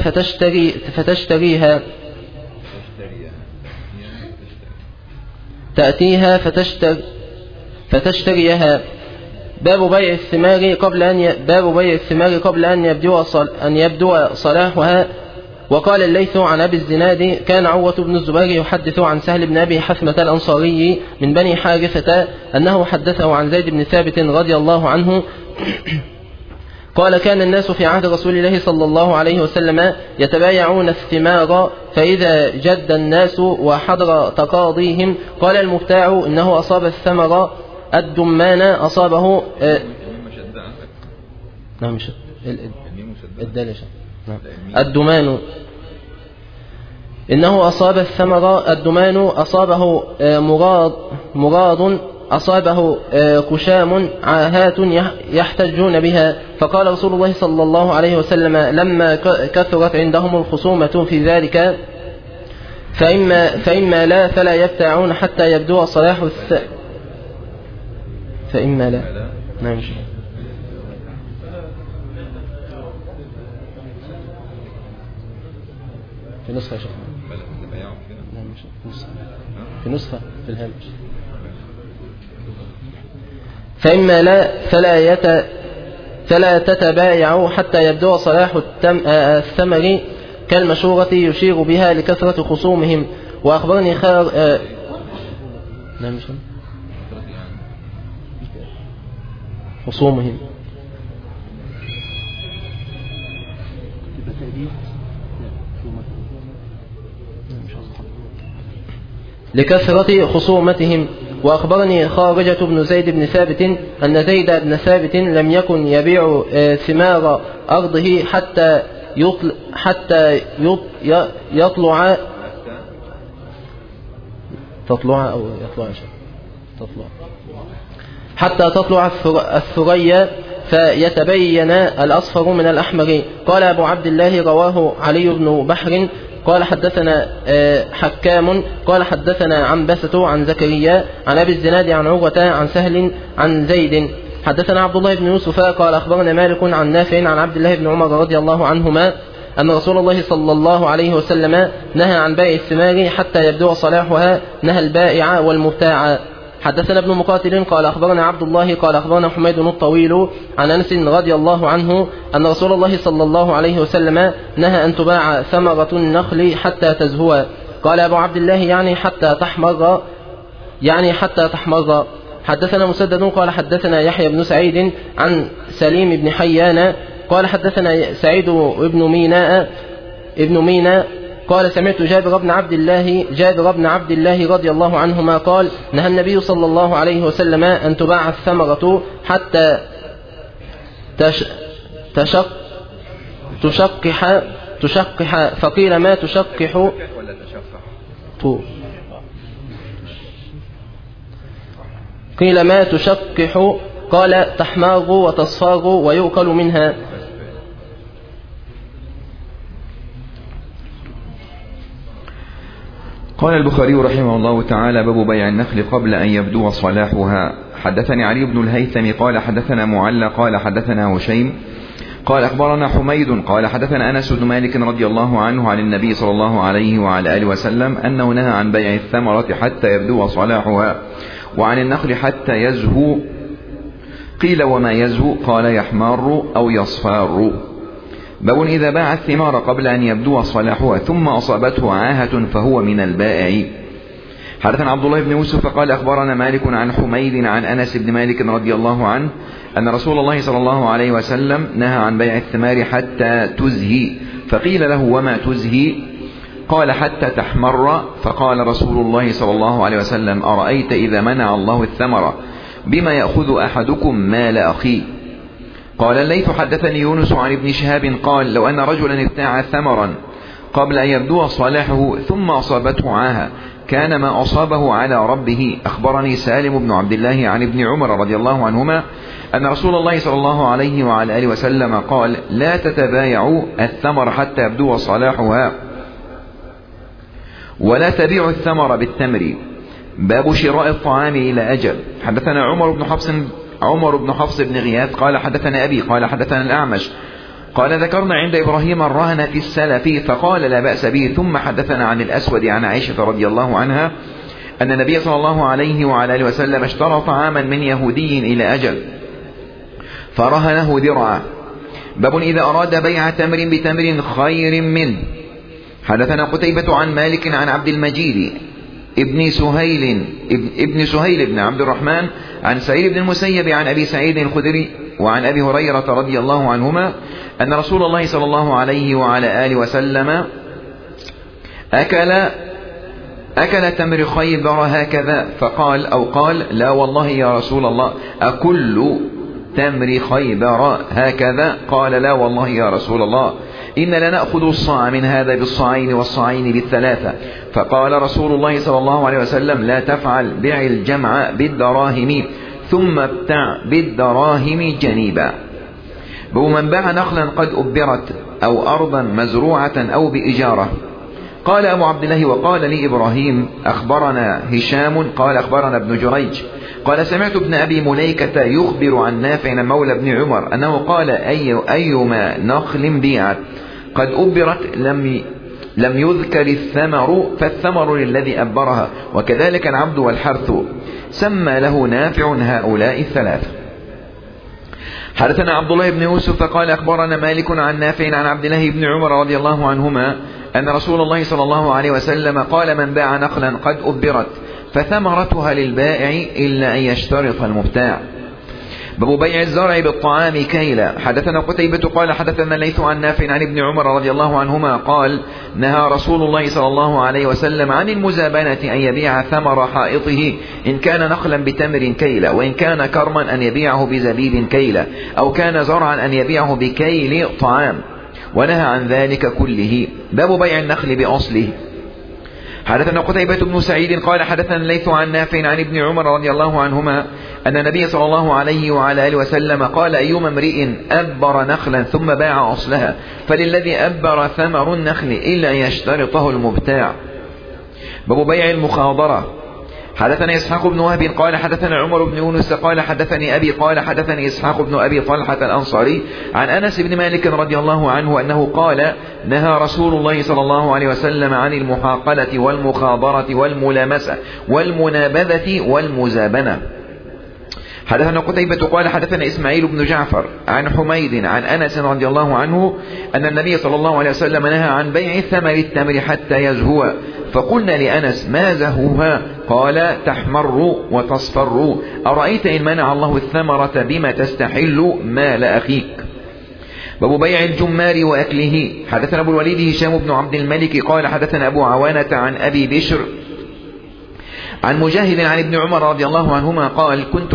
فتشتريها. باب بيع الثمار قبل أن يبدو صلاحها. وقال الليث عن أبي الزناد كان عروة بن الزبير يحدث عن سهل بن أبي حثمة الأنصاري من بني حارثة أنه حدثه عن زيد بن ثابت رضي الله عنه قال كان الناس في عهد رسول الله صلى الله عليه وسلم يتبايعون الثمار فإذا جد الناس وحضر تقاضيهم قال المبتاع إنه أصاب الثمر الدمان أصابه الدمان إنه أصاب الثمر الدمان أصابه مراد أصابه كشام عاهات يحتجون بها. فقال رسول الله صلى الله عليه وسلم لما كثرت عندهم الخصومة في ذلك فإما لا فلا يبتاعون حتى يبدو صلاح فإما لا نعم في نسخة يا شيخ في نسخة في الهامش فإما لا فلا تتبايعوا حتى يبدو صلاح الثمر كالمشورة يشير بها لكثرة خصومهم. وأخبرني خصومهم لكثرة خصومتهم. وأخبرني خارجة بن زيد بن ثابت أن زيد بن ثابت لم يكن يبيع ثمار أرضه حتى تطلع الثريا فيتبين الأصفر من الأحمر. قال أبو عبد الله رواه علي بن بحر قال حدثنا حكام قال حدثنا عنبسة عن زكريا عن أبي الزناد عن عروة عن سهل عن زيد. حدثنا عبد الله بن يوسف قال أخبرنا مالك عن نافع عن عبد الله بن عمر رضي الله عنهما أن رسول الله صلى الله عليه وسلم نهى عن بيع الثمار حتى يبدو صلاحها نهى البائع والمبتاع. حدثنا ابن مقاتل قال أخبرنا عبد الله قال أخبرنا حميد الطويل عن أنس رضي الله عنه أن رسول الله صلى الله عليه وسلم نهى أن تباع ثمرة النخل حتى تزهو. قال أبو عبد الله يعني حتى تحمر. حدثنا مسدد قال حدثنا يحيى بن سعيد عن سليم بن حيان قال حدثنا سعيد ابن ميناء قال سمعت جابر بن عبد الله رضي الله عنهما قال نهى النبي صلى الله عليه وسلم أن تباع الثمرة حتى تشقح فقيل ما تشقح قيل ما تشقح قال تحماغ وتصفاغ ويؤكل منها. قال البخاري رحمه الله تعالى باب بيع النخل قبل أن يبدو صلاحها. حدثني علي بن الهيثم قال حدثنا معلى قال حدثنا هشيم قال أخبرنا حميد قال حدثنا أنس بن مالك رضي الله عنه عن النبي صلى الله عليه وعلى آله وسلم أنه نهى عن بيع الثمرة حتى يبدو صلاحها وعن النخل حتى يزهو. قيل وما يزهو؟ قال يحمار أو يصفار. باب إذا باع الثمار قبل أن يبدو صلاحها ثم أصابته عاهة فهو من البائع. حدثنا عبد الله بن يوسف قال أخبرنا مالك عن حميد عن أنس بن مالك رضي الله عنه أن رسول الله صلى الله عليه وسلم نهى عن بيع الثمار حتى تزهي. فقيل له وما تزهي؟ قال حتى تحمر. فقال رسول الله صلى الله عليه وسلم أرأيت إذا منع الله الثمر بما يأخذ أحدكم مال أخيه؟ قال الليث حدثني يونس عن ابن شهاب قال لو أن رجلا ابتاع ثمرا قبل أن يبدو صلاحه ثم أصابته عاهة كان ما أصابه على ربه. أخبرني سالم بن عبد الله عن ابن عمر رضي الله عنهما أن رسول الله صلى الله عليه وعلى آله وسلم قال لا تتبايعوا الثمر حتى يبدو صلاحها ولا تبيعوا الثمر بالتمر. باب شراء الطعام إلى أجل. حدثنا عمر بن حفص بن غياث قال حدثنا أبي قال حدثنا الأعمش قال ذكرنا عند إبراهيم الرهن في السلف فقال لا بأس به. ثم حدثنا عن الأسود عن عائشة رضي الله عنها أن النبي صلى الله عليه وعلى آله وسلم اشترى طعاما من يهودي إلى أجل فرهنه درعا. باب إذا أراد بيع تمر بتمر خير منه. حدثنا قتيبة عن مالك عن عبد المجيد ابن سهيل بن عبد الرحمن عن سعيد بن المسيب عن أبي سعيد الخدري وعن أبي هريرة رضي الله عنهما أن رسول الله صلى الله عليه وعلى آله وسلم أكل تمر خيبر هكذا قال لا والله يا رسول الله أكل تمر خيبر هكذا؟ قال لا والله يا رسول الله إن لنأخذ الصاع من هذا بالصاعين والصاعين بالثلاثة. فقال رسول الله صلى الله عليه وسلم لا تفعل بع الجمع بالدراهم ثم ابتع بالدراهم جنيبا. بمن باع نخلا قد أبرت أو أرضا مزروعة أو بإجارة. قال أبو عبد الله وقال لي إبراهيم أخبرنا هشام قال أخبرنا ابن جريج قال سمعت ابن أبي مليكة يخبر عن نافع مولى ابن عمر أنه قال أيما نخل بيعت قد أبرت لم يذكر الثمر فالثمر للذي أبرها وكذلك العبد والحرث سمى له نافع هؤلاء الثلاثة. حدثنا عبد الله بن يوسف قال أخبرنا مالك عن نافع عن عبد الله بن عمر رضي الله عنهما أن رسول الله صلى الله عليه وسلم قال من باع نخلا قد أبرت فثمرتها للبائع إلا أن يشترط المبتاع. باب بيع الزرع بالطعام كيلا. حدثنا قتيبة قال حدثنا الليث عن نافع عن ابن عمر رضي الله عنهما قال نهى رسول الله صلى الله عليه وسلم عن المزابنة أن يبيع ثمر حائطه إن كان نخلا بتمر كيلا وإن كان كرما أن يبيعه بزبيب كيلا أو كان زرعا أن يبيعه بكيل طعام ونهى عن ذلك كله. باب بيع النخل بأصله. حدثنا قتيبة بن سعيد قال حدثنا الليث عن نافع عن ابن عمر رضي الله عنهما أن النبي صلى الله عليه وعلى آله وسلم قال أيما امرئ أبر نخلا ثم باع أصلها فللذي أبر ثمر النخل إلا يشترطه المبتاع. باب بيع المخاضرة. حدثنا إسحاق بن وهب قال حدثنا عمر بن يونس قال حدثني أبي قال حدثني إسحاق بن أبي طلحة الأنصاري عن أنس بن مالك رضي الله عنه أنه قال نهى رسول الله صلى الله عليه وسلم عن المحاقلة والمخاضرة والملامسة والمنابذة والمزابنة. حدثنا قتيبة قال حدثنا إسماعيل بن جعفر عن حميد عن أنس رضي الله عنه أن النبي صلى الله عليه وسلم نهى عن بيع ثمر التمر حتى يزهو فقلنا لأنس ما زهوها؟ قال تحمر وتصفر أرأيت إن منع الله الثمرة بما تستحل مال أخيك. باب بيع الجمار وأكله. حدثنا أبو الوليد هشام بن عبد الملك قال حدثنا أبو عوانة عن أبي بشر عن مجاهد عن ابن عمر رضي الله عنهما قال كنت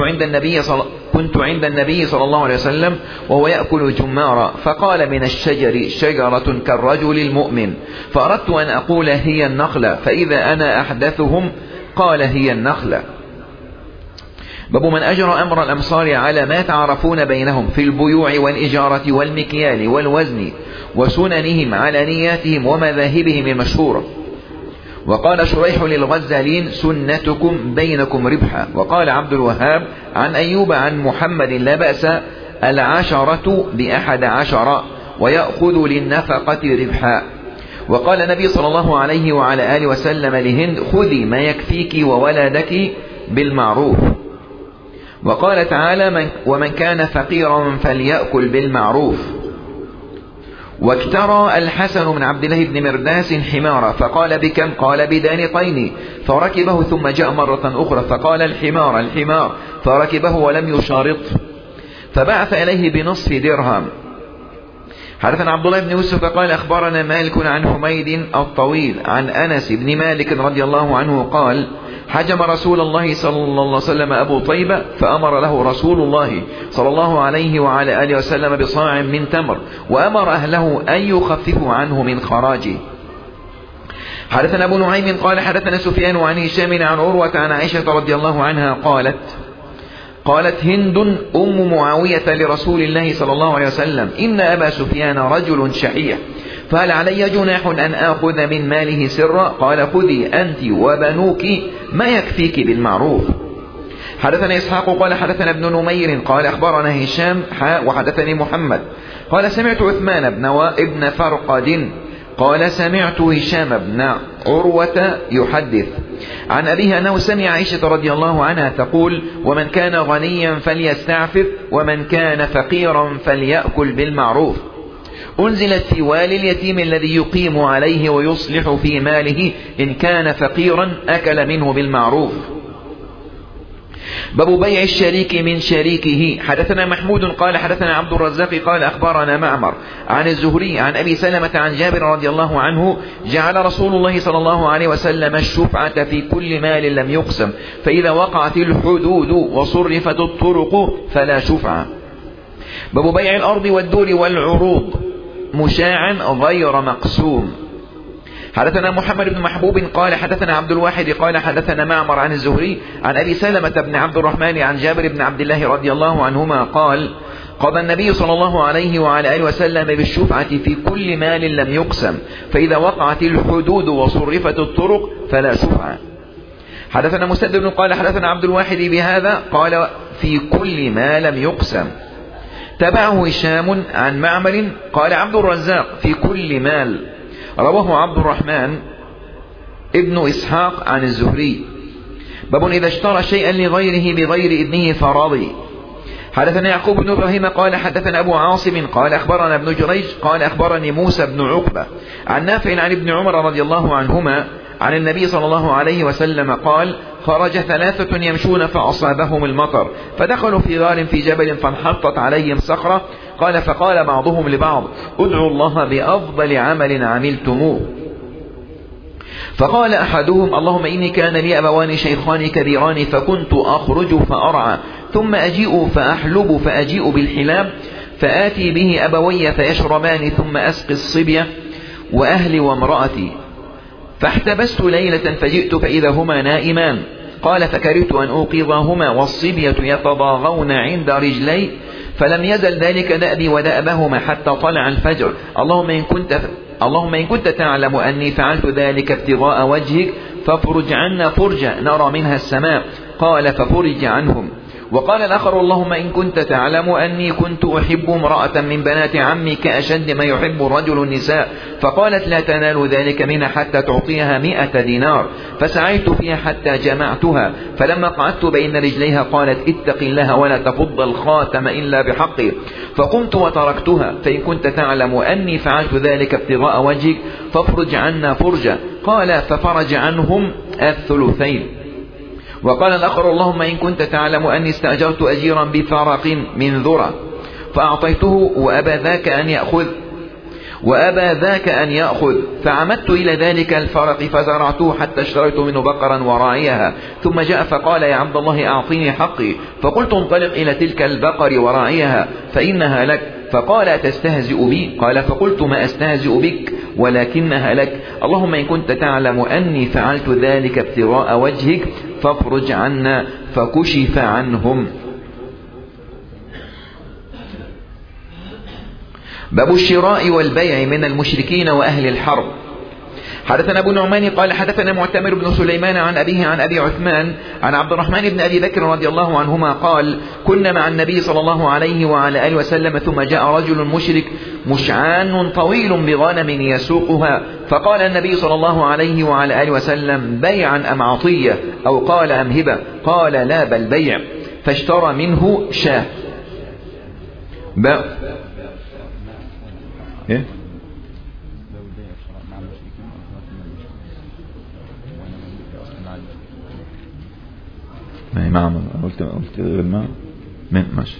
عند النبي صلى الله عليه وسلم وهو يأكل جمارا فقال من الشجر شجرة كالرجل المؤمن فأردت أن أقول هي النخلة فإذا أنا أحدثهم قال هي النخلة. باب من أجرى أمر الأمصار على ما تعرفون بينهم في البيوع والإجارة والمكيال والوزن وسننهم على نياتهم ومذاهبهم المشهورة. وقال شريح للغزالين سنتكم بينكم ربحا. وقال عبد الوهاب عن أيوب عن محمد لا بأس 10 ب11 ويأخذ للنفقة ربحا. وقال النبي صلى الله عليه وعلى آله وسلم لهند خذي ما يكفيك وولدك بالمعروف. وقال تعالى ومن كان فقيرا فليأكل بالمعروف. واكترى الحسن من عبد الله بن مرداس حمارا فقال بكم؟ قال بدانقين فركبه ثم جاء مرة أخرى فقال الحمار فركبه ولم يشارط فبعث إليه بنصف درهم. حدثنا عبد الله بن يوسف قال أخبرنا مالك عن حميد الطويل عن أنس بن مالك رضي الله عنه قال حجم رسول الله صلى الله عليه وسلم أبو طيبة فأمر له رسول الله صلى الله عليه وعلى آله وسلم بصاع من تمر، وأمر أهله أن يخففوا عنه من خراجه. حدثنا أبو نعيم قال حدثنا سفيان عن هشام عن عروة عن عائشة رضي الله عنها قالت هند أم معاوية لرسول الله صلى الله عليه وسلم: إن أبا سفيان رجل شحيح، فهل علي جناح أن آخذ من ماله سرا؟ قال: خذي أنت وبنوك ما يكفيك بالمعروف. حدثنا إسحاق قال حدثنا ابن نمير قال أخبرنا هشام وحدثني محمد قال سمعت عثمان ابن فرقد قال سمعت هشام بن عروة يحدث عن أبيها أنه سمع عائشة رضي الله عنها تقول: ومن كان غنيا فليستعفف، ومن كان فقيرا فليأكل بالمعروف. أنزلت في والي اليتيم الذي يقيم عليه ويصلح في ماله، إن كان فقيرا أكل منه بالمعروف. باب بيع الشريك من شريكه. حدثنا محمود قال حدثنا عبد الرزاق قال أخبرنا معمر عن الزهري عن أبي سلمة عن جابر رضي الله عنه: جعل رسول الله صلى الله عليه وسلم الشفعة في كل مال لم يقسم، فإذا وقعت الحدود وصرفت الطرق فلا شفعة. باب بيع الأرض والدور والعروض مشاعا غير مقسوم. حدثنا محمد بن محبوب قال حدثنا عبد الواحد قال حدثنا معمر عن الزهري عن أبي سلمة بن عبد الرحمن عن جابر بن عبد الله رضي الله عنهما قال: قضى النبي صلى الله عليه وعلى آله وسلم بالشفعة في كل مال لم يقسم، فإذا وقعت الحدود وصرفت الطرق فلا شفعة. حدثنا مسدد قال حدثنا عبد الواحد بهذا قال: في كل ما لم يقسم. تبعه هشام عن معمر قال عبد الرزاق: في كل مال. رواه عبد الرحمن ابن إسحاق عن الزهري. باب إذا اشترى شيئا لغيره بغير إذنه فرضي. حدثنا يعقوب بن إبراهيم قال حدثنا أبو عاصم قال أخبرنا ابن جريج قال أخبرني موسى بن عقبة عن نافع عن ابن عمر رضي الله عنهما عن النبي صلى الله عليه وسلم قال: خرج 3 يمشون فأصابهم المطر، فدخلوا في غار في جبل فانحطت عليهم صخرة. قال: فقال بعضهم لبعض: ادعوا الله بأفضل عمل عملتموه. فقال أحدهم: اللهم إني كان لي أبوان شيخان كبيران، فكنت أخرج فأرعى، ثم أجيء فأحلب، فأجيء بالحلاب فآتي به أبوي فيشربان، ثم أسقي الصبية وأهلي وامرأتي. فاحتبست ليلة فجئت فإذا هما نائمان. قال: فكرهت أن أوقظهما والصبية يتضاغون عند رجلي، فلم يزل ذلك دأبي ودأبهما حتى طلع الفجر. اللهم إن كنت تعلم أني فعلت ذلك ابتغاء وجهك فافرج عنا فرجة نرى منها السماء. قال: ففرج عنهم. وقال الآخر: اللهم إن كنت تعلم أني كنت أحب امرأة من بنات عمك أشد ما يحب الرجل النساء. فقالت: لا تنال ذلك منها حتى تعطيها 100 دينار. فسعيت فيها حتى جمعتها، فلما قعدت بين رجليها قالت: اتق الله ولا تفض الخاتم إلا بحقه. فقمت وتركتها. فإن كنت تعلم أني فعلت ذلك ابتغاء وجهك فافرج عنا فرجة. قال: ففرج عنهم 1/3. وقال الآخر: اللهم إن كنت تعلم أني استأجرت أجيرا بفرق من ذرة فأعطيته وأبى ذاك أن يأخذ، فعمدت إلى ذلك الفرق فزرعته حتى اشتريت منه بقرا وراعيها. ثم جاء فقال: يا عبد الله أعطيني حقي. فقلت: انطلق إلى تلك البقر وراعيها فإنها لك. فقال: تستهزئ بي؟ قال: فقلت: ما أستهزئ بك ولكنها لك. اللهم إن كنت تعلم أني فعلت ذلك ابتغاء وجهك فافرج عنا. فكشف عنهم. باب الشراء والبيع من المشركين وأهل الحرب. حدثنا أبو نعمان قال حدثنا معتمر بن سليمان عن أبيه عن أبي عثمان عن عبد الرحمن بن أبي بكر رضي الله عنهما قال: كنا مع النبي صلى الله عليه وعلى آله وسلم، ثم جاء رجل مشرك مشعان طويل بغنم يسوقها، فقال النبي صلى الله عليه وعلى آله وسلم: بيعا أم عطية؟ أو قال: أم هبة؟ قال: لا بل بيع. فاشترى منه شاة. إيه؟ قلت غير ما ماشي.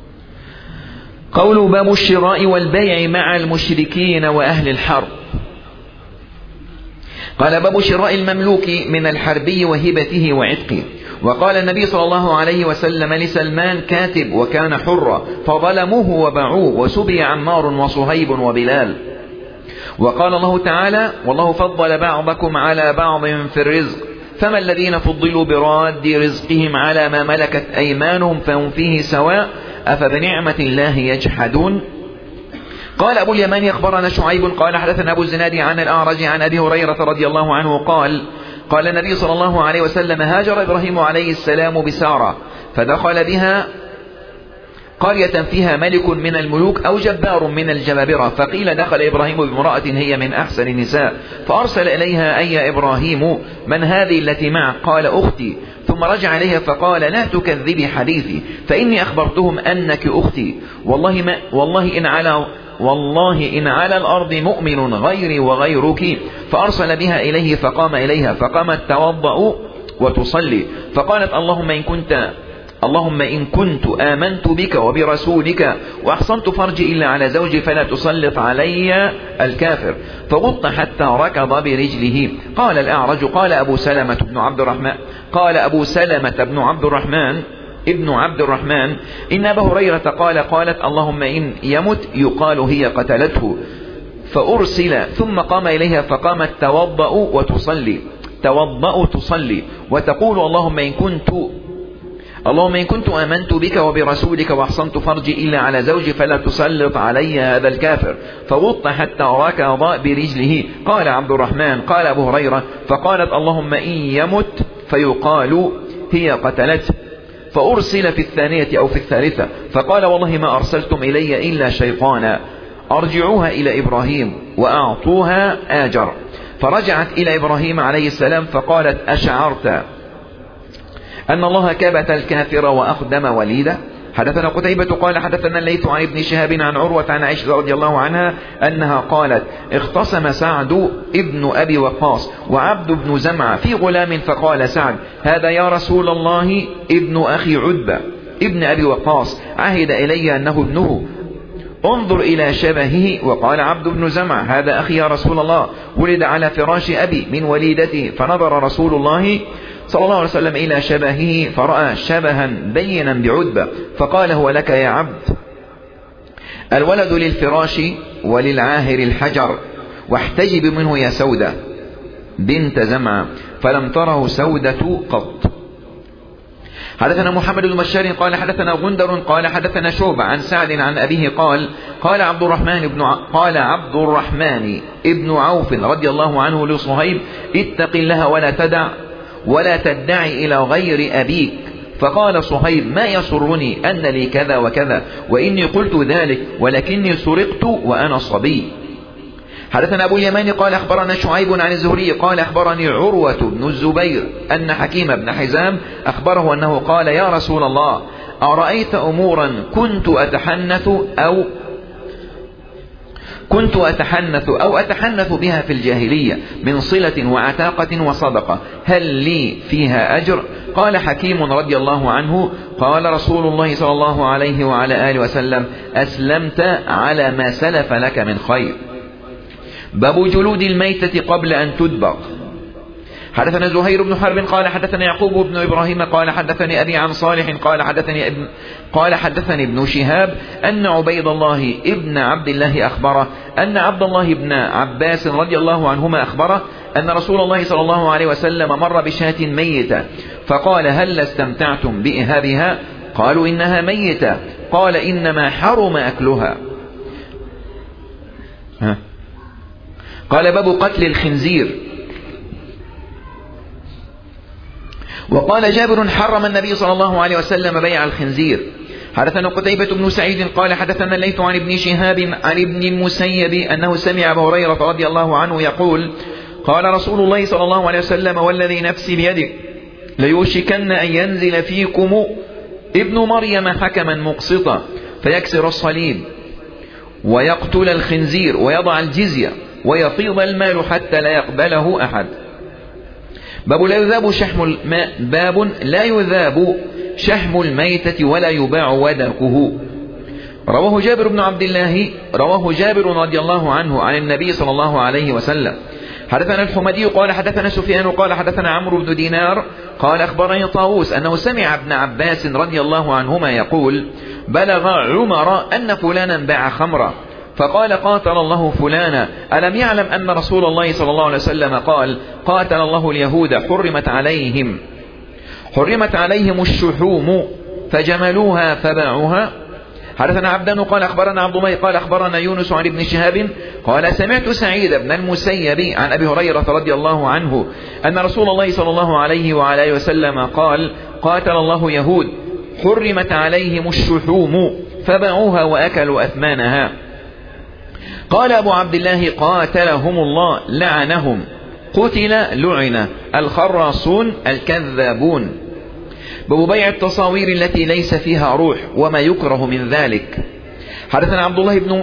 قول باب الشراء والبيع مع المشركين وأهل الحرب. قال باب شراء المملوك من الحربي وهبته وعتقه. وقال النبي صلى الله عليه وسلم لسلمان كاتب وكان حرا فظلموه وباعوه وسبي عمار وصهيب وبلال. وقال الله تعالى والله فضل بعضكم على بعض في الرزق فما الذين فضلوا براد رزقهم على ما ملكت أيمانهم فهم فيه سواء أفبنعمة الله يجحدون. قال أبو اليمان أخبرنا شعيب قال حدثنا أبو الزناد عن الأعرج عن أبي هريرة رضي الله عنه قال النبي صلى الله عليه وسلم هاجر إبراهيم عليه السلام بسارة فدخل بها قرية فيها ملك من الملوك أو جبار من الجبابرة فقيل دخل إبراهيم بامرأة هي من أحسن النساء فأرسل إليها أي إبراهيم من هذه التي معك قال أختي ثم رجع إليها فقال لا تكذبي حديثي فإني أخبرتهم أنك أختي والله إن على الأرض مؤمن غيري وغيرك فأرسل بها إليه فقام إليها فقامت توضأ وتصلي فقالت اللهم إن كنت آمنت بك وبرسولك وأحصنت فرجي إلا على زوجي فلا تسلط علي الكافر فغط حتى ركض برجله. قال الأعرج قال أبو سلمة بن عبد الرحمن إن أبا هريرة قالت اللهم إن يمت يقال هي قتلته فأرسل ثم قام إليها فقامت توضأ تصلي وتقول اللهم إن كنت آمنت بك وبرسولك وأحصنت فرجي إلا على زوجي فلا تسلط علي هذا الكافر فغط حتى ركض برجله. قال عبد الرحمن قال أبو هريرة فقالت اللهم إن يمت فيقال هي قتلته فأرسل في الثانية أو في الثالثة فقال والله ما أرسلتم إلي إلا شيطانا أرجعوها إلى إبراهيم وأعطوها آجر. فرجعت إلى إبراهيم عليه السلام فقالت أشعرت أن الله كبت الكافر وأخدم وليده. حدثنا قتيبة قال حدثنا الليث عن ابن شهاب عن عروة عن عائشة رضي الله عنها أنها قالت اختصم سعد ابن أبي وقاص وعبد بن زمعة في غلام فقال سعد هذا يا رسول الله ابن أخي عتبة ابن أبي وقاص عهد إلي أنه ابنه انظر إلى شبهه. وقال عبد بن زمعة هذا أخي يا رسول الله ولد على فراش أبي من وليدته فنظر رسول الله صلى الله عليه وسلم إلى شبهه فرأى شبها بينا بعتبة فقال هو لك يا عبد الولد للفراش وللعاهر الحجر واحتجب منه يا سودة بنت زمعة فلم تره سودة قط. حدثنا محمد بن بشار قال حدثنا غندر قال حدثنا شعبة عن سعد عن أبيه قال عبد الرحمن ابن عوف رضي الله عنه لصهيب اتق الله ولا تدعي إلى غير أبيك. فقال صهيب ما يسرني أن لي كذا وكذا وإني قلت ذلك ولكني سرقت وأنا صبي. حدثنا أبو اليمان قال أخبرنا شعيب عن الزهري قال أخبرني عروة بن الزبير أن حكيم بن حزام أخبره أنه قال يا رسول الله أرأيت أمورا كنت أتحنث بها في الجاهلية من صلة وعتاقة وصدقة هل لي فيها أجر؟ قال حكيم رضي الله عنه قال رسول الله صلى الله عليه وعلى آله وسلم أسلمت على ما سلف لك من خير. باب جلود الميتة قبل أن تدبغ. حدثنا زهير بن حرب قال حدثنا يعقوب بن إبراهيم قال حدثني أبي عن صالح قال حدثني ابن شهاب أن عبيد الله ابن عبد الله أخبره أن عبد الله بن عباس رضي الله عنهما أخبره أن رسول الله صلى الله عليه وسلم مر بشاة ميتة فقال هل استمتعتم بإهابها؟ قالوا إنها ميتة. قال إنما حرم أكلها. قال باب قتل الخنزير. وقال جابر حرم النبي صلى الله عليه وسلم بيع الخنزير. حدثنا قتيبة بن سعيد قال حدثنا الليث عن ابن شهاب عن ابن المسيب أنه سمع أبا هريرة رضي الله عنه يقول قال رسول الله صلى الله عليه وسلم والذي نفسي بيده ليوشكن أن ينزل فيكم ابن مريم حكما مقسطا فيكسر الصليب ويقتل الخنزير ويضع الجزية ويفيض المال حتى لا يقبله أحد. باب لا يذاب شحم الميتة ولا يباع ودكه. رواه جابر رضي الله عنه عن النبي صلى الله عليه وسلم. حدثنا الحمدي قال حدثنا سفيان قال حدثنا عمرو بن دينار قال أخبرني طاووس أنه سمع ابن عباس رضي الله عنهما يقول بلغ عمر أن فلانا باع خمرا فقال قاتل الله فلانا ألم يعلم أن رسول الله صلى الله عليه وسلم قال قاتل الله اليهود حرمت عليهم الشحوم فجملوها فباعوها. حدثنا عبدان قال أخبرنا عبد الله قال أخبرنا يونس عن ابن شهاب قال سمعت سعيد بن المسيب عن أبي هريرة رضي الله عنه أن رسول الله صلى الله عليه وعلى آله وسلم قال قاتل الله يهود حرمت عليهم الشحوم فباعوها وأكلوا أثمانها. قال أبو عبد الله قاتلهم الله لعنهم قتل لعن الخراصون الكذابون. باب بيع التصاوير التي ليس فيها روح وما يكره من ذلك. حدثنا عبد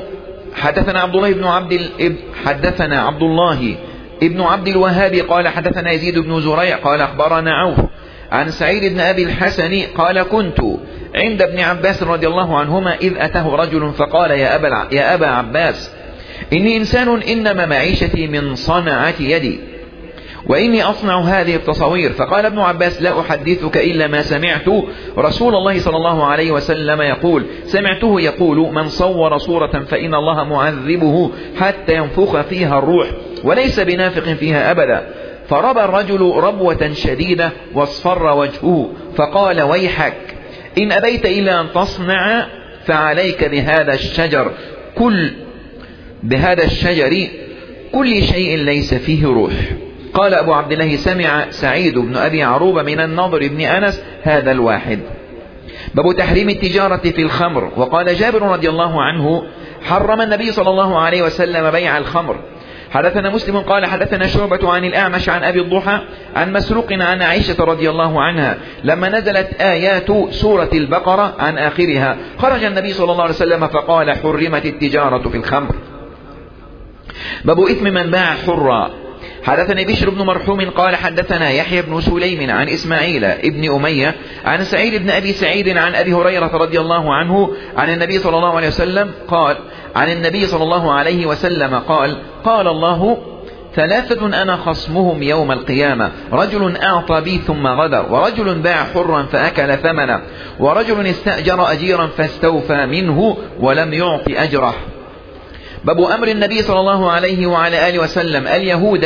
الله ابن عبد الوهاب قال حدثنا يزيد بن زريع قال أخبرنا عوف عن سعيد بن أبي الحسن قال كنت عند ابن عباس رضي الله عنهما إذ أتاه رجل فقال يا أبا عباس إني إنسان إنما معيشتي من صنعة يدي وإني أصنع هذه التصاوير. فقال ابن عباس لا أحدثك إلا ما سمعت رسول الله صلى الله عليه وسلم يقول سمعته يقول من صور صورة فإن الله معذبه حتى ينفخ فيها الروح وليس بنافق فيها أبدا. فربى الرجل ربوة شديدة واصفر وجهه فقال ويحك إن أبيت إلا أن تصنع فعليك بهذا الشجر كل شيء ليس فيه روح. قال أبو عبد الله سمع سعيد بن أبي عروبة من النضر بن أنس هذا الواحد. باب تحريم التجارة في الخمر. وقال جابر رضي الله عنه حرم النبي صلى الله عليه وسلم بيع الخمر. حدثنا مسلم قال حدثنا شعبة عن الأعمش عن أبي الضحى عن مسروق عن عائشة رضي الله عنها لما نزلت آيات سورة البقرة عن آخرها خرج النبي صلى الله عليه وسلم فقال حرمت التجارة في الخمر. باب إثم من باع حرا. حدثنا بشر بن مرحوم قال حدثنا يحيى بن سليم عن إسماعيل ابن أمية عن سعيد بن أبي سعيد عن أبي هريرة رضي الله عنه عن النبي صلى الله عليه وسلم قال قال الله ثلاثة أنا خصمهم يوم القيامة رجل أعطى بي ثم غدر ورجل باع حرا فأكل ثمنه ورجل استأجر أجيرا فاستوفى منه ولم يعط أجره. باب أمر النبي صلى الله عليه وعلى آله وسلم اليهود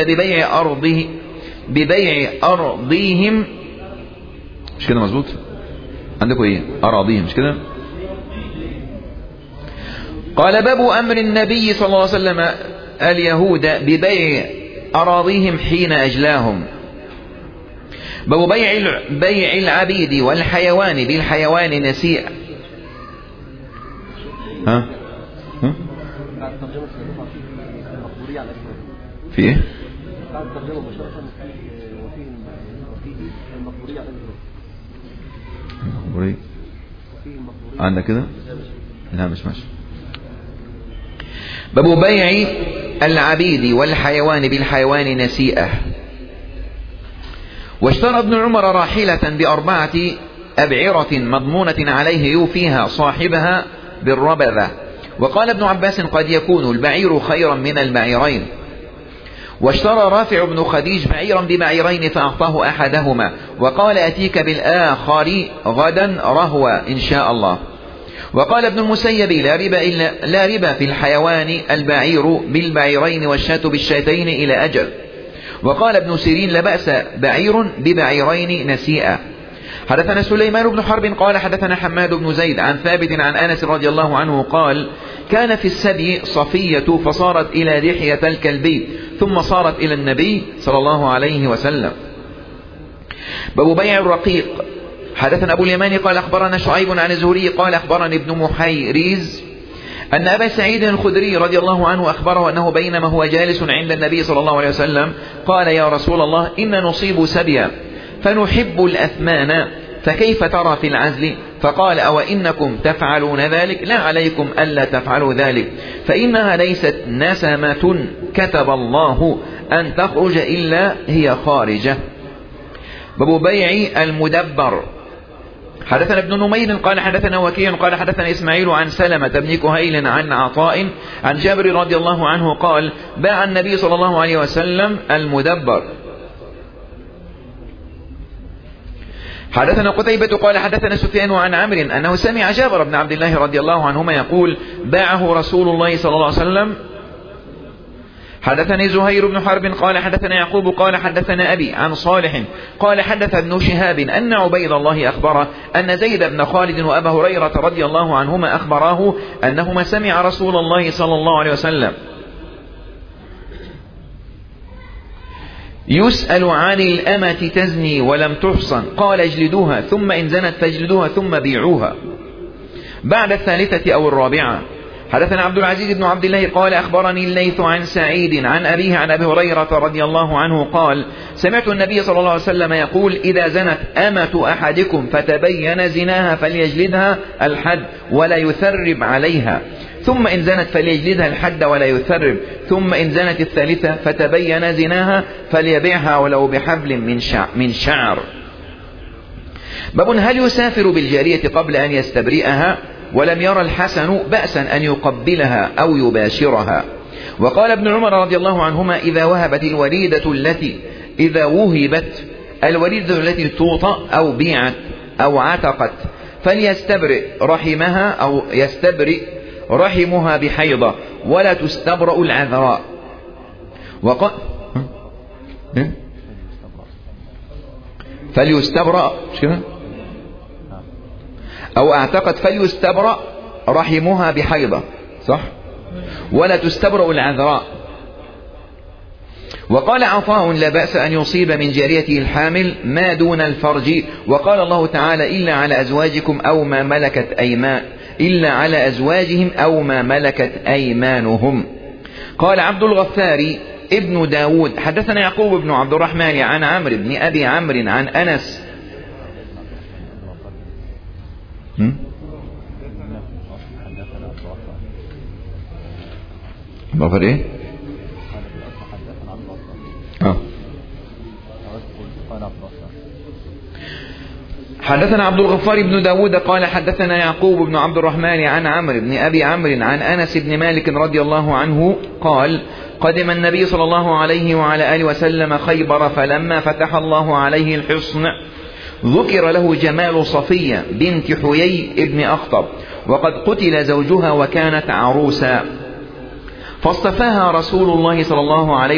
ببيع أرضيهم. مش كده مظبوط عندكم ايه أراضيهم مش كده. قال باب أمر النبي صلى الله عليه وسلم اليهود ببيع أراضيهم حين أجلاهم. باب بيع العبيد والحيوان بالحيوان نسيئا. ها في ايه عندك كده لا مش ماشي. باب بيع العبيد والحيوان بالحيوان نسيئة. واشترى ابن عمر راحلة ب4 أبعرة مضمونة عليه يوفيها صاحبها بالربذة. وقال ابن عباس قد يكون البعير خيرا من البعيرين. واشترى رافع بن خديج بعيرا ببعيرين فأعطاه أحدهما وقال أتيك بالآخر غدا رهوة إن شاء الله. وقال ابن المسيب لا ربا في الحيوان البعير بالبعيرين والشاة بالشاتين إلى أجل. وقال ابن سيرين لا بأس بعير ببعيرين نسيئا. حدثنا سليمان بن حرب قال حدثنا حماد بن زيد عن ثابت عن أنس رضي الله عنه قال كان في السبي صفية فصارت إلى دحية الكلبي ثم صارت إلى النبي صلى الله عليه وسلم. باب بيع الرقيق. حدثنا أبو اليمان قال أخبرنا شعيب عن الزهري قال أخبرني ابن محيريز أن أبا سعيد الخدري رضي الله عنه أخبره أنه بينما هو جالس عند النبي صلى الله عليه وسلم قال يا رسول الله إن نصيب سبيا فنحب الأثمان فكيف ترى في العزل؟ فقال أو إنكم تفعلون ذلك؟ لا عليكم ألا تفعلوا ذلك فإنها ليست نسمة كتب الله أن تخرج إلا هي خارجة. باب بيع المدبر. حدثنا ابن نمير قال حدثنا وكيع قال حدثنا إسماعيل عن سلمة بن كهيل عن عطاء عن جابر رضي الله عنه قال باع النبي صلى الله عليه وسلم المدبر. حدثنا قتيبة قال حدثنا سفيان عن عمرو أنه سمع جابر بن عبد الله رضي الله عنهما يقول باعه رسول الله صلى الله عليه وسلم. حدثني زهير بن حرب قال حدثنا يعقوب قال حدثنا أبي عن صالح قال حدث ابن شهاب أن عبيد الله أخبره أن زيد بن خالد وأبا هريرة رضي الله عنهما أخبراه أنهما سمع رسول الله صلى الله عليه وسلم يسأل عن الأمة تزني ولم تحصن قال اجلدوها ثم إن زنت فاجلدوها ثم بيعوها بعد الثالثة أو الرابعة. حدثنا عبد العزيز بن عبد الله قال أخبرني الليث عن سعيد عن أبيه عن أبي هريرة رضي الله عنه قال سمعت النبي صلى الله عليه وسلم يقول إذا زنت أمة أحدكم فتبين زناها فليجلدها الحد ولا يثرب عليها ثم إن زنت فليجلدها الحد ولا يثرب ثم إن زنت الثالثة فتبين زناها فليبيعها ولو بحبل من شعر. باب هل يسافر بالجارية قبل أن يستبرئها ولم يرى الحسن بأسا أن يقبلها أو يباشرها. وقال ابن عمر رضي الله عنهما إذا وهبت الوليدة التي توطأ أو بيعت أو عتقت فليستبرئ رحمها أو يستبرئ رحمها بحيضة ولا تستبرأ العذراء. فليستبرأ أو اعتقد فليستبرأ رحمها بحيضة صح ولا تستبرأ العذراء. وقال عطاء لا بأس أن يصيب من جاريته الحامل ما دون الفرج. وقال الله تعالى إلا على أزواجكم أو ما ملكت إلا على أزواجهم أو ما ملكت أيمانهم. قال عبد الغفار ابن داود حدثنا يعقوب بن عبد الرحمن عن عمرو بن أبي عمرو عن أنس بغير ايه حدثنا عبد الغفار بن داود قال حدثنا يعقوب بن عبد الرحمن عن عمرو بن أبي عمرو عن أنس بن مالك رضي الله عنه قال قدم النبي صلى الله عليه وعلى آله وسلم خيبر فلما فتح الله عليه الحصن ذكر له جمال صفية بنت حيي ابن أخطب وقد قتل زوجها وكانت عروسا فاصطفاها رسول الله صلى الله عليه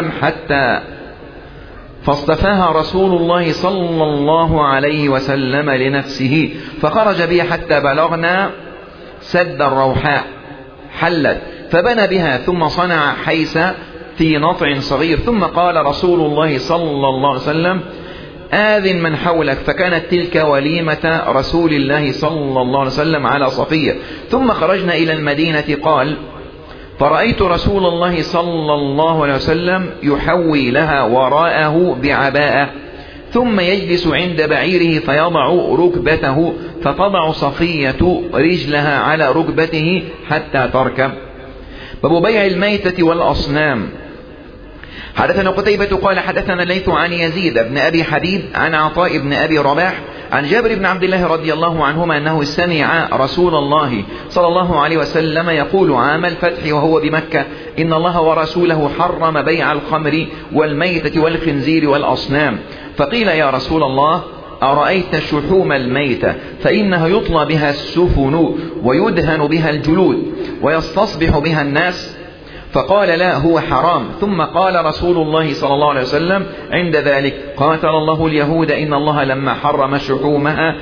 وسلم لنفسه فخرج بها حتى بلغنا سد الروحاء حلت فبنى بها ثم صنع حيث في نطع صغير ثم قال رسول الله صلى الله عليه وسلم آذن من حولك فكانت تلك وليمة رسول الله صلى الله عليه وسلم على صفية. ثم خرجنا إلى المدينة قال فرأيت رسول الله صلى الله عليه وسلم يحوي لها وراءه بعباءة ثم يجلس عند بعيره فيضع ركبته فتضع صفية رجلها على ركبته حتى تركب. باب بيع الميتة والأصنام. حدثنا قتيبة قال حدثنا الليث عن يزيد بن أبي حبيب عن عطاء بن أبي رباح عن جابر بن عبد الله رضي الله عنهما أنه سمع رسول الله صلى الله عليه وسلم يقول عام الفتح وهو بمكة إن الله ورسوله حرم بيع الخمر والميتة والخنزير والأصنام. فقيل يا رسول الله أرأيت شحوم الميتة فإنها يطلى بها السفن ويدهن بها الجلود ويستصبح بها الناس فقال لا هو حرام. ثم قال رسول الله صلى الله عليه وسلم عند ذلك قاتل الله اليهود إن الله لما حرم شحومها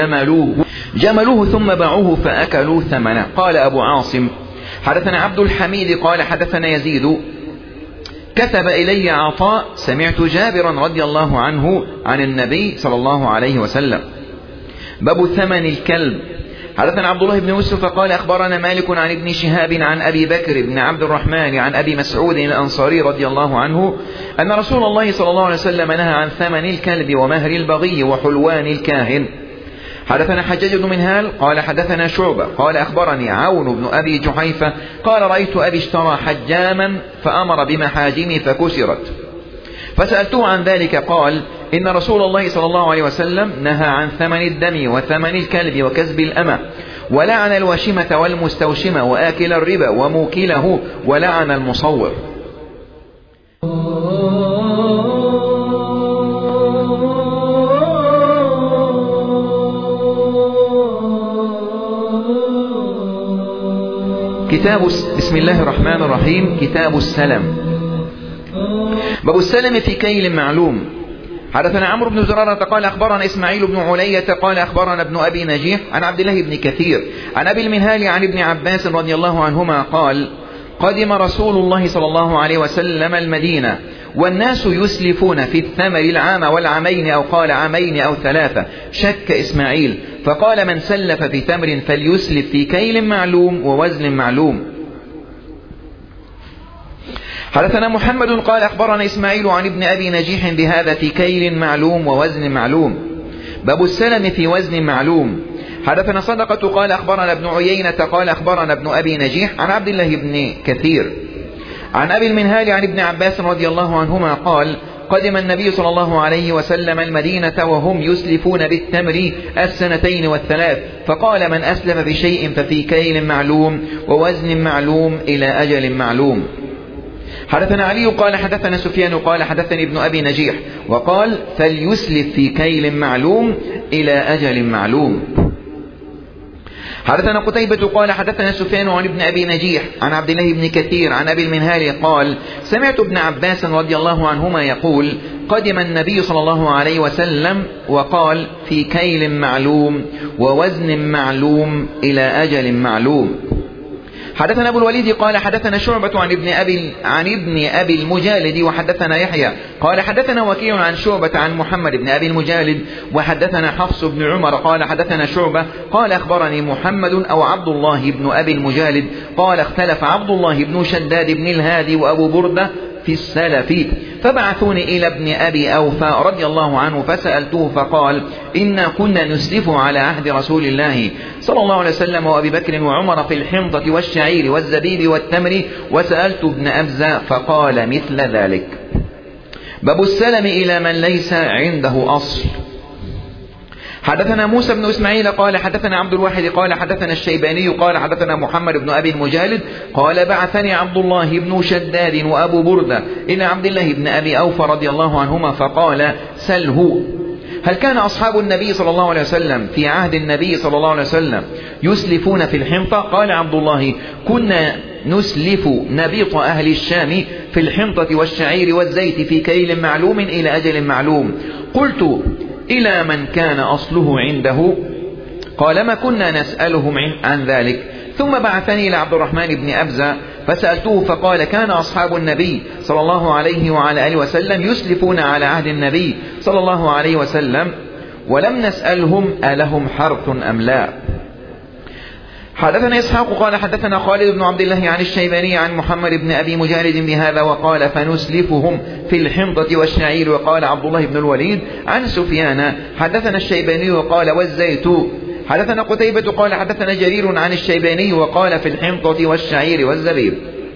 جملوه ثم باعوه فأكلوا ثمنه. قال أبو عاصم حدثنا عبد الحميد قال حدثنا يزيد كتب إلي عطاء سمعت جابرا رضي الله عنه عن النبي صلى الله عليه وسلم. باب ثمن الكلب. حدثنا عبد الله بن يوسف قال أخبرنا مالك عن ابن شهاب عن أبي بكر بن عبد الرحمن عن أبي مسعود الأنصاري رضي الله عنه أن رسول الله صلى الله عليه وسلم نهى عن ثمن الكلب ومهر البغي وحلوان الكاهن. حدثنا حجاج بن منهال قال حدثنا شعبة قال أخبرني عون بن أبي جحيفة قال رأيت أبي اشترى حجاما فأمر بمحاجم فكسرت فسألته عن ذلك قال إن رسول الله صلى الله عليه وسلم نهى عن ثمن الدم وثمن الكلب وكسب الأمة، ولعن الواشمة والمستوشمة وآكل الربا وموكله، ولعن المصور. بسم الله الرحمن الرحيم. كتاب السلم. باب السلم في كيل معلوم. حدثنا عمرو بن زرارة قال أخبرنا إسماعيل بن علية قال أخبرنا ابن أبي نجيح عن عبد الله بن كثير عن أبي المنهال عن ابن عباس رضي الله عنهما قال: قدم رسول الله صلى الله عليه وسلم المدينة والناس يسلفون في الثمر العام والعامين، أو قال عامين أو ثلاثة، شك إسماعيل فقال: من سلف في ثمر فليسلف في كيل معلوم ووزن معلوم. حدثنا محمد قال أخبرنا إسماعيل عن ابن أبي نجيح بهذا في كيل معلوم ووزن معلوم. باب السلم في وزن معلوم. حدثنا صدقة قال أخبرنا ابن عيينة قال أخبرنا ابن أبي نجيح عن عبد الله بن كثير عن أبي المنهال عن ابن عباس رضي الله عنهما قال: قدم النبي صلى الله عليه وسلم المدينة وهم يسلفون بالتمر السنتين والثلاث، فقال: من أسلف بشيء ففي كيل معلوم ووزن معلوم إلى أجل معلوم. حدثنا علي قال حدثنا سفيان قال حدثني ابن أبي نجيح وقال: فليسلف في كيل معلوم إلى أجل معلوم. حدثنا قتيبة قال حدثنا سفيان عن ابن أبي نجيح عن عبد الله بن كثير عن أبي المنهال قال: سمعت ابن عباس رضي الله عنهما يقول: قدم النبي صلى الله عليه وسلم وقال: في كيل معلوم ووزن معلوم إلى أجل معلوم. حدثنا أبو الوليد قال حدثنا شعبة عن ابن أبي المجالد وحدثنا يحيى قال حدثنا وكيع عن شعبة عن محمد بن أبي المجالد وحدثنا حفص بن عمر قال حدثنا شعبة قال أخبرني محمد أو عبد الله بن أبي المجالد قال: اختلف عبد الله بن شداد بن الهادي وأبو بردة في السلف، فبعثوني إلى ابن أبي أوفى رضي الله عنه فسألته فقال: إنا كنا نسلف على عهد رسول الله صلى الله عليه وسلم وأبي بكر وعمر في الحنطة والشعير والزبيب والتمر، وسألت ابن أبزة فقال مثل ذلك. باب السلم إلى من ليس عنده أصل. حدثنا موسى بن إسماعيل قال حدثنا عبد الواحد قال حدثنا الشيباني قال حدثنا محمد بن أبي المجالد قال: بعثني عبد الله بن شداد وأبو بردة إلى عبد الله بن أبي أوفى رضي الله عنهما فقال: سله: هل كان أصحاب النبي صلى الله عليه وسلم في عهد النبي صلى الله عليه وسلم يسلفون في الحنطة؟ قال عبد الله: كنا نسلف نبيط أهل الشام في الحنطة والشعير والزيت في كيل معلوم إلى أجل معلوم. قلت: إلى من كان أصله عنده؟ قال: ما كنا نسألهم عن ذلك. ثم بعثني إلى عبد الرحمن بن أبزة فسألته فقال: كان أصحاب النبي صلى الله عليه وعلى آله وسلم يسلفون على عهد النبي صلى الله عليه وسلم ولم نسألهم ألهم حرث أم لا. حدثنا إسحاق قال حدثنا خالد بن عبد الله عن الشيباني عن محمد بن أبي مجالد بهذا وقال: فنسلفهم في الحنطة والشعير. وقال عبد الله بن الوليد عن سفيان حدثنا الشيباني وقال: والزيت. حدثنا قتيبة قال حدثنا جرير عن الشيباني وقال: في الحنطة والشعير والزبيب.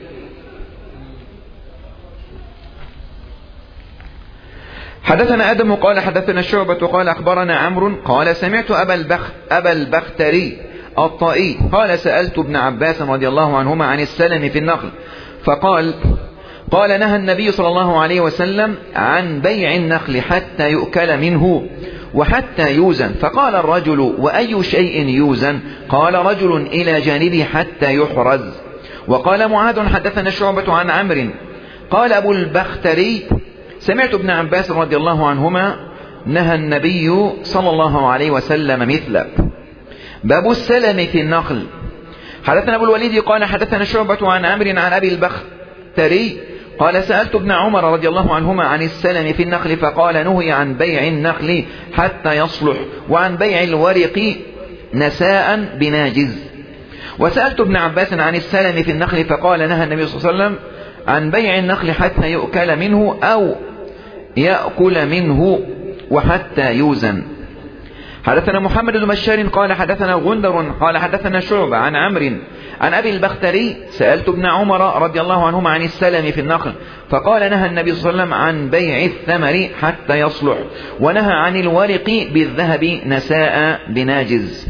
حدثنا آدم قال حدثنا شعبة قال أخبرنا عمرو قال: سمعت أبا البختري الطائي قال: سألت ابن عباس رضي الله عنهما عن السلم في النخل فقال: نهى النبي صلى الله عليه وسلم عن بيع النخل حتى يؤكل منه وحتى يوزن. فقال الرجل: وأي شيء يوزن؟ قال: رجل إلى جانبه حتى يحرز. وقال معاذ حدثنا شعبة عن عمرو قال أبو البختري: سمعت ابن عباس رضي الله عنهما نهى النبي صلى الله عليه وسلم مثله. باب السلم في النخل. حدثنا أبو الوليد قال حدثنا شعبة عن عمرو عن أبي البختري قال: سألت ابن عمر رضي الله عنهما عن السلم في النخل فقال: نهي عن بيع النخل حتى يصلح وعن بيع الورق نساء بناجز. وسألت ابن عباس عن السلم في النخل فقال: نهى النبي صلى الله عليه وسلم عن بيع النخل حتى يؤكل منه أو يأكل منه وحتى يوزن. حدثنا محمد بن بشار قال حدثنا غندر قال حدثنا شعبة عن عمرو عن أبي البختري سألت ابن عمر رضي الله عنهما عن السلم في النخل فقال نهى النبي صلى الله عليه وسلم عن بيع الثمر حتى يصلح ونهى عن الورق بالذهب نساء بناجز.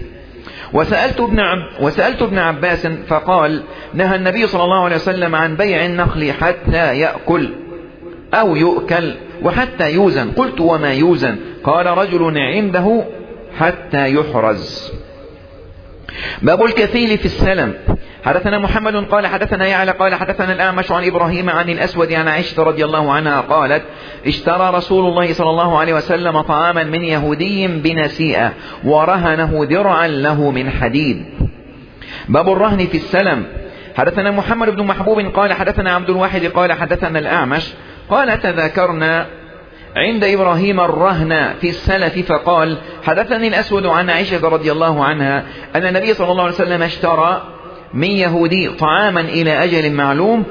وسألت ابن عباس فقال نهى النبي صلى الله عليه وسلم عن بيع النخل حتى يأكل أو يؤكل وحتى يوزن. قلت وما يوزن؟ قال رجل عنده حتى يحرز. باب الكفيل في السلم. حدثنا محمد قال حدثنا يعلى قال حدثنا الأعمش عن إبراهيم عن الأسود عن عائشة رضي الله عنها قالت اشترى رسول الله صلى الله عليه وسلم طعاما من يهودي بنسيئة ورهنه درعا له من حديد. باب الرهن في السلم. حدثنا محمد بن محبوب قال حدثنا عبد الواحد قال حدثنا الأعمش قال تذاكرنا عند إبراهيم الرهن في السلف فقال حدثني الأسود عن عائشة رضي الله عنها أن النبي صلى الله عليه وسلم اشترى من يهودي طعاما إلى أجل معلوم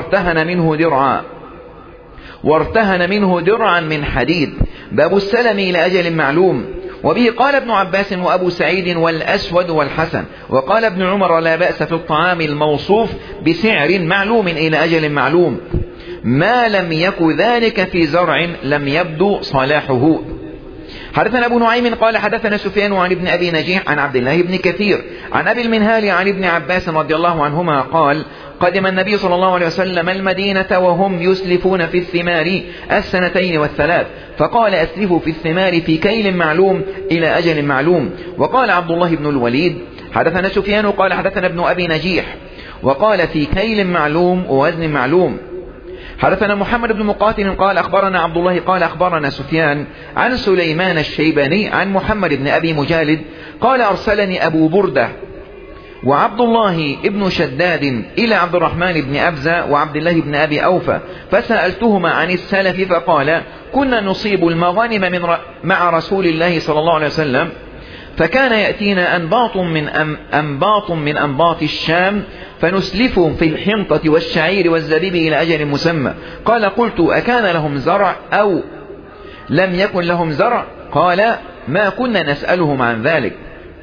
وارتهن منه درعا من حديد. باب السلم إلى أجل معلوم. وبه قال ابن عباس وأبو سعيد والأسود والحسن. وقال ابن عمر لا بأس في الطعام الموصوف بسعر معلوم إلى أجل معلوم ما لم يك ذلك في زرع لم يبدو صلاحه. حدثنا أبو نعيم قال حدثنا سفيان عن ابن أبي نجيح عن عبد الله بن كثير عن أبي المنهال عن ابن عباس رضي الله عنهما قال قدم النبي صلى الله عليه وسلم المدينة وهم يسلفون في الثمار 2 و3 فقال أسلفوا في الثمار في كيل معلوم إلى أجل معلوم. وقال عبد الله بن الوليد حدثنا سفيان قال حدثنا ابن أبي نجيح وقال في كيل معلوم ووزن معلوم. حدثنا محمد بن مقاتل قال أخبرنا عبد الله قال أخبرنا سفيان عن سليمان الشيباني عن محمد بن أبي مجالد قال أرسلني أبو بردة وعبد الله ابن شداد إلى عبد الرحمن بن أبزة وعبد الله بن أبي أوفى فسألتهما عن السلف فقال كنا نصيب المغانم مع رسول الله صلى الله عليه وسلم فكان يأتينا أنباط من أنباط الشام فنسلفهم في الحنطة والشعير والزبيب إلى أجل مسمى. قال قلت أكان لهم زرع أو لم يكن لهم زرع؟ قال ما كنا نسألهم عن ذلك.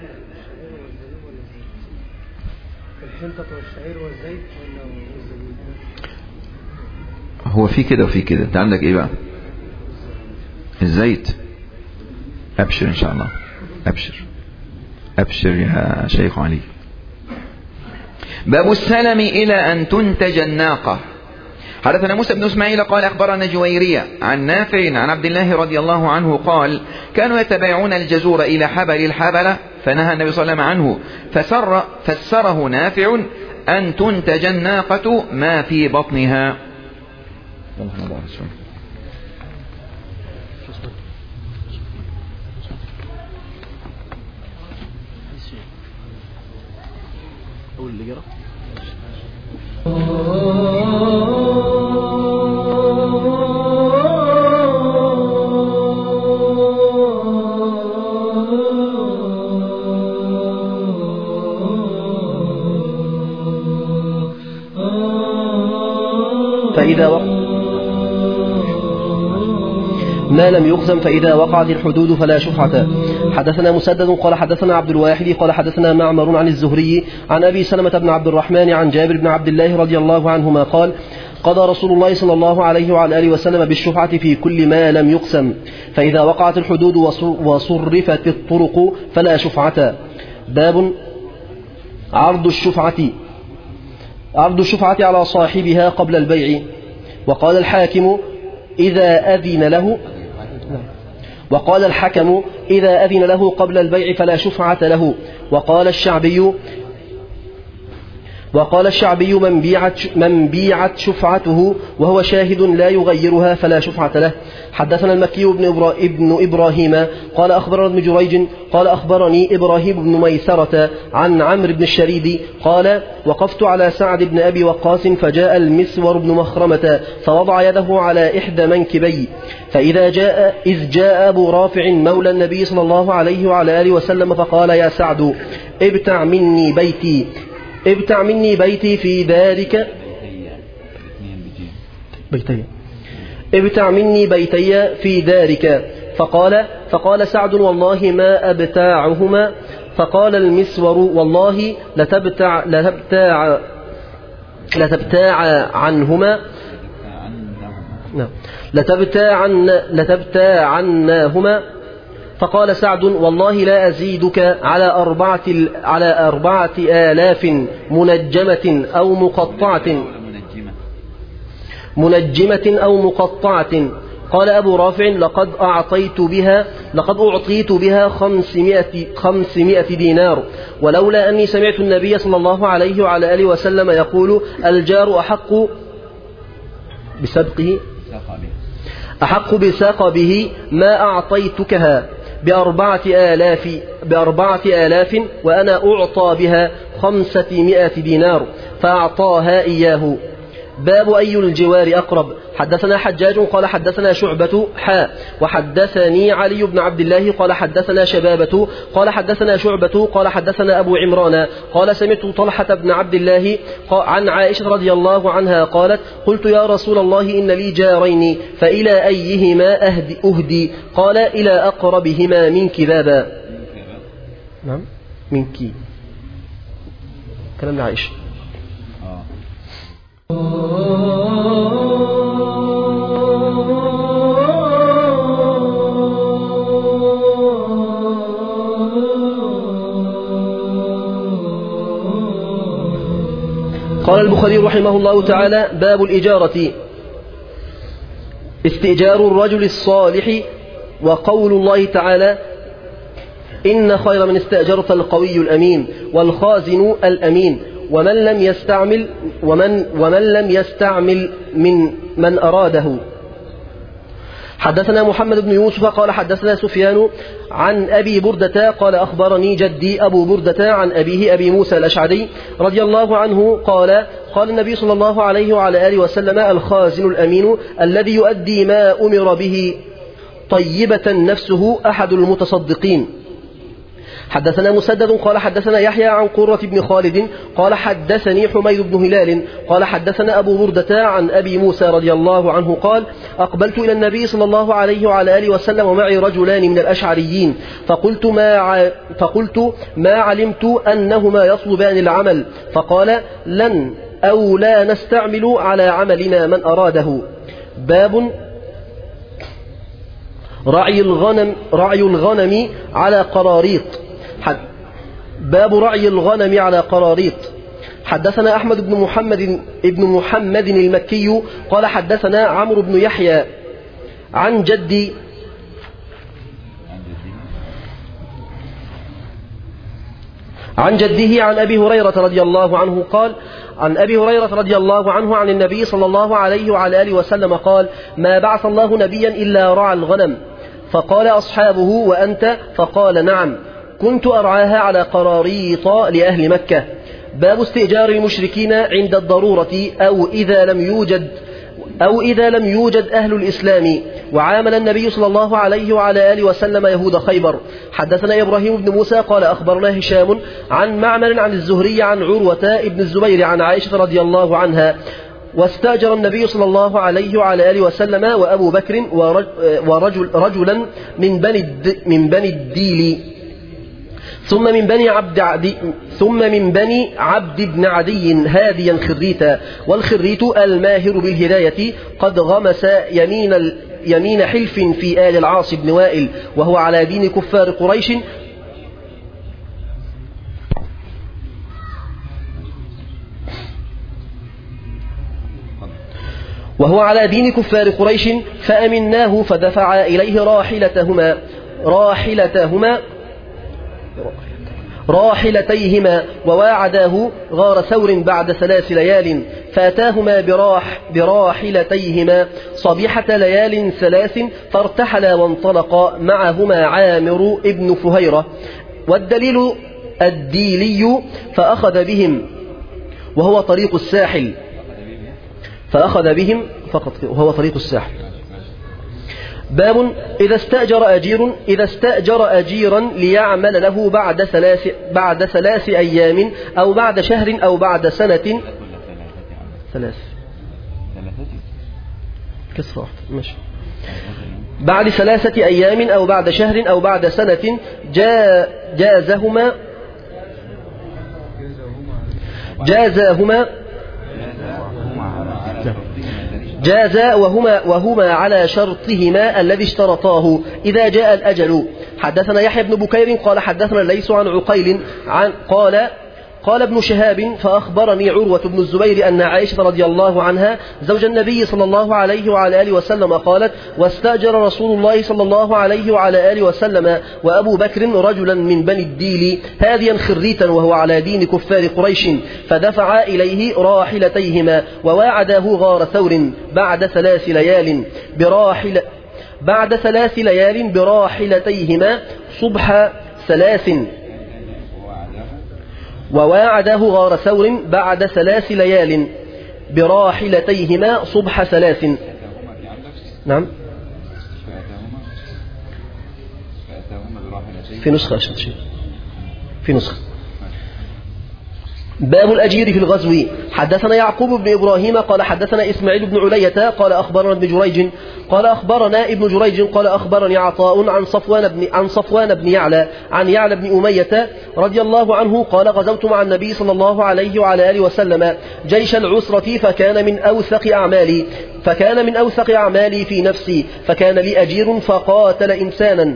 الحنطة والشعير والزيت هو في كده وفي كده. انت عندك ايه بقى؟ الزيت. ابشر ان شاء الله. أبشر يا شيخ علي. باب السلم إلى أن تنتج الناقة. حدثنا موسى بن إسماعيل قال أخبرنا جويرية عن نافع عن عبد الله رضي الله عنه قال كانوا يتبايعون الجزور إلى حبل الحبلة فنهى النبي صلى الله عليه وسلم عنه فسره نافع أن تنتج الناقة ما في بطنها. أول اللي جرى فإذا ما لم يقسم فإذا وقعت الحدود فلا شفعة. حدثنا مسدد قال حدثنا عبد الواحد قال حدثنا معمر عن الزهري عن أبي سلمة بن عبد الرحمن عن جابر بن عبد الله رضي الله عنهما قال قضى رسول الله صلى الله عليه وعلى آله وسلم بالشفعة في كل ما لم يقسم فإذا وقعت الحدود وصرفت الطرق فلا شفعة. باب عرض الشفعة على صاحبها قبل البيع. وقال الحاكم إذا أذن له قبل البيع فلا شفعة له. وقال الشعبي من بيعت شفعته وهو شاهد لا يغيرها فلا شفعة له. حدثنا المكي ابن إبراهيم قال أخبرنا ابن جريج قال أخبرني إبراهيم بن ميسرة عن عمرو بن الشريد قال وقفت على سعد بن أبي وقاص فجاء المسور بن مخرمة فوضع يده على إحدى منكبي فإذ جاء أبو رافع مولى النبي صلى الله عليه وعلى آله وسلم فقال يا سعد ابتع مني بيتي في ذلك ابتع مني بيتي في ذلك فقال سعد والله ما أبتاعهما. فقال المسور والله لتبتاع عنهما لتبتاعناهما. فقال سعد والله لا أزيدك على 4000 منجمة أو مقطعة. قال أبو رافع لقد أعطيت بها 500 دينار، ولولا أني سمعت النبي صلى الله عليه وعلى آله وسلم يقول الجار أحق بسقبه ما أعطيتكها ب4000 وأنا أعطى بها 500 دينار، فأعطاها إياه. باب أي الجوار أقرب. حدثنا حجاج قال حدثنا شعبة وحدثني علي بن عبد الله قال حدثنا شبابة قال حدثنا شعبة قال حدثنا أبو عمران قال سمعت طلحة بن عبد الله عن عائشة رضي الله عنها قالت قلت يا رسول الله إن لي جارين فإلى أيهما أهدي؟ قال إلى أقربهما منك بابا. نعم منك، كلام عائشة. قال البخاري رحمه الله تعالى باب الإجارة. استئجار الرجل الصالح. وقول الله تعالى إن خير من استأجرت القوي الأمين والخازن الأمين ومن لم يستعمل من أراده. حدثنا محمد بن يوسف قال حدثنا سفيان عن أبي بردة قال أخبرني جدي أبو بردة عن أبيه أبي موسى الأشعري رضي الله عنه قال النبي صلى الله عليه وعلى آله وسلم الخازن الأمين الذي يؤدي ما أمر به طيبة نفسه أحد المتصدقين. حدثنا مسدد قال حدثنا يحيى عن قرة بن خالد قال حدثني حميد بن هلال قال حدثنا أبو بردة عن أبي موسى رضي الله عنه قال أقبلت إلى النبي صلى الله عليه وعلى آله وسلم ومعي رجلان من الأشعريين فقلت ما علمت أنهما يطلبان العمل، فقال لن أو لا نستعمل على عملنا من أراده. باب رعي الغنم على قراريط. باب رعي الغنم على قراريط. حدثنا أحمد بن محمد المكي قال حدثنا عمرو بن يحيى عن جدي عن جده عن أبي هريرة رضي الله عنه قال عن أبي هريرة رضي الله عنه عن النبي صلى الله عليه وعلى آله وسلم قال ما بعث الله نبيا إلا رعى الغنم. فقال أصحابه وأنت؟ فقال نعم كنت أرعاها على قراريط لأهل مكة. باب استئجار المشركين عند الضرورة أو إذا لم يوجد أهل الإسلام. وعامل النبي صلى الله عليه وعلى آله وسلم يهود خيبر. حدثنا إبراهيم بن موسى قال أخبرنا هشام عن معمر عن الزهري عن عروة ابن الزبير عن عائشة رضي الله عنها واستأجر النبي صلى الله عليه وعلى آله وسلم وأبو بكر رجلا من بني الديل ثم من بني عبد بن عدي هاديا خريتا، والخريت الماهر بالهداية قد غمس يمين حلف في آل العاص بن وائل وهو على دين كفار قريش فأمناه فدفع إليه راحلتيهما وواعداه غار ثور بعد 3 ليال فأتاهما براحلتيهما صبيحة ليال 3 فارتحلا وانطلقا معهما عامر ابن فهيرة والدليل الديلي فأخذ بهم وهو طريق الساحل باب إذا استأجر أجيرا ليعمل له بعد 3 أيام أو بعد شهر أو بعد سنة 3 كسر واحد ماشي بعد 3 أيام أو بعد شهر أو بعد سنة جازا وهما على شرطهما الذي اشترطاه إذا جاء الأجل. حدثنا يحيى بن بكير قال حدثنا ليس عن عقيل قال ابن شهاب فأخبرني عروة بن الزبير أن عائشة رضي الله عنها زوج النبي صلى الله عليه وعلى آله وسلم قالت: واستأجر رسول الله صلى الله عليه وعلى آله وسلم وأبو بكر رجلا من بني الديل هاديا خريتا وهو على دين كفار قريش، فدفعا إليه راحلتيهما وواعداه غار ثور بعد 3 ليال براحلتيهما صبح 3 وواعده غار ثور بعد 3 ليال براحلتيهما صبح 3. نعم في نسخة باب الأجير في الغزو. حدثنا يعقوب بن إبراهيم قال حدثنا إسماعيل بن علية قال أخبرنا ابن جريج قال أخبرني عطاء عن صفوان بن يعلى عن يعلى بن أمية رضي الله عنه قال: غزوت مع النبي صلى الله عليه وعلى آله وسلم جيش العسرة فكان من أوثق أعمالي في نفسي، فكان لي أجير فقاتل إنسانا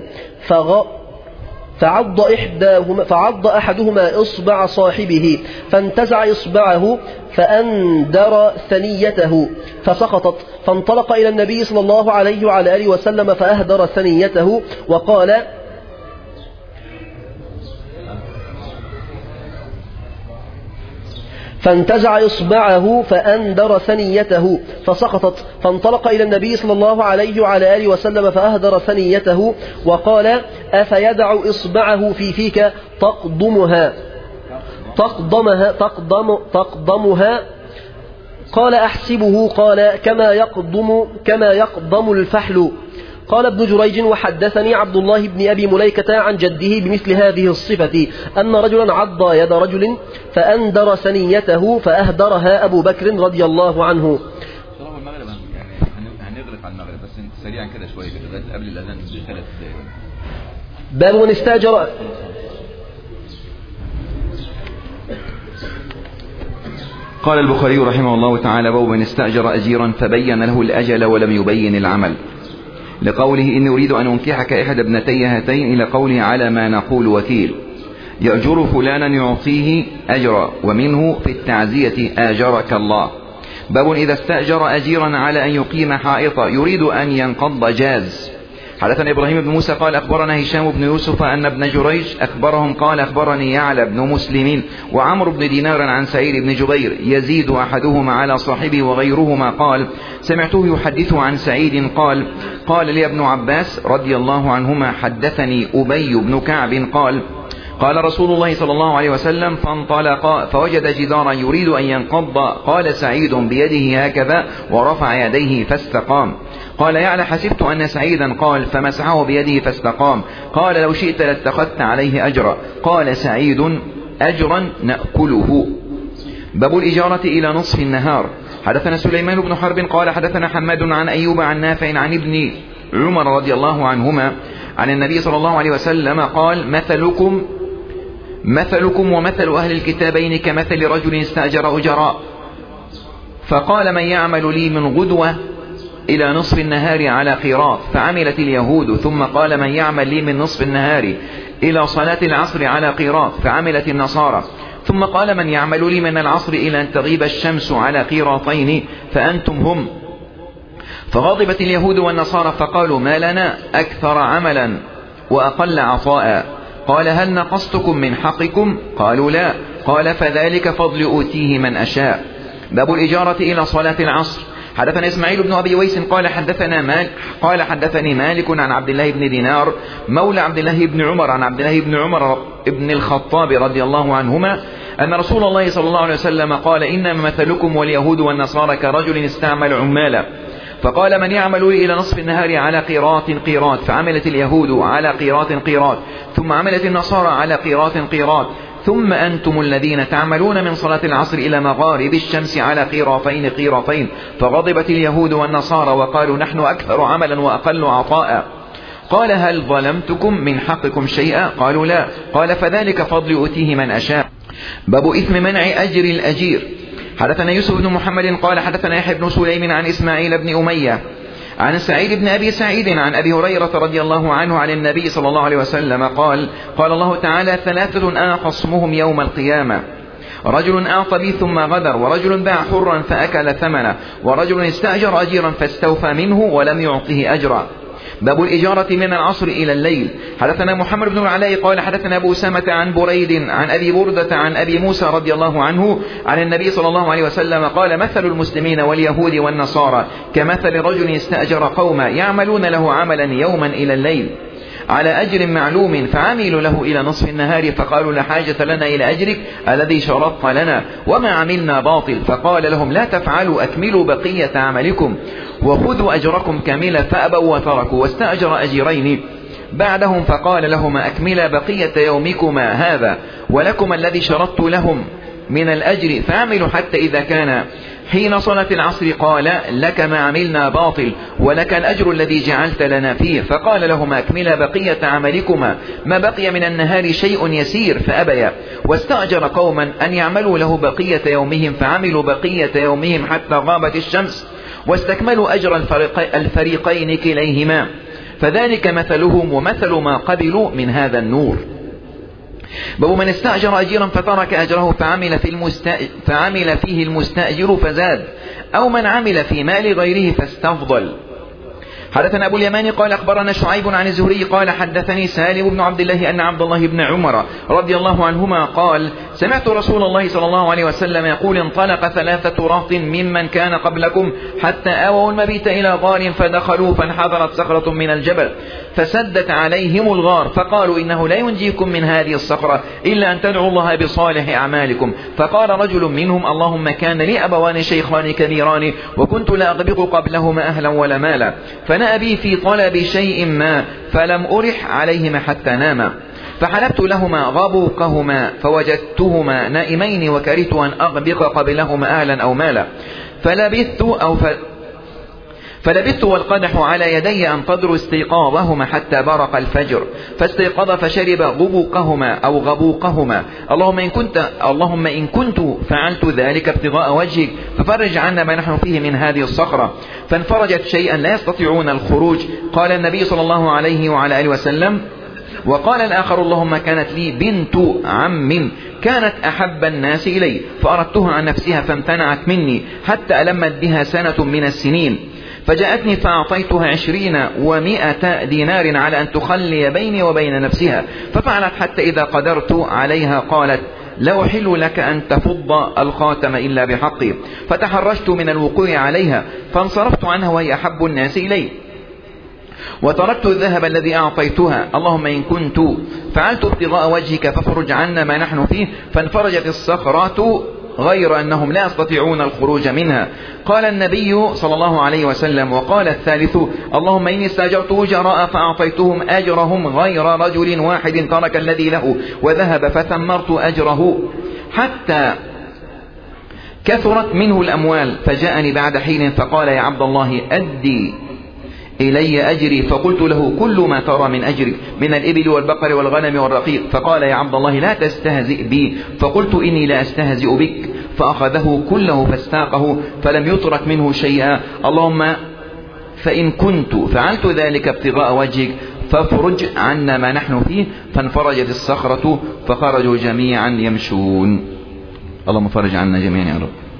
فعض أحدهما إصبع صاحبه فانتزع إصبعه فأندر ثنيته فسقطت، فانطلق إلى النبي صلى الله عليه وعلى آله وسلم فأهدر ثنيته وقال: فانتزع إصبعه فأندر ثنيته فسقطت، فانطلق إلى النبي صلى الله عليه وعلى آله وسلم فأهدر ثنيته وقال: أفيدع إصبعه في فيك تقضمها؟ قال: أحسبه. قال: كما يقضم الفحل. قال ابن جريج: وحدثني عبد الله بن أبي مليكة عن جده بمثل هذه الصفة أن رجلا عض يد رجل فأندر ثنيته فأهدرها أبو بكر رضي الله عنه. المغرب هنغلق على المغرب، بس سريعا كده شوية كده قبل الأذان ب3 دقائق. باب من استأجر. قال البخاري رحمه الله تعالى: باب من استأجر أجيرا فبين له الأجل ولم يبين العمل، لقوله: إني أريد أن أنكحك إحدى ابنتي هاتين، إلى قوله: على ما نقول وكيل، يأجر فلانا يعطيه أجرا، ومنه في التعزية: آجرك الله. باب إذا استأجر أجيرا على أن يقيم حائطا يريد أن ينقض جاز. حدثنا إبراهيم بن موسى قال أخبرنا هشام بن يوسف أن ابن جريج أخبرهم قال أخبرني يعلى بن مسلم وعمر بن دينار عن سعيد بن جبير يزيد أحدهما على صاحبه وغيرهما قال: سمعته يحدث عن سعيد قال لي ابن عباس رضي الله عنهما: حدثني أبي بن كعب قال رسول الله صلى الله عليه وسلم: فانطلق فوجد جدارا يريد أن ينقض، قال سعيد بيده هكذا ورفع يديه فاستقام. قال يعلى: حسبت أن سعيدا قال فمسحه بيده فاستقام. قال: لو شئت لاتخذت عليه أجرا. قال سعيد: أجرا نأكله. باب الإجارة إلى نصف النهار. حدثنا سليمان بن حرب قال حدثنا حماد عن أيوب عن نافع عن ابن عمر رضي الله عنهما عن النبي صلى الله عليه وسلم قال: مثلكم ومثل أهل الكتابين كمثل رجل استأجر أجراء، فقال: من يعمل لي من غدوة إلى نصف النهار على قيراط، فعملت اليهود. ثم قال: من يعمل لي من نصف النهار إلى صلاة العصر على قيراط، فعملت النصارى. ثم قال: من يعمل لي من العصر إلى أن تغيب الشمس على قيراطين، فأنتم هم. فغضبت اليهود والنصارى فقالوا: ما لنا أكثر عملا وأقل عطاء. قال: هل نقصتكم من حقكم؟ قالوا: لا. قال: فذلك فضل أوتيه من أشاء. باب الإجارة إلى صلاة العصر. حدثنا إسماعيل بن أبي ويس قال حدثني مالك عن عبد الله بن دينار مولى عبد الله بن عمر عن عبد الله بن عمر بن الخطاب رضي الله عنهما أن رسول الله صلى الله عليه وسلم قال: إنما مثلكم واليهود والنصارى كرجل استعمل عمالا، فقال: من يعمل إلى نصف النهار على قيراط، فعملت اليهود على قيراط، ثم عملت النصارى على قيراط، ثم أنتم الذين تعملون من صلاة العصر إلى مغارب الشمس على قيراطين قيراطين. فغضبت اليهود والنصارى وقالوا نحن أكثر عملا وأقل عطاء. قال هل ظلمتكم من حقكم شيئا؟ قالوا لا. قال فذلك فضل يؤتيه من أشاء. باب إثم منع أجر الأجير. حدثنا يوسف بن محمد قال حدثنا يحيى بن سليم عن إسماعيل بن أمية عن سعيد بن أبي سعيد عن أبي هريرة رضي الله عنه عن النبي صلى الله عليه وسلم قال قال الله تعالى ثلاثة أنا خصمهم يوم القيامة: رجل أعطى بي ثم غدر، ورجل باع حرا فأكل ثمنه، ورجل استأجر أجيرا فاستوفى منه ولم يعطه أجرا. باب الإجارة من العصر إلى الليل. حدثنا محمد بن العلاء قال حدثنا أبو أسامة عن بريد عن أبي بردة عن أبي موسى رضي الله عنه عن النبي صلى الله عليه وسلم قال مثل المسلمين واليهود والنصارى كمثل رجل استأجر قوما يعملون له عملا يوما إلى الليل على أجر معلوم، فعملوا له إلى نصف النهار فقالوا لا حاجة لنا إلى أجرك الذي شرطت لنا وما عملنا باطل. فقال لهم لا تفعلوا، أكملوا بقية عملكم وخذوا أجركم كاملا، فأبوا وتركوا واستأجر أجيرين بعدهم فقال لهما أكملا بقية يومكما هذا ولكم الذي شرطت لهم من الأجر، فعملوا حتى إذا كان حين صلاة العصر قال لك ما عملنا باطل ولك الأجر الذي جعلت لنا فيه. فقال لهما أكملا بقية عملكما ما بقي من النهار شيء يسير، فأبيا واستأجر قوما أن يعملوا له بقية يومهم فعملوا بقية يومهم حتى غابت الشمس واستكملوا أجر الفريقين كليهما، فذلك مثلهم ومثل ما قبلوا من هذا النور. باب من استأجر أجيرا فترك أجره فعمل فيه المستأجر فزاد، أو من عمل في مال غيره فاستفضل. حدثنا أبو اليمان قال أخبرنا شعيب عن الزهري قال حدثني سالم بن عبد الله أن عبد الله بن عمر رضي الله عنهما قال سمعت رسول الله صلى الله عليه وسلم يقول انطلق 3 رهط ممن كان قبلكم حتى آووا المبيت إلى غار فدخلوا فانحدرت صخرة من الجبل فسدت عليهم الغار، فقالوا إنه لا ينجيكم من هذه الصخرة إلا أن تدعوا الله بصالح أعمالكم. فقال رجل منهم اللهم كان لي أبوان شيخان كبيران وكنت لا أغبق قبلهما أهلا ولا مالا، فنأبي في طلب شيء ما فلم أرح عليهما حتى ناما، فحلبت لهما غبوقهما فوجدتهما نائمين وكرهت أن أغبق قبلهما أهلا أو مالا، فلبثت والقدح على يدي أنتظر استيقاظهما حتى برق الفجر، فاستيقظ فشرب غبوقهما أو غبوقهما. اللهم إن كنت فعلت ذلك ابتغاء وجهك ففرج عنا ما نحن فيه من هذه الصخرة، فانفرجت شيئا لا يستطيعون الخروج. قال النبي صلى الله عليه وعلى آله وسلم وقال الآخر اللهم كانت لي بنت عم كانت أحب الناس إلي فأردتها عن نفسها فامتنعت مني حتى ألمت بها سنة من السنين، فجاءتني فأعطيتها 20 و100 دينار على أن تخلي بيني وبين نفسها، ففعلت حتى إذا قدرت عليها قالت لا أحل لك أن تفض الخاتم إلا بحقي، فتحرجت من الوقوع عليها فانصرفت عنها وهي أحب الناس إلي وتركت الذهب الذي أعطيتها. اللهم إن كنت فعلت ابتغاء وجهك فافرج عنا ما نحن فيه، فانفرجت الصخرات غير أنهم لا يستطيعون الخروج منها. قال النبي صلى الله عليه وسلم وقال الثالث اللهم إني استأجرت أجراء فأعطيتهم أجرهم غير رجل واحد ترك الذي له وذهب فثمرت أجره حتى كثرت منه الأموال، فجاءني بعد حين فقال يا عبد الله أدي إلي أجري، فقلت له كل ما ترى من أجري من الإبل والبقر والغنم والرقيق، فقال يا عبد الله لا تستهزئ بي، فقلت إني لا أستهزئ بك، فأخذه كله فاستاقه فلم يترك منه شيئا. اللهم فإن كنت فعلت ذلك ابتغاء وجهك فافرج عنا ما نحن فيه، فانفرجت الصخرة فخرجوا جميعا يمشون. اللهم فرج عنا جميعا يا رب.